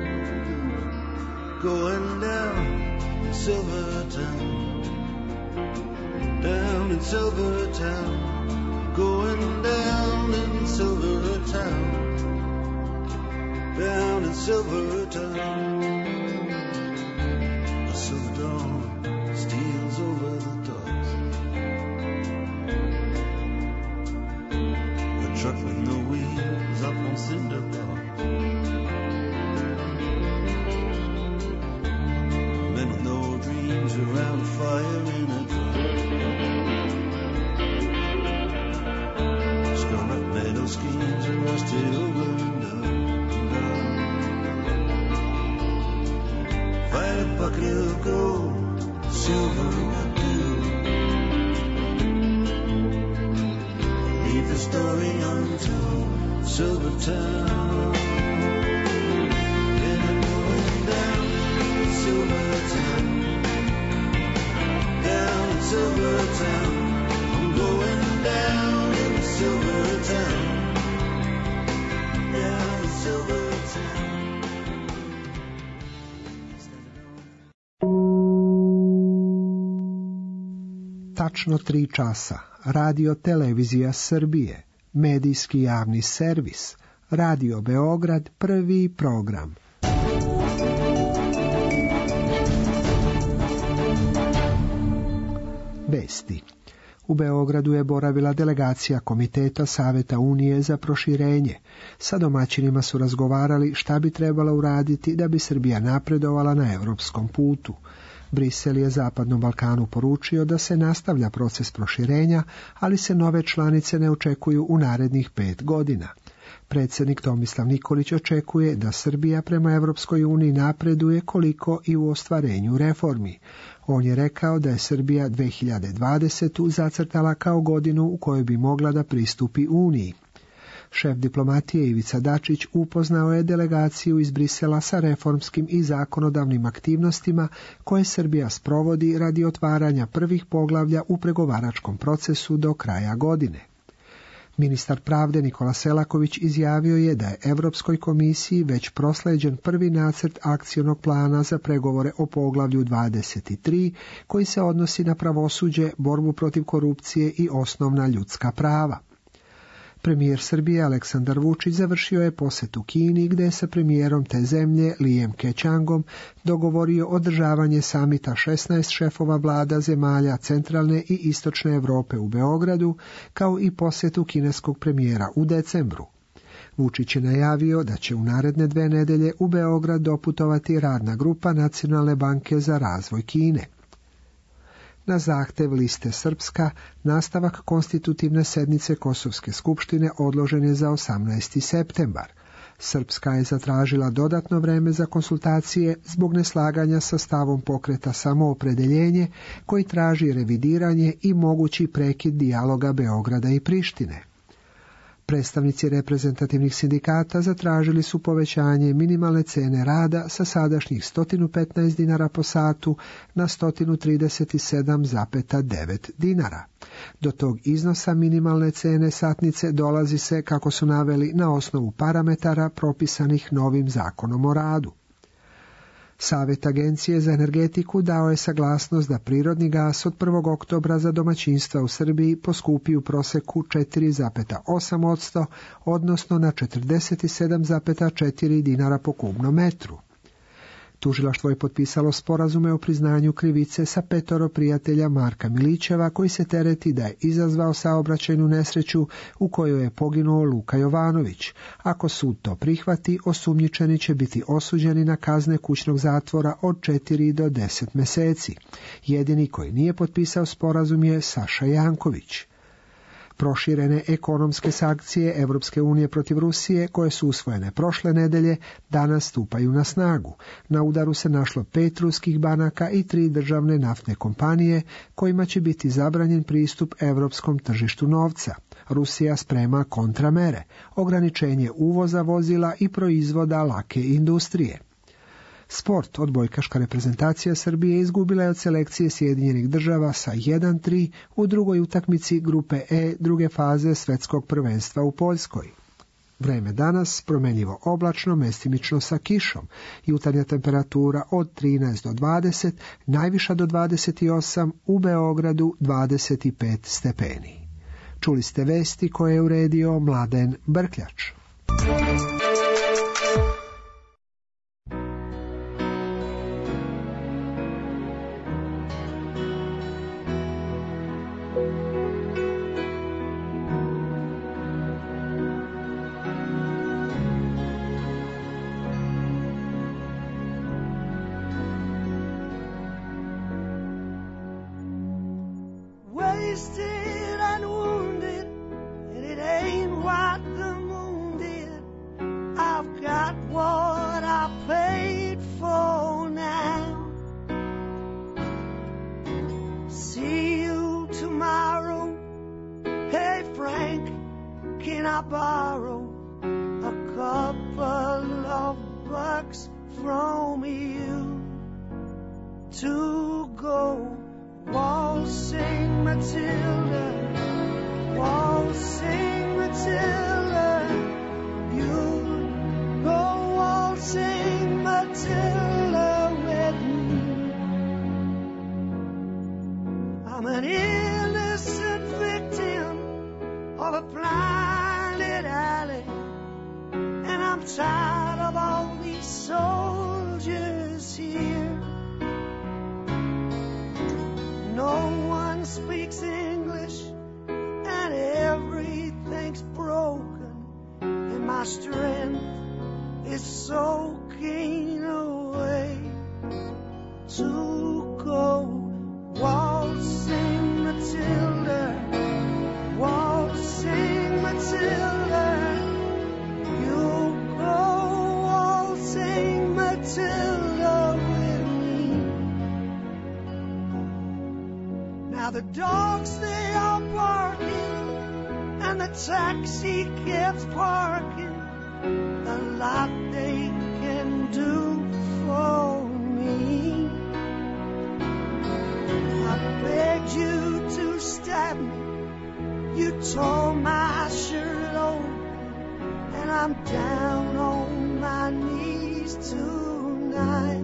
going down Silver Town, down in Silver Town, going down in Silver Town, down in Silver Town. Silver dawn steals over the docks. A truck with no wheels up on cinder blocks. Men with no dreams around a fire in a truck. Scarlet metal schemes are rusted over and done. If I had a bucket of gold, silver would do. Leave the story untold. Silver Town, and I'm going down Silver Town, down in Silver Town. I'm going down in Silver Town, down in Silver Town. Tačno 3 časa. Radio Televizija Srbije. Medijski javni servis. Radio Beograd, prvi program. Vesti. U Beogradu je boravila delegacija Komiteta Saveta Unije za proširenje. Sa domaćinima su razgovarali šta bi trebalo uraditi da bi Srbija napredovala na europskom putu. Brisel je Zapadnom Balkanu poručio da se nastavlja proces proširenja, ali se nove članice ne očekuju u narednih 5 godina. Predsjednik Tomislav Nikolić očekuje da Srbija prema Europskoj uniji napreduje koliko i u ostvarenju reformi. On je rekao da je Srbija 2020. zacrtala kao godinu u kojoj bi mogla da pristupi Uniji. Šef diplomatije Ivica Dačić upoznao je delegaciju iz Brisela sa reformskim i zakonodavnim aktivnostima koje Srbija sprovodi radi otvaranja prvih poglavlja u pregovaračkom procesu do kraja godine. Ministar pravde Nikola Selaković izjavio je da je Europskoj komisiji već prosleđen prvi nacrt akcionog plana za pregovore o poglavlju 23, koji se odnosi na pravosuđe, borbu protiv korupcije i osnovna ljudska prava. Premijer Srbije Aleksandar Vučić završio je posjet u Kini, gdje je sa premijerom te zemlje Lijem Kećangom dogovorio održavanje samita 16 šefova vlada zemalja centralne i istočne Europe u Beogradu, kao i posjetu kineskog premijera u decembru. Vučić je najavio da će u naredne 2 nedelje u Beograd doputovati radna grupa Nacionalne banke za razvoj Kine. Na zahtev liste Srpska, nastavak konstitutivne sednice Kosovske skupštine odložen je za 18. septembar. Srpska je zatražila dodatno vreme za konsultacije zbog neslaganja sa stavom pokreta Samoopredeljenje, koji traži revidiranje i mogući prekid dijaloga Beograda i Prištine. Predstavnici reprezentativnih sindikata zatražili su povećanje minimalne cene rada sa sadašnjih 115 dinara po satu na 137,9 dinara. Do tog iznosa minimalne cene satnice dolazi se, kako su naveli, na osnovu parametara propisanih novim zakonom o radu. Savjet Agencije za energetiku dao je saglasnost da prirodni gas od 1. oktobra za domaćinstva u Srbiji poskupi u proseku 4,8%, odnosno na 47,4 dinara po kubnom metru. Tužilaštvo je potpisalo sporazume o priznanju krivice sa 5 prijatelja Marka Milićeva, koji se tereti da je izazvao saobraćajnu nesreću u kojoj je poginuo Luka Jovanović. Ako sud to prihvati, osumnjičeni će biti osuđeni na kazne kućnog zatvora od 4 do 10 meseci. Jedini koji nije potpisao sporazum je Saša Janković. Proširene ekonomske sankcije Evropske unije protiv Rusije, koje su usvojene prošle nedelje, danas stupaju na snagu. Na udaru se našlo 5 ruskih banaka i 3 državne naftne kompanije, kojima će biti zabranjen pristup evropskom tržištu novca. Rusija sprema kontramere, ograničenje uvoza vozila i proizvoda lake industrije. Sport. Odbojkaška reprezentacija Srbije izgubila je od selekcije Sjedinjenih Država sa 1-3 u drugoj utakmici grupe E druge faze svetskog prvenstva u Poljskoj. Vreme danas promenljivo oblačno, mestimično sa kišom. Jutarnja temperatura od 13 do 20, najviša do 28, u Beogradu 25 stepeni. Čuli ste vesti koje je uredio Mladen Brkljač. Wasted and wounded, and it ain't what the moon did. I've got what I paid for now. See you tomorrow. Hey Frank, can I borrow a couple of bucks from you to go waltzing Matilda, waltzing Matilda, you go waltzing Matilda with me. I'm an innocent victim of a blinded alley, and I'm tired of all these soldiers here. No one speaks English, and everything's broken, and my strength is soaking away. To go waltzing Matilda, waltzing Matilda, you go waltzing Matilda with me. Now the dogs, they are barking, and the taxi keeps parking. A lot they can do for me. I begged you to stab me. You tore my shirt open, and I'm down on my knees tonight.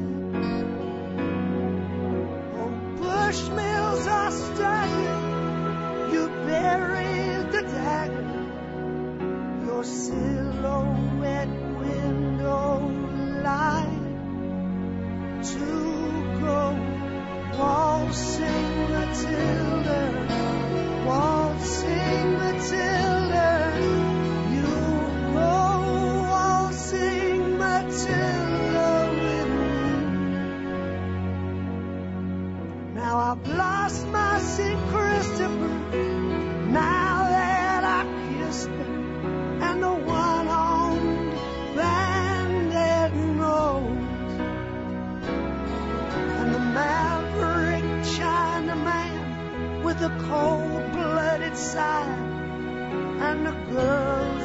Bushmills are stacking, you buried the dagger, your silhouette window light. To go waltzing Matilda, waltzing Matilda, you go waltzing Matilda with me. Now I've lost my St. Christopher, now that I kissed her, and the one on Bandit Nose, and the maverick Chinaman with the cold-blooded side, and the girl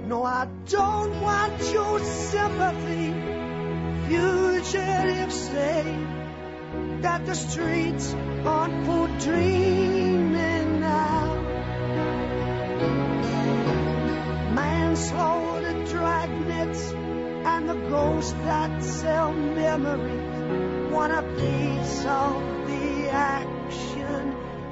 No, I don't want your sympathy. Fugitives say that the streets aren't for dreaming now. Manslaughter, dragnets, and the ghosts that sell memories want a piece of the action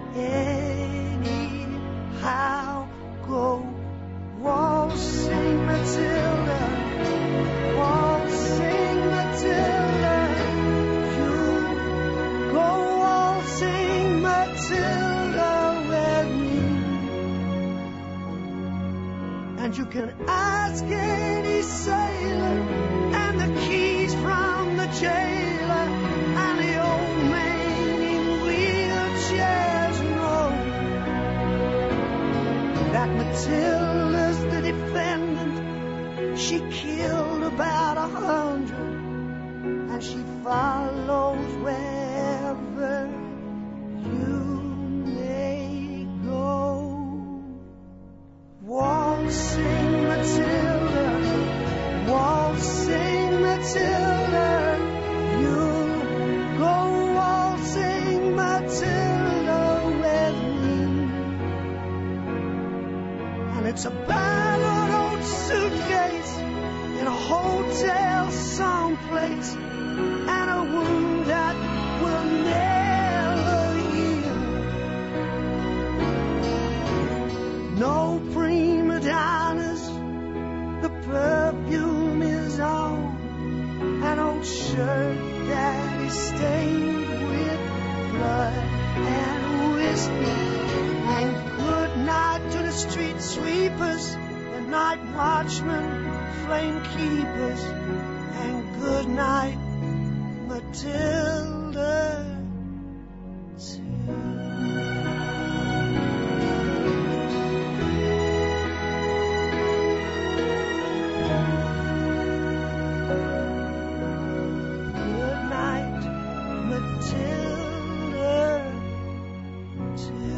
anyhow. Go waltzing Matilda, waltzing Matilda, you go waltzing Matilda with me. And you can ask any sailor, and the keys from the jailer, and the old man in wheelchairs know that Matilda's the defendant. She killed about 100, and she follows wherever you may go. Waltzing Matilda, waltzing Matilda, you go waltzing Matilda with me. And it's a battered old suitcase in a hotel someplace, and a wound that will never heal. No prima donnas, the perfume is on an old shirt that is stained with blood and whiskey. And good night to the street sweepers, the night watchmen, flame keepers, and good night, Matilda, too. Good night, Matilda, too.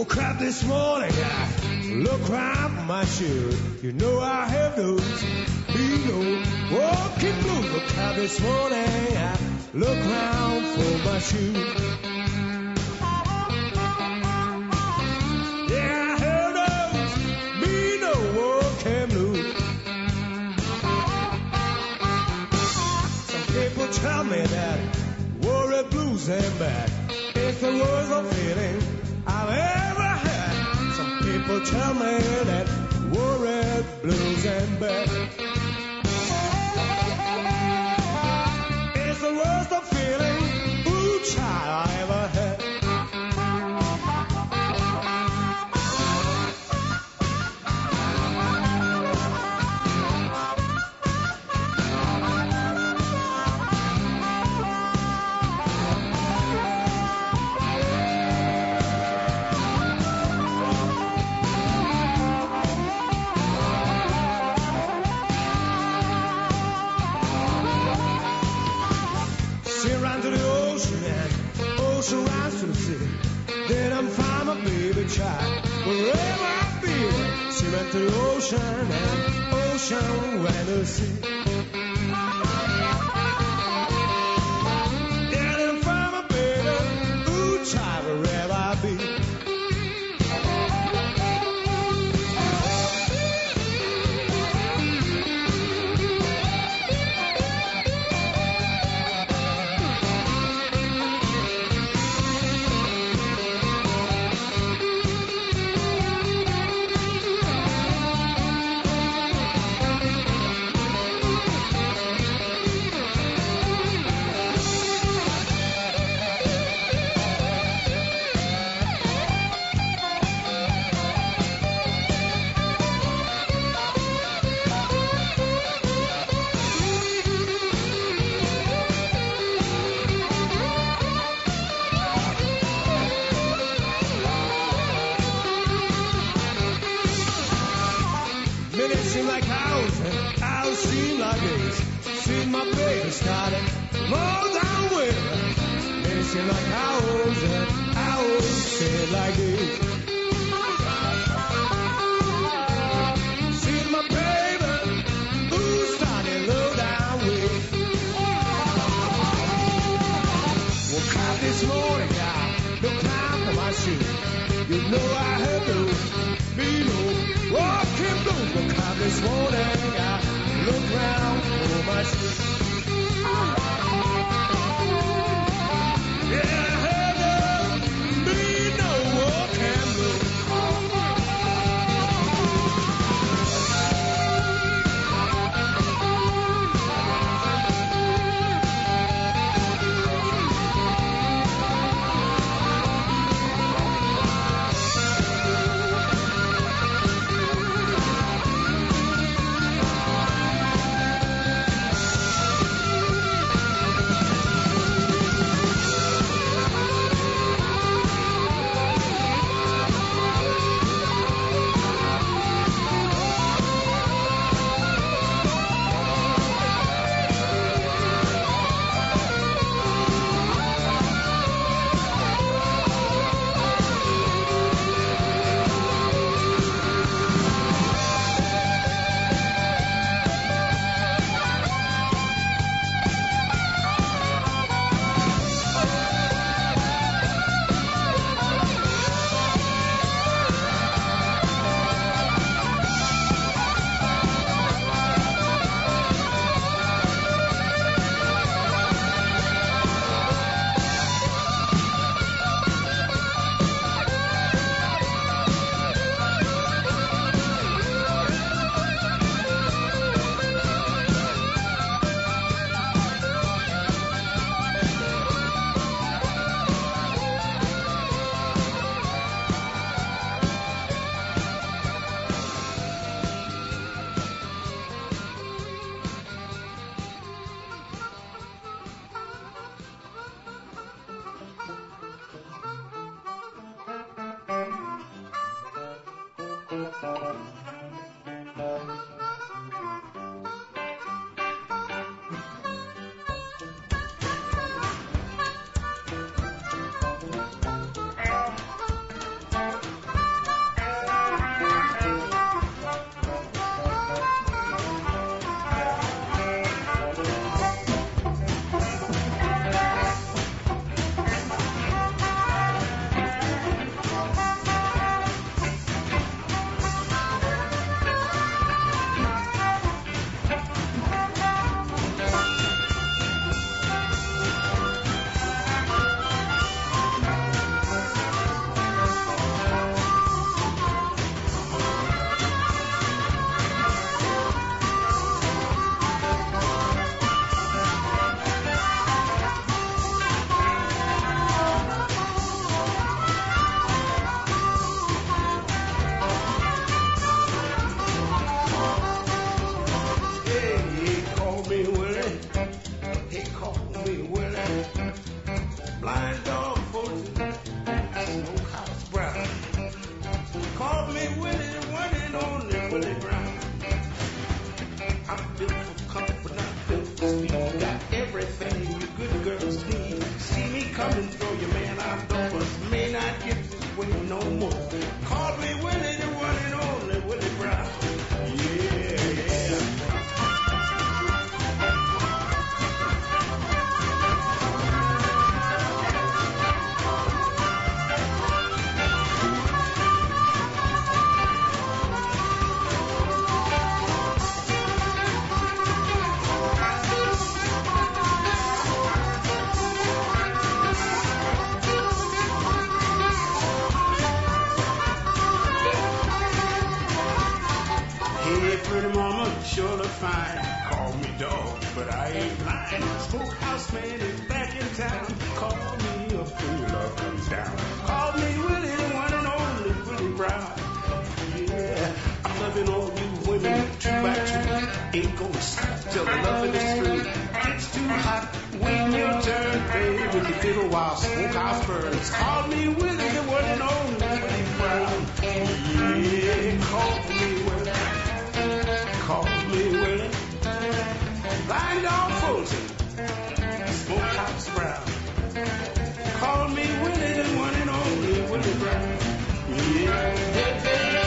Woke up this morning, I look around my shoes. You know I have those below walking blues. Woke up this morning, I look around for my shoes. Yeah, I have those below walking blues. Some people tell me that worry blues ain't bad. It's the worst of feeling I've ever had. Some people tell me that worry blues ain't bad. It's the worst of feeling, ooh, child, I ever had. Ocean rise to the city. Then I'm find my baby child. Wherever I be, she went to the ocean and ocean went to sea. Then I'm find my baby, ooh child, wherever I be. Seem like hours and hours seem like days. Seen my baby starting more down with. They seem like hours and hours seem like days. Seen my baby, ooh, starting low down with. Woke up this morning, I no time for my shoes. You know I had to be low, walking blues. Woke up this morning, I look round for my shoes. Yeah, I had to be no walking blues. fine. Call me dog, but I ain't lying. Smokehouse man is back in town. Call me a fool, love comes down. Call me Willie, the one and only Willie Brown. Yeah, I'm loving all you women 2 by 2. Ain't gonna stop till the loving is through. It's too hot when your turn, baby. The fiddle while smokehouse burns. Call me Willie, the one and only Willie Brown. Yeah, call me Willie. Call me Willie. Blind dog Fulton, Smokehouse Brown. Call me Willie, the one and only Willie Brown. Yeah.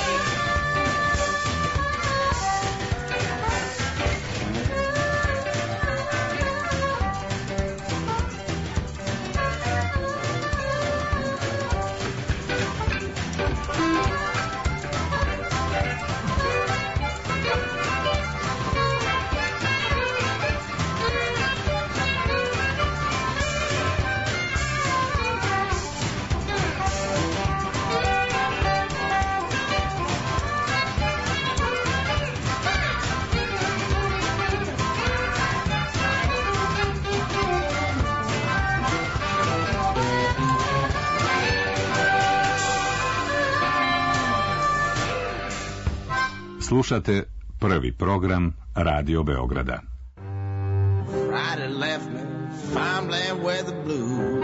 Slušate prvi program Radio Beograda. Friday left me farmland where the blue.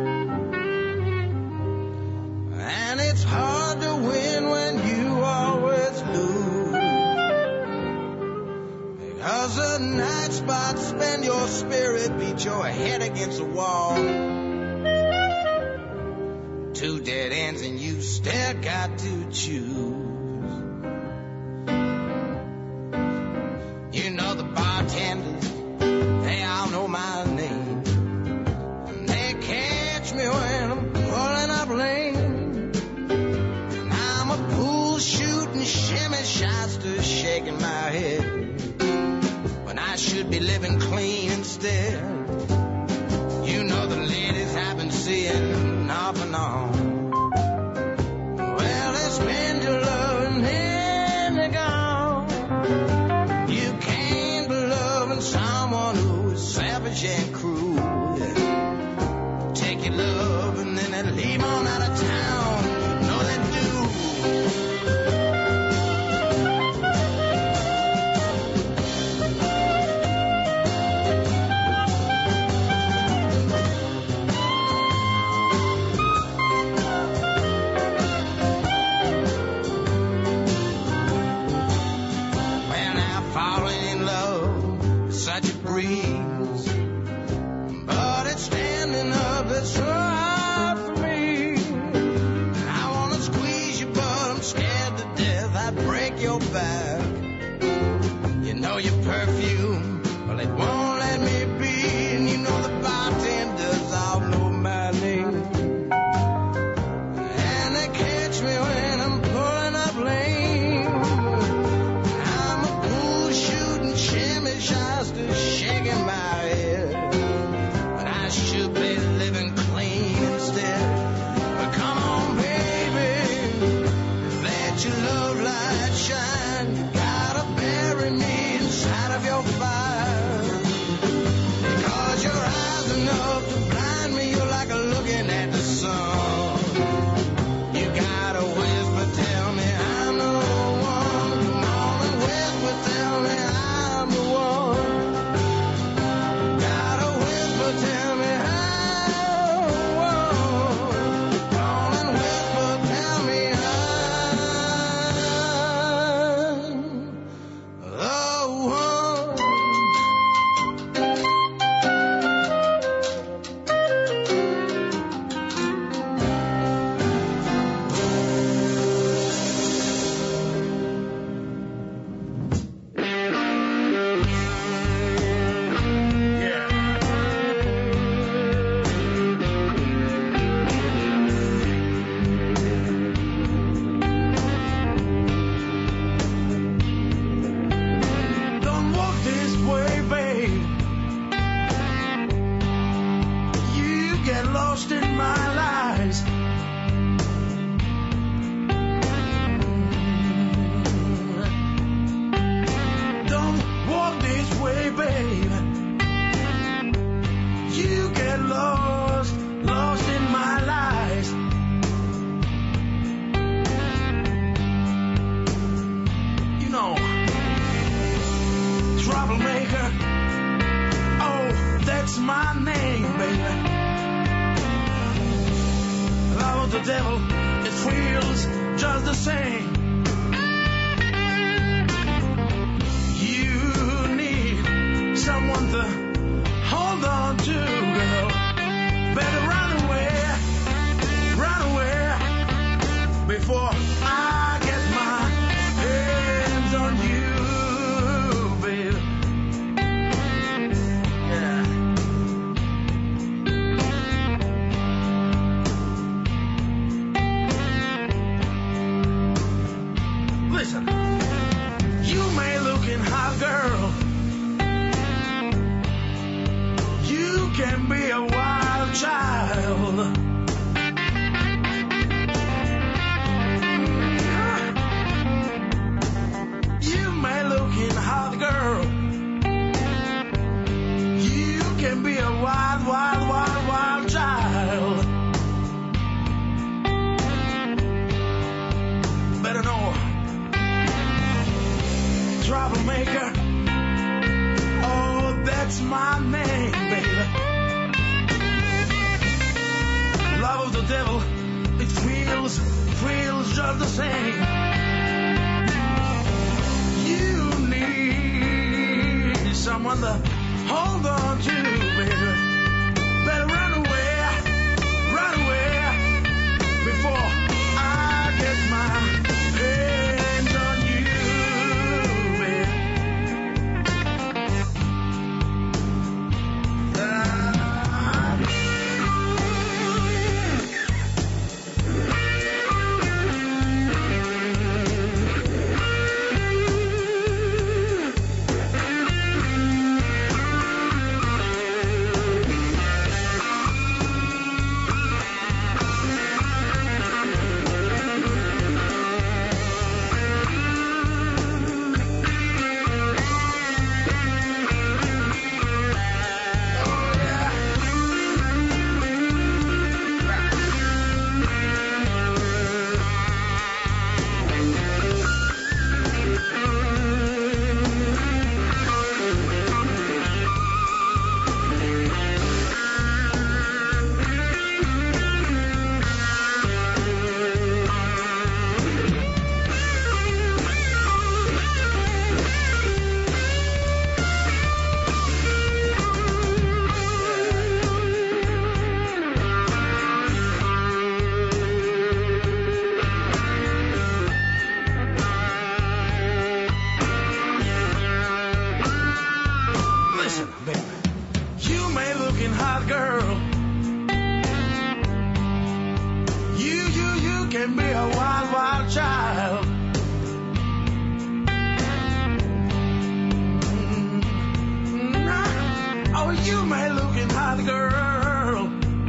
And it's hard to win when you always lose. Because the night spots spend your spirit, beat your head against the wall. 2 dead ends and you still got to choose. You know the bartenders, they all know my name. And they catch me when I'm pulling up lane. And I'm a pool shooting, shimmy shyster, shaking my head when I should be living clean instead. You know the ladies I've been seeing off and on. Well, they spend your love and then they're gone. You can't be loving someone who is savage and cruel. Take your love and then they leave on out of town. No, they do. Such a breeze, but it's standing up that's so hard for me. I wanna squeeze you, but I'm scared to death I'd break your back. You know your perfume, well it won't let me be. And you know the bartenders all know my name. And they catch me when I'm pulling up lane. I'm a pool shooting shimmy shyster, shaking my head when I should be living clean instead. But come on, baby, let your love light shine. You gotta bury me inside of your fire, because your eyes enough to blind me. You're like looking at the sun. You gotta whisper, tell me I'm the one. Come on and whisper, tell me I'm the one. Gotta whisper, tell me I'm the one. Come on and whisper, tell me I'm the one. Don't walk this way, babe. You get lost in my lies. Don't walk troublemaker. Oh, that's my name, baby. Love of the devil, it feels just the same. You need someone to hold on to, girl. Better run away before I get my hands on you, baby. Yeah. Listen, you may look in hot, girl. You can be a wild child. You may look in hot, girl. You can be a wild, wild, wild, wild child. Better know, troublemaker. Oh, that's my name, baby. Love of the devil, it feels just the same. You need someone to hold on to, baby. Better run away before I get my hands on you, baby. can be a wild, wild child. Oh, you may look in hot, girl.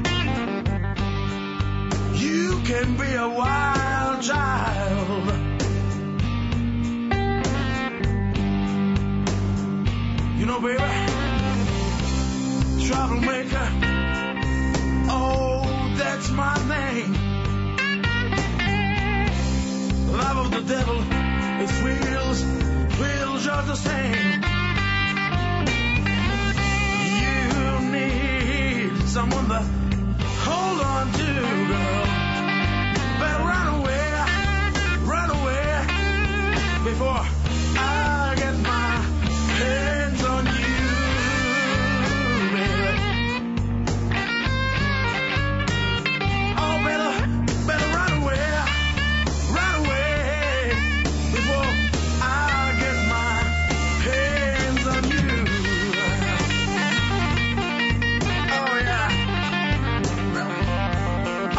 You can be a wild child. You know, baby, troublemaker. Oh, that's my name. Love of the devil, it feels just the same. You need someone to hold on to, girl. Better run away before I get my hands on you, baby. Oh, better run away before I get my hands on you. Oh, yeah.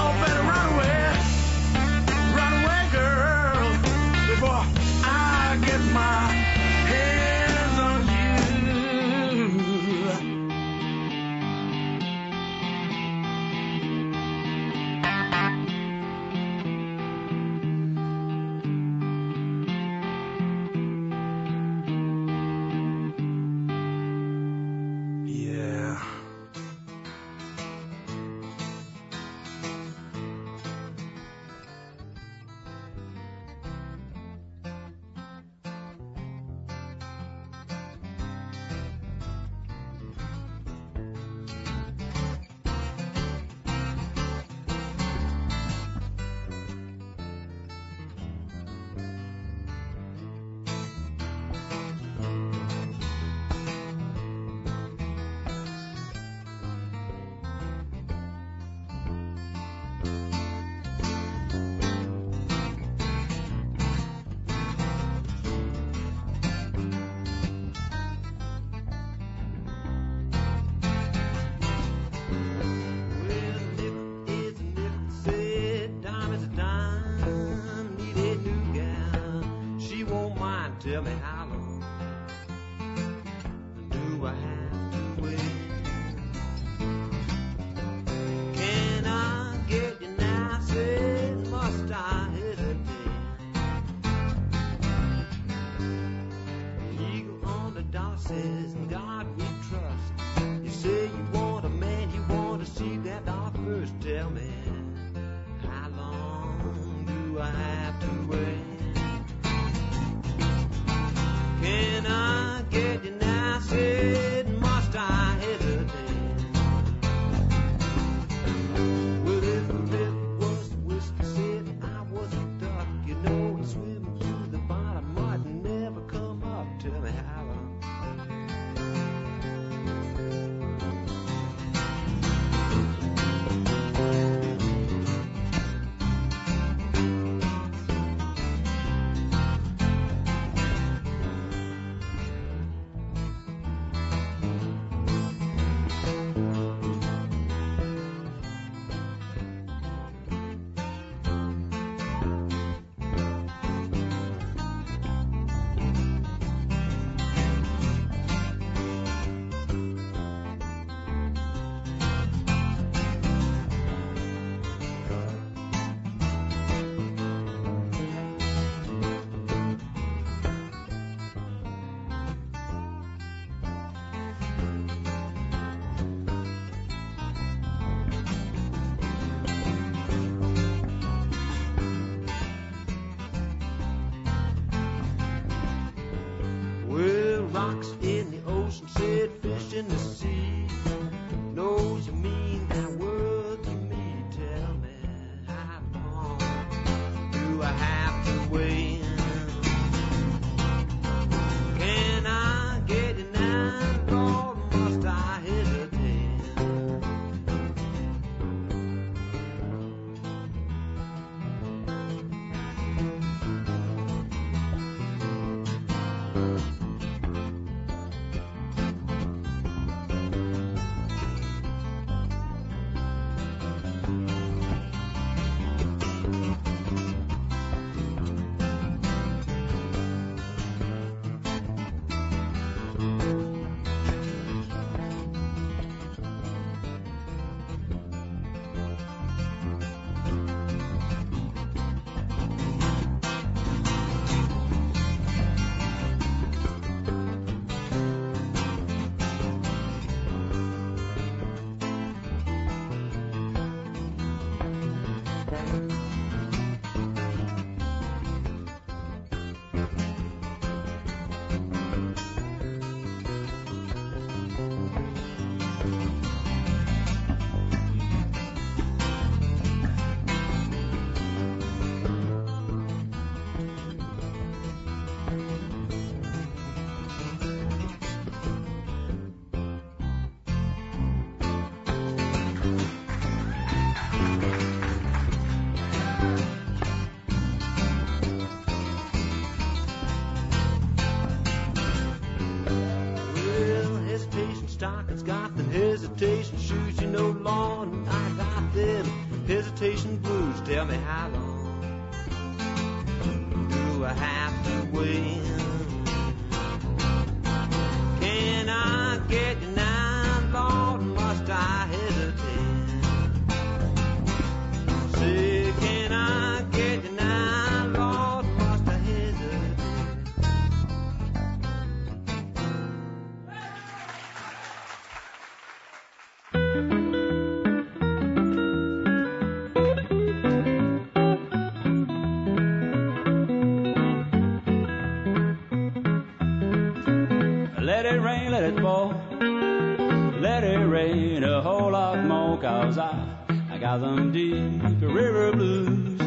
let it fall. Let it rain a whole lot more, 'cause I got them deep river blues.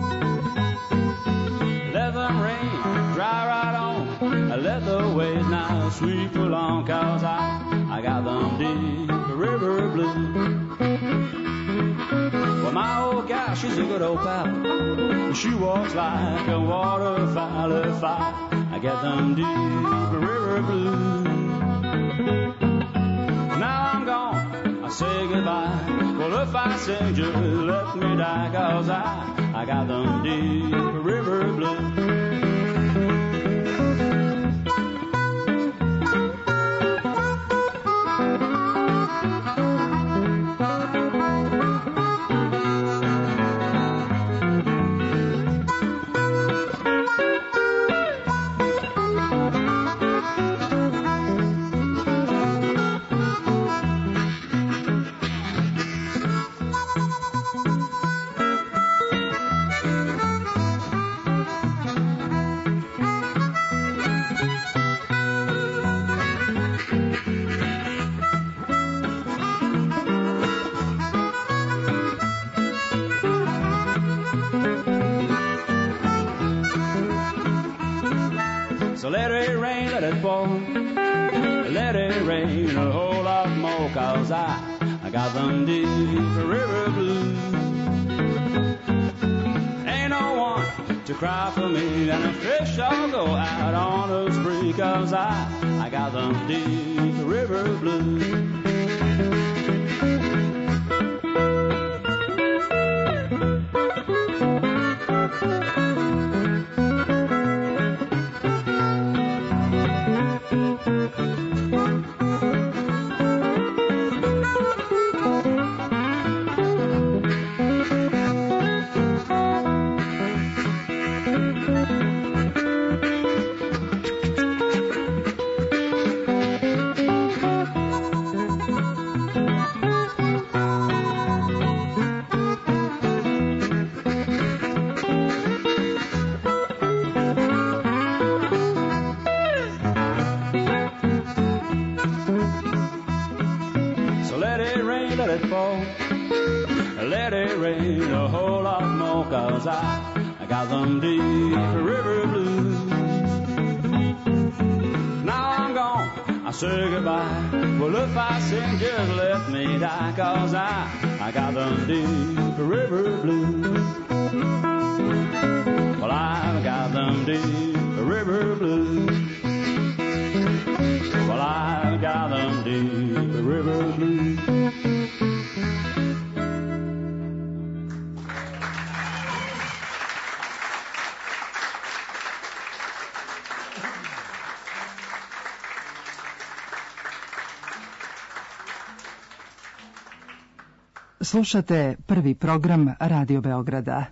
Let them rain dry right on. I let the waves now sweep along, 'cause I got them deep river blues. Well, my old gal, she's a good old pal. She walks like a waterfowl if I get them deep river blues. Now I'm gone, I say goodbye. Well, if I sing, just let me die, 'cause I got them deep river blues. So let it rain, let it fall. Let it rain a whole lot more, 'cause I got them deep river blues. Ain't no one to cry for me, and the fish all go out on a spree, 'cause I got them deep river blues. Let it rain a whole lot more, 'cause I got them deep river blues. Now I'm gone, I say goodbye. Well, if I sing, just let me die, 'cause I got them deep river blues. Well, I've got them deep river blues. Well, I've got them deep river blues. Slušate prvi program Radio Beograda.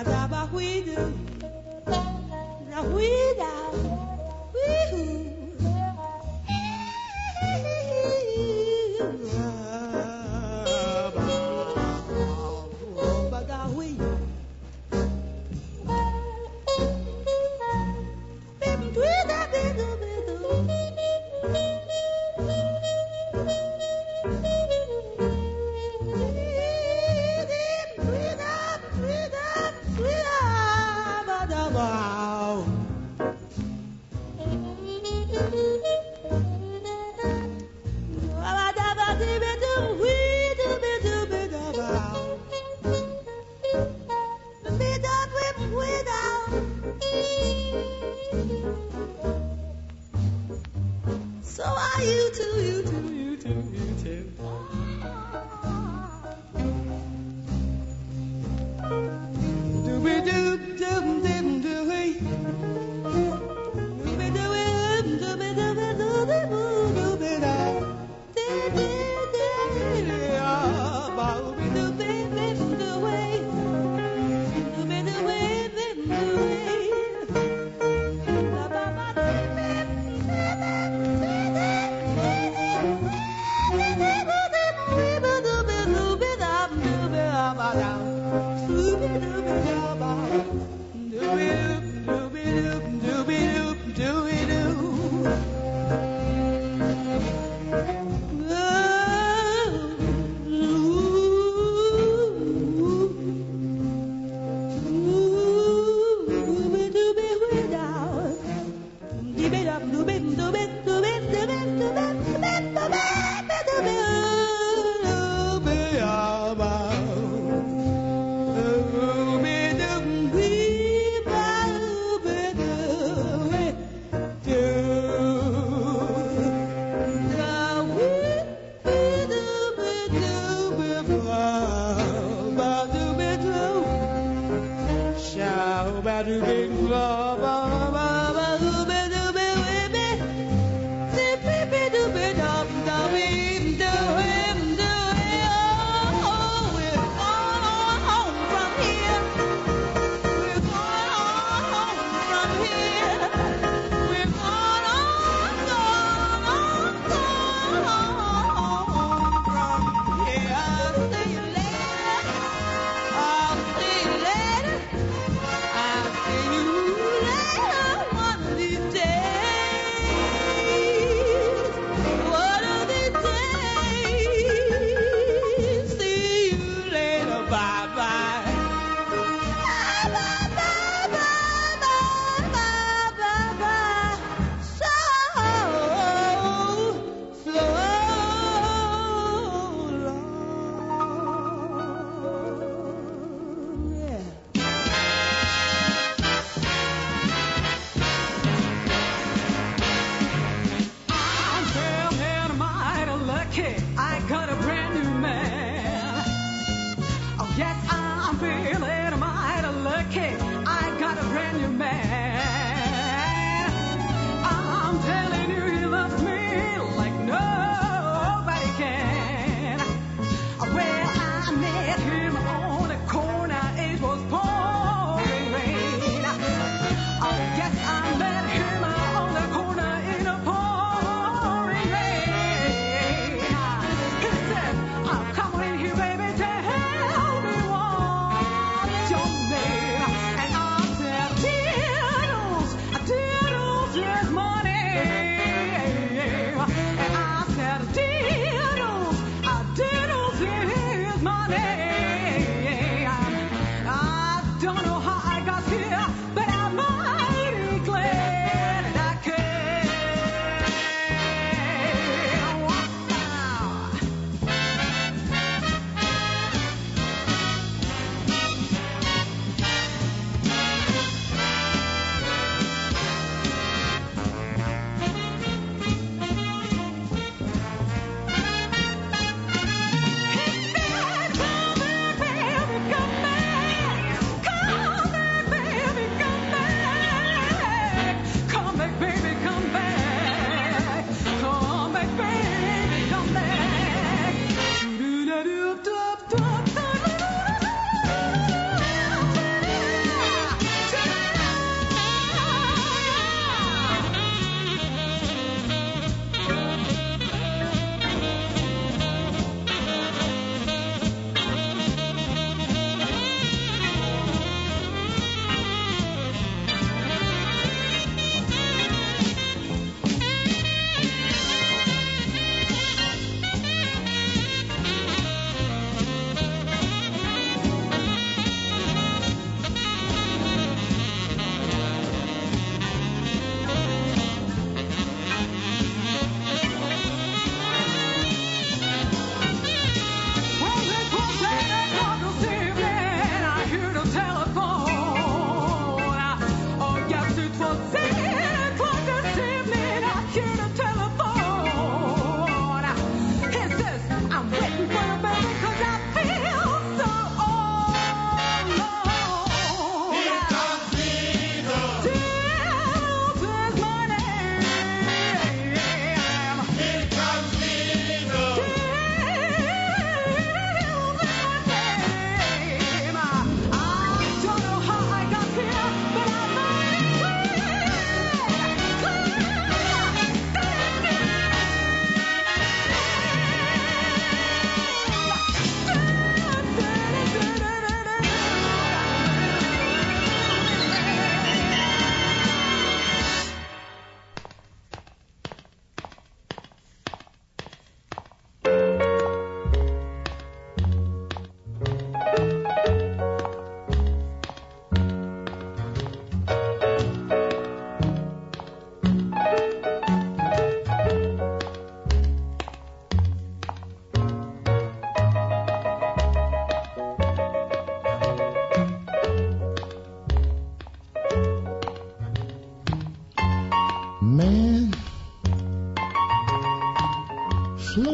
Come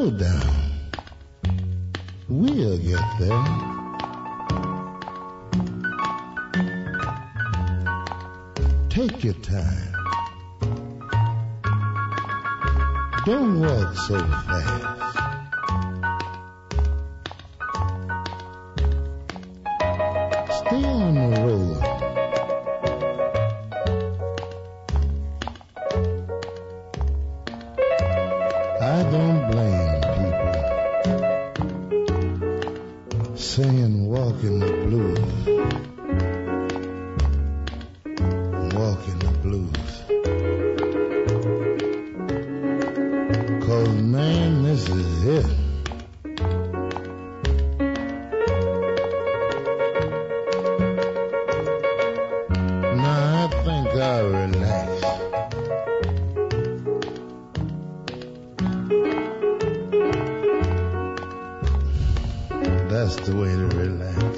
Slow down. We'll get there. Take your time. Don't walk so fast. Stay on the road. I don't blame people saying walk in the blues. Walk in the blues. 'Cause man, this is it. Now I think I'll relax. That's the way to relax.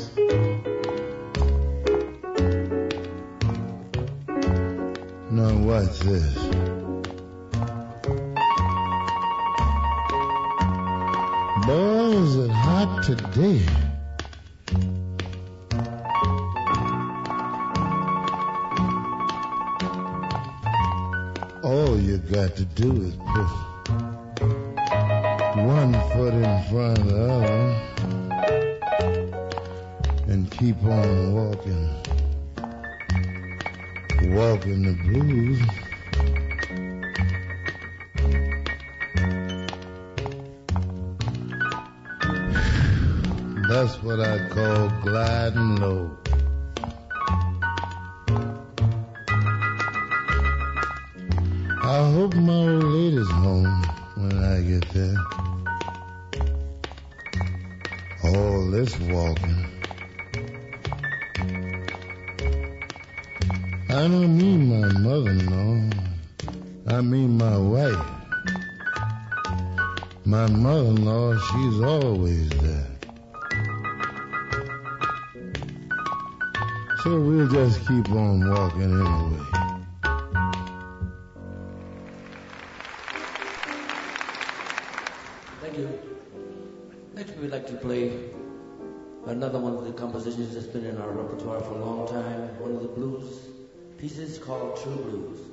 Now watch this. Boy, is it hot today. All you got to do is put one foot in front of the other and keep on walking. Walking the blues. That's what I call gliding low. I hope my old lady's home when I get there. All this walking. I don't mean my mother-in-law. I mean my wife. My mother-in-law, she's always there. So we'll just keep on walking anyway. Thank you. Next we'd like to play another one of the compositions that's been in our repertoire for a long time. One of the blues pieces called True Blues.